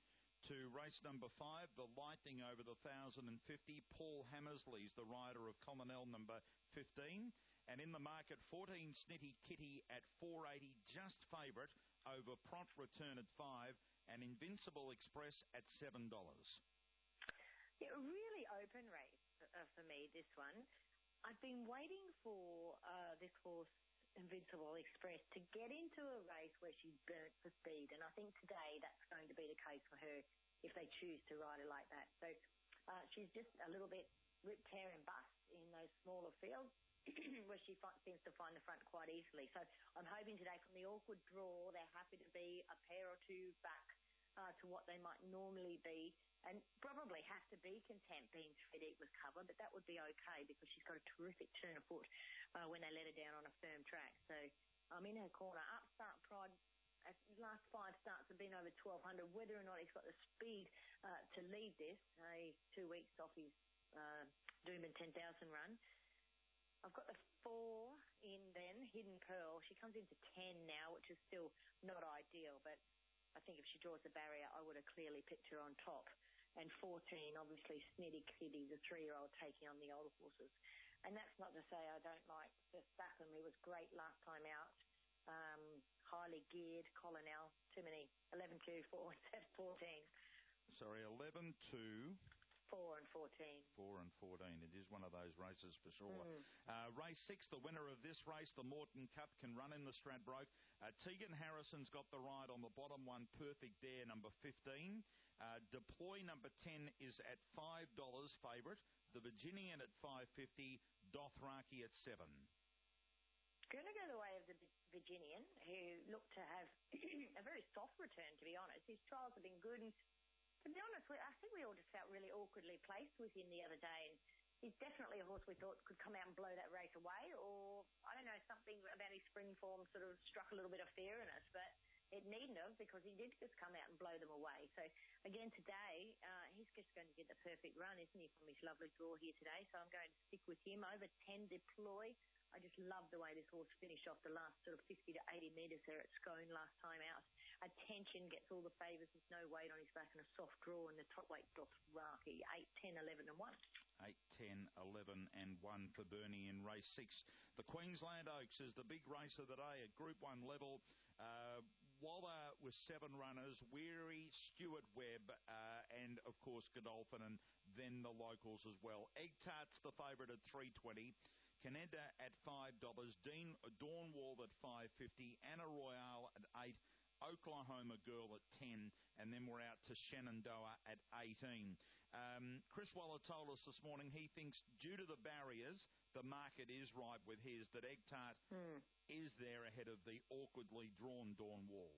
To race number five, the Lightning over the one thousand fifty. Paul Hammersley's the rider of Colonel number fifteen. And in the market, fourteen Snitty Kitty at four eighty, just favourite over Prompt Return at five, and Invincible Express at seven dollars. Yeah, a really open race uh, for me, this one. I've been waiting for uh, this horse, Invincible Express, to get into a race where she's burnt for speed, and I think today that's going to be the case for her if they choose to ride her like that. So uh, she's just a little bit rip, tear and bust in those smaller fields where she fi- seems to find the front quite easily. So I'm hoping today from the awkward draw, they're happy to be a pair or two back uh, to what they might normally be, and probably have to be content being three deep with cover, but that would be okay because she's got a terrific turn of foot uh, when they let her down on a firm track. So I'm in her corner. Upstart Pride, uh, last five starts have been over twelve hundred. Whether or not he's got the speed uh, to lead this, uh, two weeks off his uh, Doomben ten thousand run. I've got the four in then, Hidden Pearl. She comes into ten now, which is still not ideal, but I think if she draws the barrier, I would have clearly picked her on top. And fourteen, obviously, Snitty Kitty, the three-year-old, taking on the older horses. And that's not to say I don't like Verstappen. He was great last time out. Um, highly geared, Colonel, too many. eleven two, four, and fourteen. Sorry, eleven two. four and fourteen. four and fourteen. It is one of those races for sure. Mm. Uh, race six, the winner of this race, the Morton Cup, can run in the Stradbroke. Uh, Tegan Harrison's got the ride on the bottom one, Perfect Dare, number fifteen. Uh, Deploy, number ten, is at five dollars favourite. The Virginian at five fifty. Dothraki at seven. Going to go the way of the Virginian, who looked to have a very soft return, to be honest. His trials have been good, and to be honest, I think we all just felt really awkwardly placed with him the other day. And he's definitely a horse we thought could come out and blow that race away, or, I don't know, something about his spring form sort of struck a little bit of fear in us, but it needn't have, because he did just come out and blow them away. So, again, today, uh, he's just going to get the perfect run, isn't he, from his lovely draw here today. So I'm going to stick with him. Over ten, Deploy. I just love the way this horse finished off the last sort of fifty to eighty metres there at Scone last time out. Attention gets all the favours. There's no weight on his back and a soft draw, and the top weight Dothraki, eight, ten, eleven and one. eight, ten, eleven and one for Bernie in race six. The Queensland Oaks is the big race of the day at Group one level. Uh, Waller with seven runners, Weary, Stuart Webb, uh, and, of course, Godolphin, and then the locals as well. Egg Tart's the favourite at three twenty. Caneda at five dollars. Dean Dawnwall at five fifty. Anna Royale at eight. Oklahoma Girl at ten, and then we're out to Shenandoah at eighteen. Um, Chris Waller told us this morning he thinks due to the barriers, the market is right with his, that Egg Tart mm. is there ahead of the awkwardly drawn Dawnwall.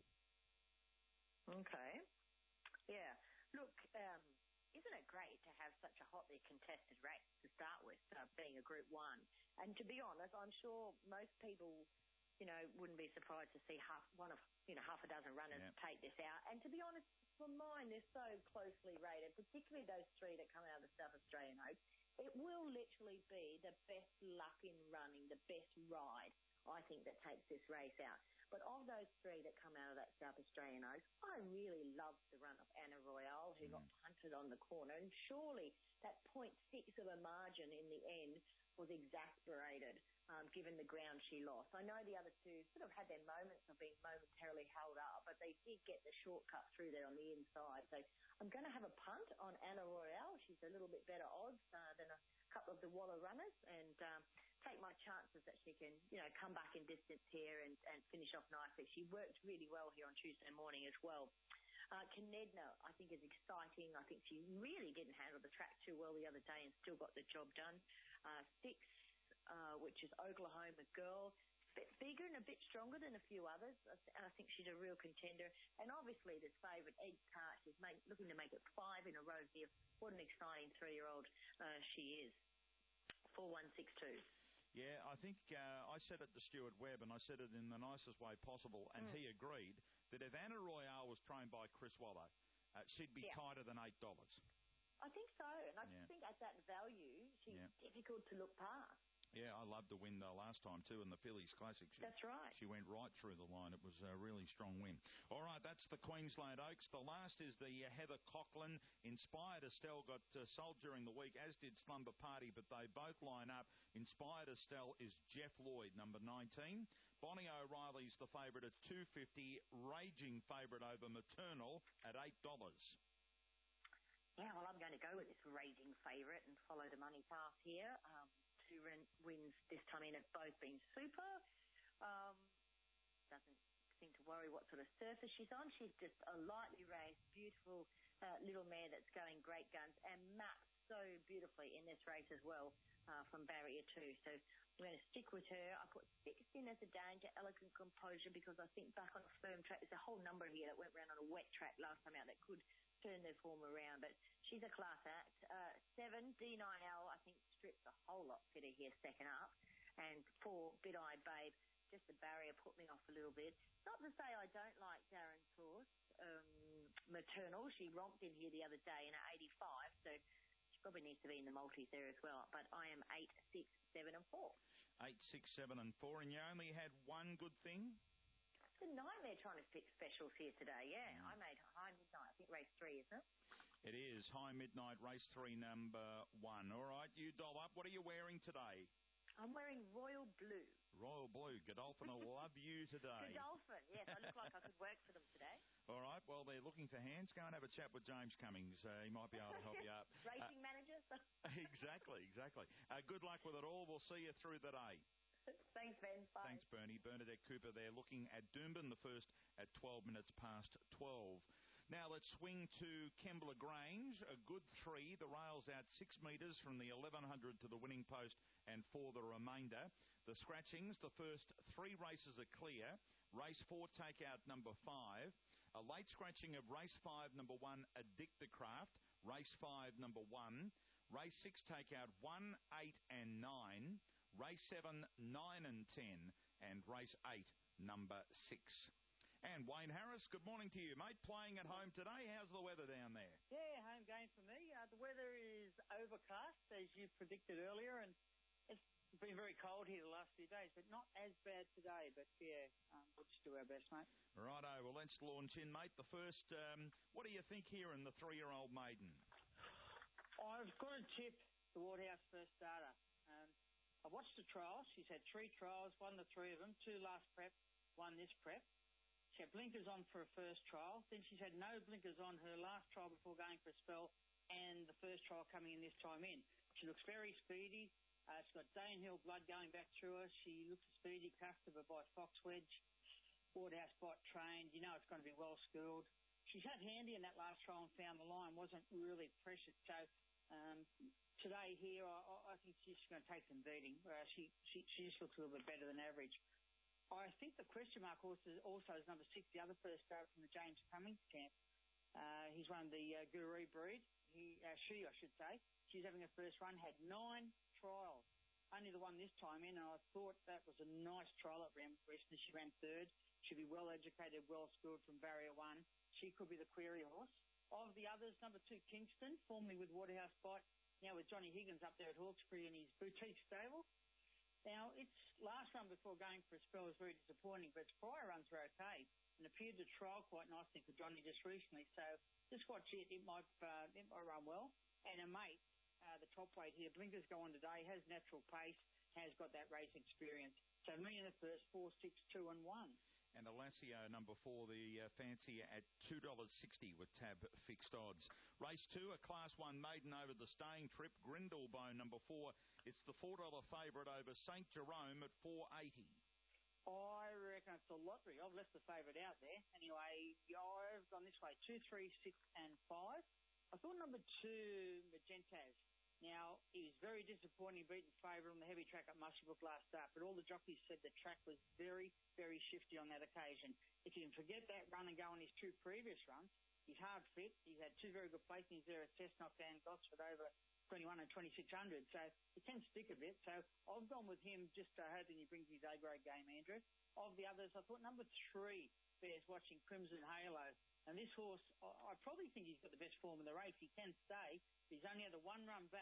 Okay. Yeah. Look, um, isn't it great to have such a hotly contested race to start with, uh, being a Group one? And to be honest, I'm sure most people, you know, wouldn't be surprised to see half one of, you know, half a dozen runners yep. take this out. And to be honest, for mine, they're so closely rated, particularly those three that come out of the South Australian Oaks. It will literally be the best luck in running, the best ride, I think, that takes this race out. But of those three that come out of that South Australian Oaks, I really loved the run of Anna Royale, who mm. got punted on the corner. And surely that point six of a margin in the end was exasperated, um, given the ground she lost. I know the other two sort of had their moments of being momentarily held up, but they did get the shortcut through there on the inside. So I'm going to have a punt on Anna Royale. She's a little bit better odds uh, than a couple of the Waller runners, and um, take my chances that she can, you know, come back in distance here and, and finish off nicely. She worked really well here on Tuesday morning as well. Uh, Canedna, I think, is exciting. I think she really didn't handle the track too well the other day and still got the job done. Uh, six, uh, which is Oklahoma Girl, a bit bigger and a bit stronger than a few others. I think she's a real contender. And obviously this favourite, Egg Tart, is make, looking to make it five in a row here. What an exciting three-year-old uh, she is. four one six two. Yeah, I think uh, I said it to Stuart Webb, and I said it in the nicest way possible, and mm. he agreed that if Anna Royale was trained by Chris Waller, uh, she'd be yeah. tighter than eight dollars. I think so, and I yeah. think at that value, she's yeah. difficult to look past. Yeah, I loved the win, though, last time, too, in the Phillies Classic. She, That's right. She went right through the line. It was a really strong win. All right, that's the Queensland Oaks. The last is the uh, Heather Coughlin. Inspired Estelle got uh, sold during the week, as did Slumber Party, but they both line up. Inspired Estelle is Jeff Lloyd, number nineteen. Bonnie O'Reilly's the favourite at two fifty. Raging favourite over Maternal at eight dollars. Yeah, well, I'm going to go with this raging favourite and follow the money path here. Um, two wins this time in have both been super. Um, doesn't seem to worry what sort of surface she's on. She's just a lightly raced, beautiful uh, little mare that's going great guns and maps so beautifully in this race as well uh, from barrier two. So I'm going to stick with her. I put six in as a danger, Elegant Composure, because I think back on a firm track, there's a whole number here that went around on a wet track last time out that could turn their form around, but she's a class act. Uh, seven, D nine L, I think, strips a whole lot fitter here second up. And four, Bit Eye Babe, just the barrier put me off a little bit. Not to say I don't like Darren Source, um, Maternal. She romped in here the other day in her eighty-five, so she probably needs to be in the multis there as well. But I am eight, six, seven and four. eight, six, seven and four, and you only had one good thing? It's a nightmare trying to pick specials here today, yeah. Mm. I made High Midnight, I think race three, isn't it? It is. High Midnight, race three, number one. All right, you doll up. What are you wearing today? I'm wearing royal blue. Royal blue. Godolphin will love you today. Godolphin, yes. I look like I could work for them today. All right, well, they're looking for hands. Go and have a chat with James Cummings. Uh, he might be able to help you out. Racing uh, managers? exactly, exactly. Uh, good luck with it all. We'll see you through the day. Thanks, Ben. Bye. Thanks, Bernie. Bernadette Cooper there looking at Doomben, the first at twelve minutes past twelve. Now let's swing to Kembla Grange, a good three. The rail's out six metres from the eleven hundred to the winning post and for the remainder. The scratchings, the first three races are clear. Race four, take out number five. A late scratching of race five, number one, Addictacraft. Race five, number one. Race six, take out one, eight and nine. Race seven, nine and ten, and race eight, number six. And Wayne Harris, good morning to you, mate. Playing at home today. How's the weather down there? Yeah, home game for me. Uh, the weather is overcast, as you predicted earlier, and it's been very cold here the last few days, but not as bad today. But yeah, um, we'll just do our best, mate. Righto, well, let's launch in, mate. The first, um, what do you think here in the three-year-old maiden? I've got to tip the Waterhouse first starter. Um, I watched the trials. She's had three trials, won the three of them, two last prep, won this prep. She had blinkers on for her first trial. Then she's had no blinkers on her last trial before going for a spell and the first trial coming in this time in. She looks very speedy. Uh, she's got Danehill blood going back through her. She looks speedy, crafted by Fox Wedge. Waterhouse bot trained. You know it's going to be well schooled. She's had handy in that last trial and found the line. Wasn't really pressured. So um, today here, I, I think she's going to take some beating. Uh, she, she she just looks a little bit better than average. I think the question mark also, also is number six, the other first starter from the James Cummings camp. Uh, he's one of the uh, Guru breed. He, uh, she, I should say. She's having her first run, had nine trials. Only the one this time in, and I thought that was a nice trial at Ram recently. She ran third. She'll be well educated, well schooled from barrier one. She could be the query horse. Of the others, number two, Kingston, formerly with Waterhouse Bite, now with Johnny Higgins up there at Hawkesbury in his boutique stable. Now, its last run before going for a spell was very disappointing, but its prior runs were okay and appeared to trial quite nicely for Johnny just recently. So just watch it. It might, uh, it might run well. And a mate, uh, the top weight here, blinkers go on today, has natural pace, has got that race experience. So me in the first, four, six, two and one. And Alassio, number four, the uh, fancier at two dollars sixty with tab fixed odds. Race two, a Class one maiden over the staying trip. Grindlebone, number four. It's the four dollar favourite over Saint Jerome at four eighty. I reckon it's a lottery. I've left the favourite out there. Anyway, I've gone this way, two, three, six and five. I thought number two, Magentaz. Now, he was very disappointing beating favourite on the heavy track at Muswellbrook last start, but all the jockeys said the track was very, very shifty on that occasion. If you can forget that run and go on his two previous runs, he's hard fit. He's had two very good placings there at Cessnock and Gosford over twenty-one and twenty-six hundred, so he can stick a bit. So I've gone with him just uh, hoping he brings his A-grade game, Andrew. Of the others, I thought number three bears watching, Crimson Halo. And this horse, I, I probably think he's got the best form in the race. He can stay. He's only had a one run back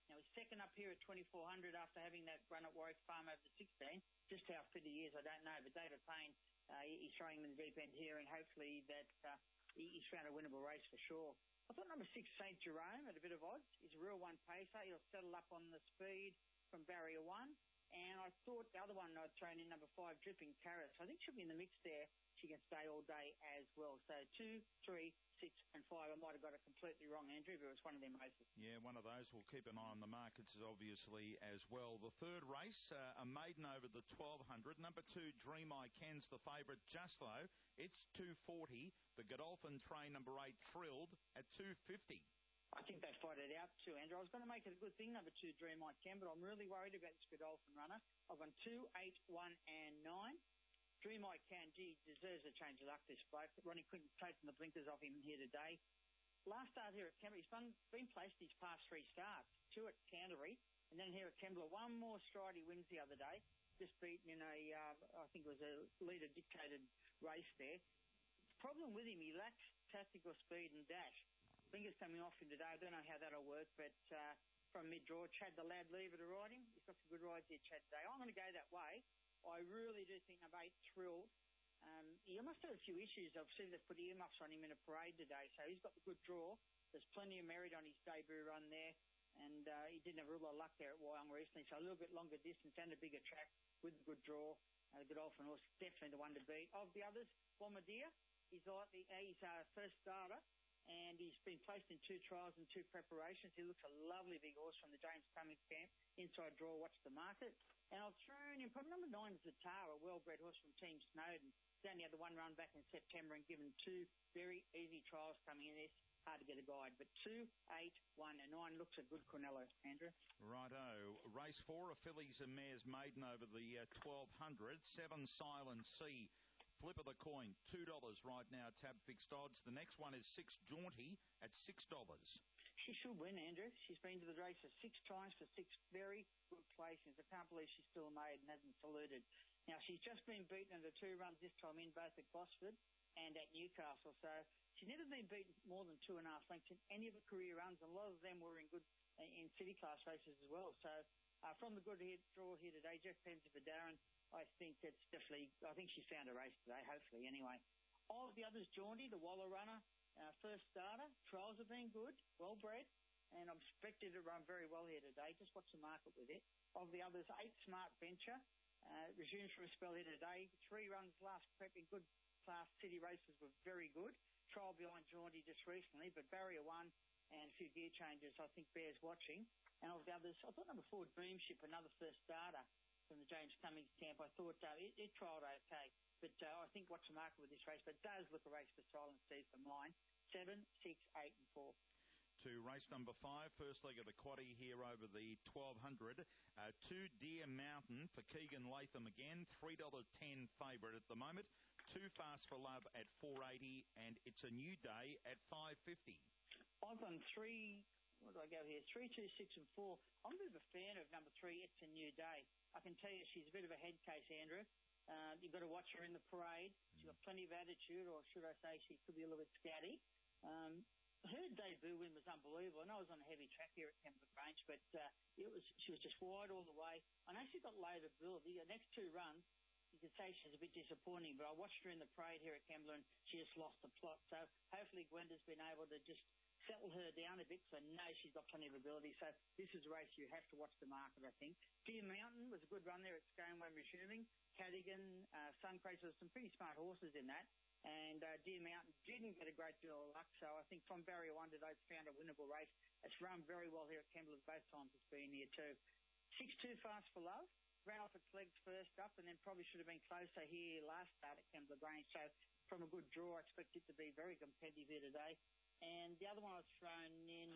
Now, he's second up here at twenty-four hundred after having that run at Warwick Farm over the sixteen. Just how fit he is, I don't know. But David Payne, uh, he's throwing him in the deep end here, and hopefully that uh, he's found a winnable race for sure. I thought number six, Saint Jerome, at a bit of odds. He's a real one pacer. He'll settle up on the speed from barrier one. And I thought the other one I'd thrown in, number five, Dripping Carrots. I think she'll be in the mix there. She can stay all day as well. So two, three, six, and five. I might have got it completely wrong, Andrew, but it's one of them races. Yeah, one of those. We'll keep an eye on the markets, obviously, as well. The third race, uh, a maiden over the twelve hundred. Number two, Dream I Can's the favourite, just low. It's two forty. The Godolphin Train, number eight, Thrilled, at two fifty. I think they fight it out too, Andrew. I was going to make it a good thing, number two, Dream I Can, but I'm really worried about this Godolphin runner. I've gone two, eight, one, and nine. Dream I Can, gee, deserves a change of luck, this bloke. Ronnie Quinton's taken the blinkers off him here today. Last start here at Canberra, he's been, been placed these past three starts. Two at Canterbury, and then here at Kembla. One more stride he wins the other day. Just beaten in a, uh, I think it was a leader-dictated race there. The problem with him, he lacks tactical speed and dash. Blinkers coming off him today. I don't know how that'll work, but uh, from mid-draw, Chad the lad lever to ride him. He's got some good rides here, Chad, today. I'm going to go that way. I really do think number eight, Thrilled. Um, he must have a few issues. I've seen they've put earmuffs on him in a parade today, so he's got the good draw. There's plenty of merit on his debut run there, and uh, he didn't have a real lot of luck there at Wyong recently, so a little bit longer distance and a bigger track with a good draw. Uh, the Godolphin horse, definitely the one to beat. Of the others, Bombardier, he's like the, uh, he's our first starter, and he's been placed in two trials and two preparations. He looks a lovely big horse from the James Cummings camp. Inside draw, watch the market. And I've thrown in probably number nine, Zatara, a well-bred horse from Team Snowden. He's only had the one run back in September and given two very easy trials coming in this. Hard to get a guide. But two, eight, one, and nine looks a good Cornello, Andrew. Righto. Race four, a fillies and mares maiden over the uh, twelve hundred. Seven, Silent Sea. Flip of the coin, two dollars right now, tab fixed odds. The next one is six, Jaunty, at six dollars. She should win, Andrew. She's been to the races six times for six very good placings. I can't believe she's still made and hasn't saluted. Now, she's just been beaten in the two runs this time in, both at Gosford and at Newcastle. So she's never been beaten more than two and a half lengths in any of her career runs, and a lot of them were in good in city class races as well. So uh, from the good hit, draw here today, Jeff Penzer for Darren, I think it's definitely, I think she's found a race today, hopefully, anyway. Of the others, Jaunty, the Waller runner, uh, first starter. Trials have been good, well-bred, and I'm expected to run very well here today. Just watch the market with it. Of the others, eight, Smart Venture, uh, resumes for a spell here today. Three runs last prep in good class city races were very good. Trial behind Jaunty just recently, but barrier one and a few gear changes I think bears watching. And of the others, I thought number four, Dreamship, another first starter from the James Cummings camp. I thought uh, it, it trialled okay, but uh, I think watch the market with this race, but it does look a race for Silent Sea from mine. Seven, six, eight, and four. To race number five, first leg of the quaddie here over the twelve hundred. Uh, two, Deer Mountain for Keegan Latham again, three dollars ten favourite at the moment. Two, Fast for Love at four eighty, and It's a New Day at five fifty. I've gone three, what do I go here? Three, two, six, and four. I'm a bit of a fan of number three, It's a New Day. I can tell you she's a bit of a head case, Andrew. Uh, you've got to watch her in the parade. She's got plenty of attitude, or should I say she could be a little bit scatty. Um, her debut win was unbelievable. I know it was on a heavy track here at Kembla Grange, but uh, it was she was just wide all the way. I know she's got load of ability. The next two runs, you could say she's a bit disappointing, but I watched her in the parade here at Kembla and she just lost the plot. So hopefully Gwenda's been able to just settle her down a bit, so I know she's got plenty of ability. So this is a race you have to watch the market, I think. Deer Mountain was a good run there at Sconeway resuming. Cadogan, uh, Suncrace, there's some pretty smart horses in that. And uh, Deer Mountain didn't get a great deal of luck, so I think from barrier one to those found a winnable race. It's run very well here at Kembla both times it's been here too. six two, Fast for Love. Ran off its legs first up and then probably should have been closer here last start at Kembla Grange. So from a good draw, I expect it to be very competitive here today. And the other one I was thrown in,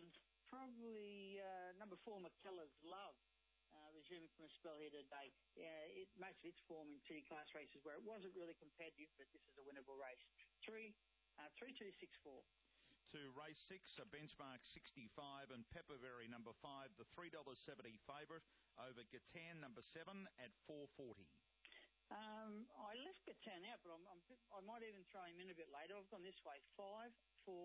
probably uh, number four, McKellar's Love, uh, resuming from a spell here today. Yeah, it, most of its form in city class races where it wasn't really competitive, but this is a winnable race. Three, uh, three, two, six, four. To race six, a benchmark sixty-five, and Pepperberry number five, the three dollars seventy favourite over Gatan number seven at four forty. Um, I left Gatan out, but I'm, I'm, I might even throw him in a bit later. I've gone this way: five, four,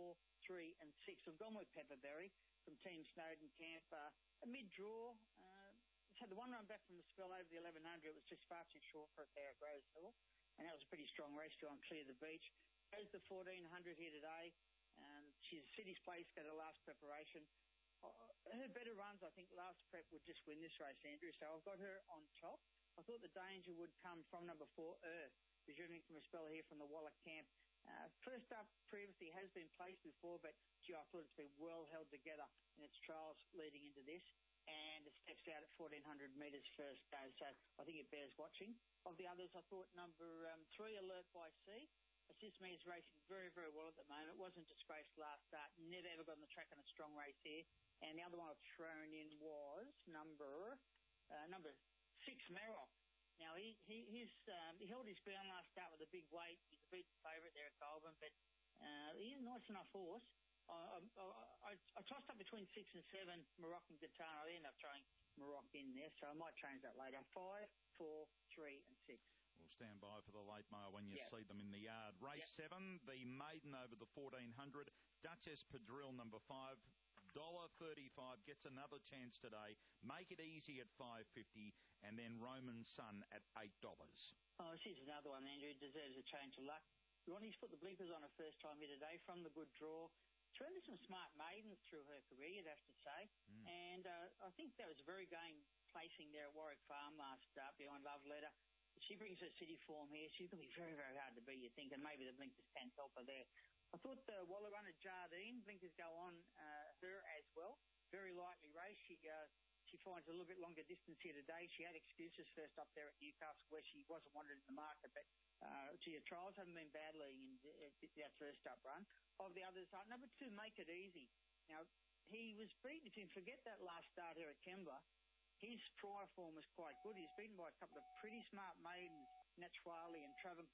three, and six. We've gone with Pepperberry from Team Snowden Camp. Uh, a mid-draw. Uh, it's had the one run back from the spell over the eleven hundred. It was just far too short for it there at Rosehill. And that was a pretty strong race to on Clear the Beach. Goes the fourteen hundred here today. Um, she's City's place for the last preparation. Uh, her better runs, I think, last prep would just win this race, Andrew. So I've got her on top. I thought the danger would come from number four, Earth, resuming from a spell here from the Wallach camp. Uh, first up previously has been placed before, but gee, I thought it's been well held together in its trials leading into this. And it steps out at fourteen hundred metres first go. So I think it bears watching. Of the others, I thought number um, three, Alert by Sea. Assist Me is racing very, very well at the moment. It wasn't disgraced last start. Never ever got on the track in a strong race here. And the other one I've thrown in was number uh, number six, Merrock. Now, he he he's, um, he held his ground last start with a big weight. He's a beaten favourite there at Goulburn, but uh, he's a nice enough horse. I, I, I, I tossed up between six and seven, Moroccan Guitar. I ended up throwing Morocco in there, so I might change that later. Five, four, three, and six. We'll stand by for the late mail when you yep. see them in the yard. Race yep. seven, the maiden over the fourteen hundred. Duchess Padrille, number five. one dollar thirty-five gets another chance today. Make It Easy at five fifty, and then Roman Sun at eight dollars. Oh, she's another one, Andrew. Deserves a change of luck. Ronnie's put the blinkers on her first time here today from the good draw. Thrown in some smart maidens through her career, you'd have to say. Mm. And uh, I think that was a very game placing there at Warwick Farm last start behind Love Letter. She brings her city form here. She's going to be very, very hard to beat, you think, and maybe the blinkers can help her there. I thought the Waller runner Jardine, blinkers go on uh, her as well. Very lightly race. She uh, she finds a little bit longer distance here today. She had excuses first up there at Newcastle where she wasn't wanted in the market, but uh, gee, her trials haven't been bad leading in that first up run. Of the others, uh, number two, Make It Easy. Now, he was beaten, if you forget that last start here at Kembla, his prior form was quite good. He's beaten by a couple of pretty smart maidens, Natchwali and Travancore.